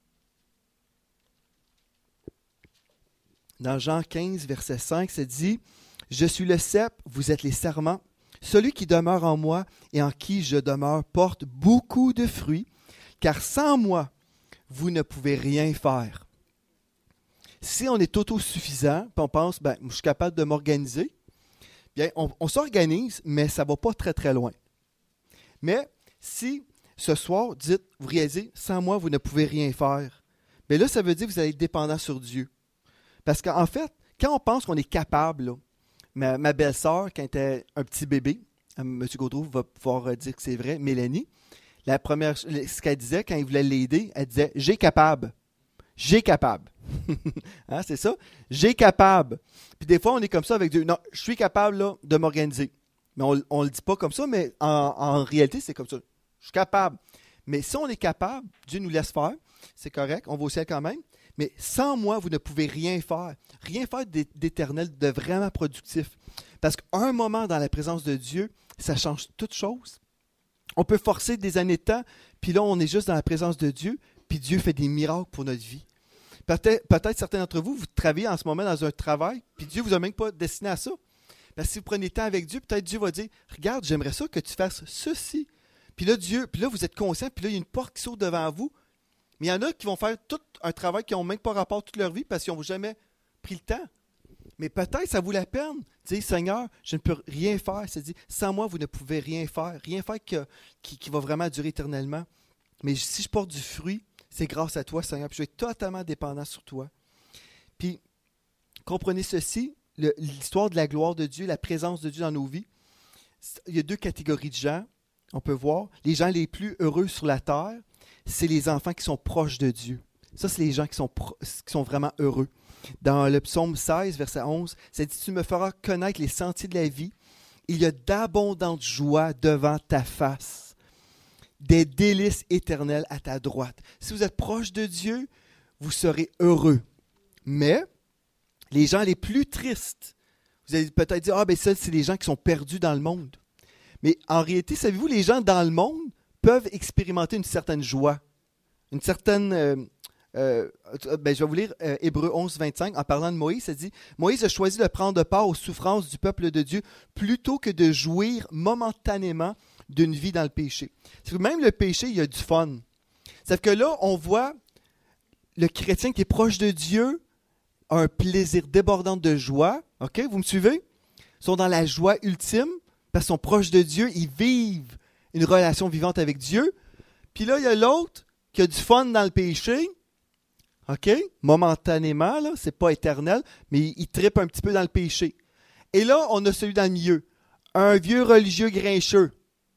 Dans Jean quinze, verset cinq, ça dit « Je suis le cep, vous êtes les serments. Celui qui demeure en moi et en qui je demeure porte beaucoup de fruits, car sans moi, vous ne pouvez rien faire. » Si on est autosuffisant, puis on pense, ben, je suis capable de m'organiser, bien, on, on s'organise, mais ça ne va pas très, très loin. Mais si ce soir, dites, vous réalisez, sans moi, vous ne pouvez rien faire, bien là, ça veut dire que vous allez être dépendant sur Dieu. Parce qu'en fait, quand on pense qu'on est capable, là, ma, ma belle-sœur, quand elle était un petit bébé, M. Gaudreau va pouvoir dire que c'est vrai, Mélanie, la première, ce qu'elle disait quand il voulait l'aider, elle disait, j'ai capable. J'ai capable. Hein, c'est ça? J'ai capable. Puis des fois, on est comme ça avec Dieu. Non, je suis capable là, de m'organiser. Mais on ne le dit pas comme ça, mais en, en réalité, c'est comme ça. Je suis capable. Mais si on est capable, Dieu nous laisse faire. C'est correct, on va au ciel quand même. Mais sans moi, vous ne pouvez rien faire. Rien faire d'éternel, de vraiment productif. Parce qu'un moment dans la présence de Dieu, ça change toute chose. On peut forcer des années de temps, puis là, on est juste dans la présence de Dieu, puis Dieu fait des miracles pour notre vie. Peut-être, peut-être certains d'entre vous, vous travaillez en ce moment dans un travail, puis Dieu ne vous a même pas destiné à ça. Parce que si vous prenez le temps avec Dieu, peut-être Dieu va dire, regarde, j'aimerais ça que tu fasses ceci. Puis là, Dieu, puis là, vous êtes conscient, puis là, il y a une porte qui s'ouvre devant vous. Mais il y en a qui vont faire tout un travail qui n'ont même pas rapport toute leur vie parce qu'ils n'ont jamais pris le temps. Mais peut-être ça vaut la peine. Dire, Seigneur, je ne peux rien faire. C'est-à-dire, sans moi, vous ne pouvez rien faire. Rien faire que, qui, qui va vraiment durer éternellement. Mais si je porte du fruit, c'est grâce à toi, Seigneur. Puis je vais être totalement dépendant sur toi. Puis, comprenez ceci, le, l'histoire de la gloire de Dieu, la présence de Dieu dans nos vies. Il y a deux catégories de gens, on peut voir. Les gens les plus heureux sur la terre, c'est les enfants qui sont proches de Dieu. Ça, c'est les gens qui sont, pro- qui sont vraiment heureux. Dans le psaume seize, verset onze, ça dit « Tu me feras connaître les sentiers de la vie. Il y a d'abondantes joies devant ta face, des délices éternels à ta droite. » Si vous êtes proche de Dieu, vous serez heureux. Mais les gens les plus tristes, vous allez peut-être dire « Ah, ben ça, c'est les gens qui sont perdus dans le monde. » Mais en réalité, savez-vous, les gens dans le monde peuvent expérimenter une certaine joie, une certaine... Euh, euh, ben, je vais vous lire euh, Hébreux onze, vingt-cinq, en parlant de Moïse, ça dit « Moïse a choisi de prendre part aux souffrances du peuple de Dieu plutôt que de jouir momentanément d'une vie dans le péché. » C'est que même le péché, il y a du fun. C'est que là, on voit le chrétien qui est proche de Dieu a un plaisir débordant de joie. OK, vous me suivez? Ils sont dans la joie ultime parce qu'ils sont proches de Dieu, ils vivent une relation vivante avec Dieu. Puis là, il y a l'autre qui a du fun dans le péché. OK? Momentanément, là, c'est pas éternel, mais il, il trippe un petit peu dans le péché. Et là, on a celui dans le milieu. Un vieux religieux grincheux.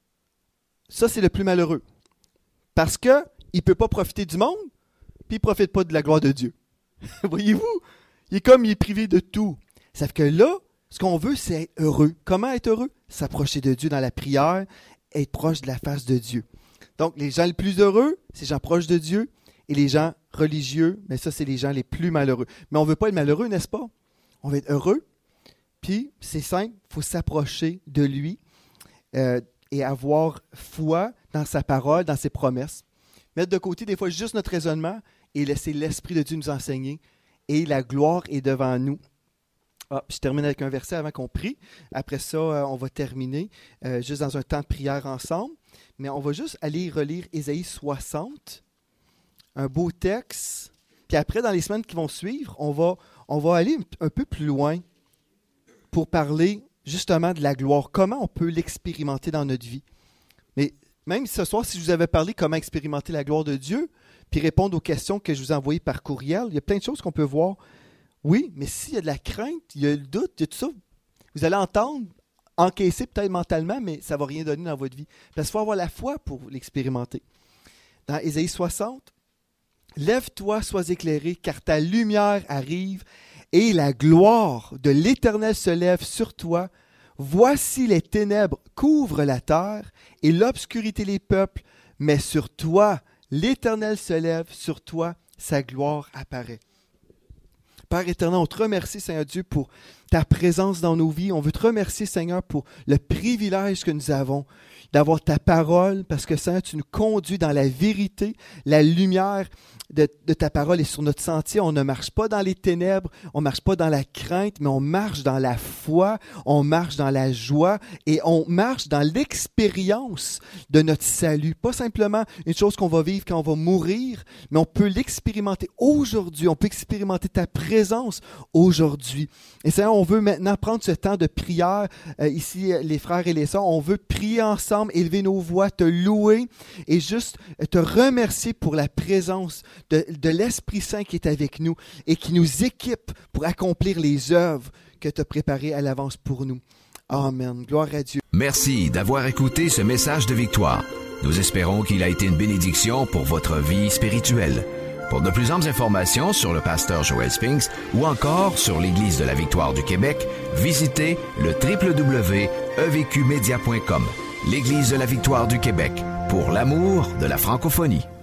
Ça, c'est le plus malheureux. Parce qu'il ne peut pas profiter du monde, puis il ne profite pas de la gloire de Dieu. Voyez-vous? Il est comme il est privé de tout. Sauf que là, ce qu'on veut, c'est être heureux. Comment être heureux? S'approcher de Dieu dans la prière, être proche de la face de Dieu. Donc, les gens les plus heureux, c'est les gens proches de Dieu, et les gens religieux, mais ça, c'est les gens les plus malheureux. Mais on ne veut pas être malheureux, n'est-ce pas? On veut être heureux, puis c'est simple, il faut s'approcher de lui euh, et avoir foi dans sa parole, dans ses promesses. Mettre de côté des fois juste notre raisonnement et laisser l'Esprit de Dieu nous enseigner, et la gloire est devant nous. Ah, je termine avec un verset avant qu'on prie. Après ça, euh, on va terminer euh, juste dans un temps de prière ensemble. Mais on va juste aller relire Ésaïe soixante, un beau texte. Puis après, dans les semaines qui vont suivre, on va, on va aller un peu plus loin pour parler justement de la gloire. Comment on peut l'expérimenter dans notre vie. Mais même ce soir, si je vous avais parlé comment expérimenter la gloire de Dieu, puis répondre aux questions que je vous ai envoyées par courriel, il y a plein de choses qu'on peut voir. Oui, mais s'il y a de la crainte, il y a le doute, il y a tout ça, vous allez entendre, encaisser peut-être mentalement, mais ça ne va rien donner dans votre vie. Parce qu'il faut avoir la foi pour l'expérimenter. Dans Ésaïe soixante, « Lève-toi, sois éclairé, car ta lumière arrive, et la gloire de l'Éternel se lève sur toi. Voici les ténèbres couvrent la terre, et l'obscurité les peuples, mais sur toi, l'Éternel se lève, sur toi, sa gloire apparaît. » Père éternel, on te remercie, Seigneur Dieu, pour ta présence dans nos vies. On veut te remercier, Seigneur, pour le privilège que nous avons d'avoir ta parole, parce que, Seigneur, tu nous conduis dans la vérité, la lumière de, de ta parole est sur notre sentier. On ne marche pas dans les ténèbres, on ne marche pas dans la crainte, mais on marche dans la foi, on marche dans la joie et on marche dans l'expérience de notre salut. Pas simplement une chose qu'on va vivre quand on va mourir, mais on peut l'expérimenter aujourd'hui. On peut expérimenter ta présence aujourd'hui. Et Seigneur, on veut maintenant prendre ce temps de prière. Euh, ici, les frères et les sœurs, on veut prier ensemble, élever nos voix, te louer et juste te remercier pour la présence de, de l'Esprit Saint qui est avec nous et qui nous équipe pour accomplir les œuvres que tu as préparées à l'avance pour nous. Amen. Gloire à Dieu. Merci d'avoir écouté ce message de victoire. Nous espérons qu'il a été une bénédiction pour votre vie spirituelle. Pour de plus amples informations sur le pasteur Joel Spinks ou encore sur l'Église de la Victoire du Québec, visitez le w w w point e v q media point com. L'Église de la Victoire du Québec, pour l'amour de la francophonie.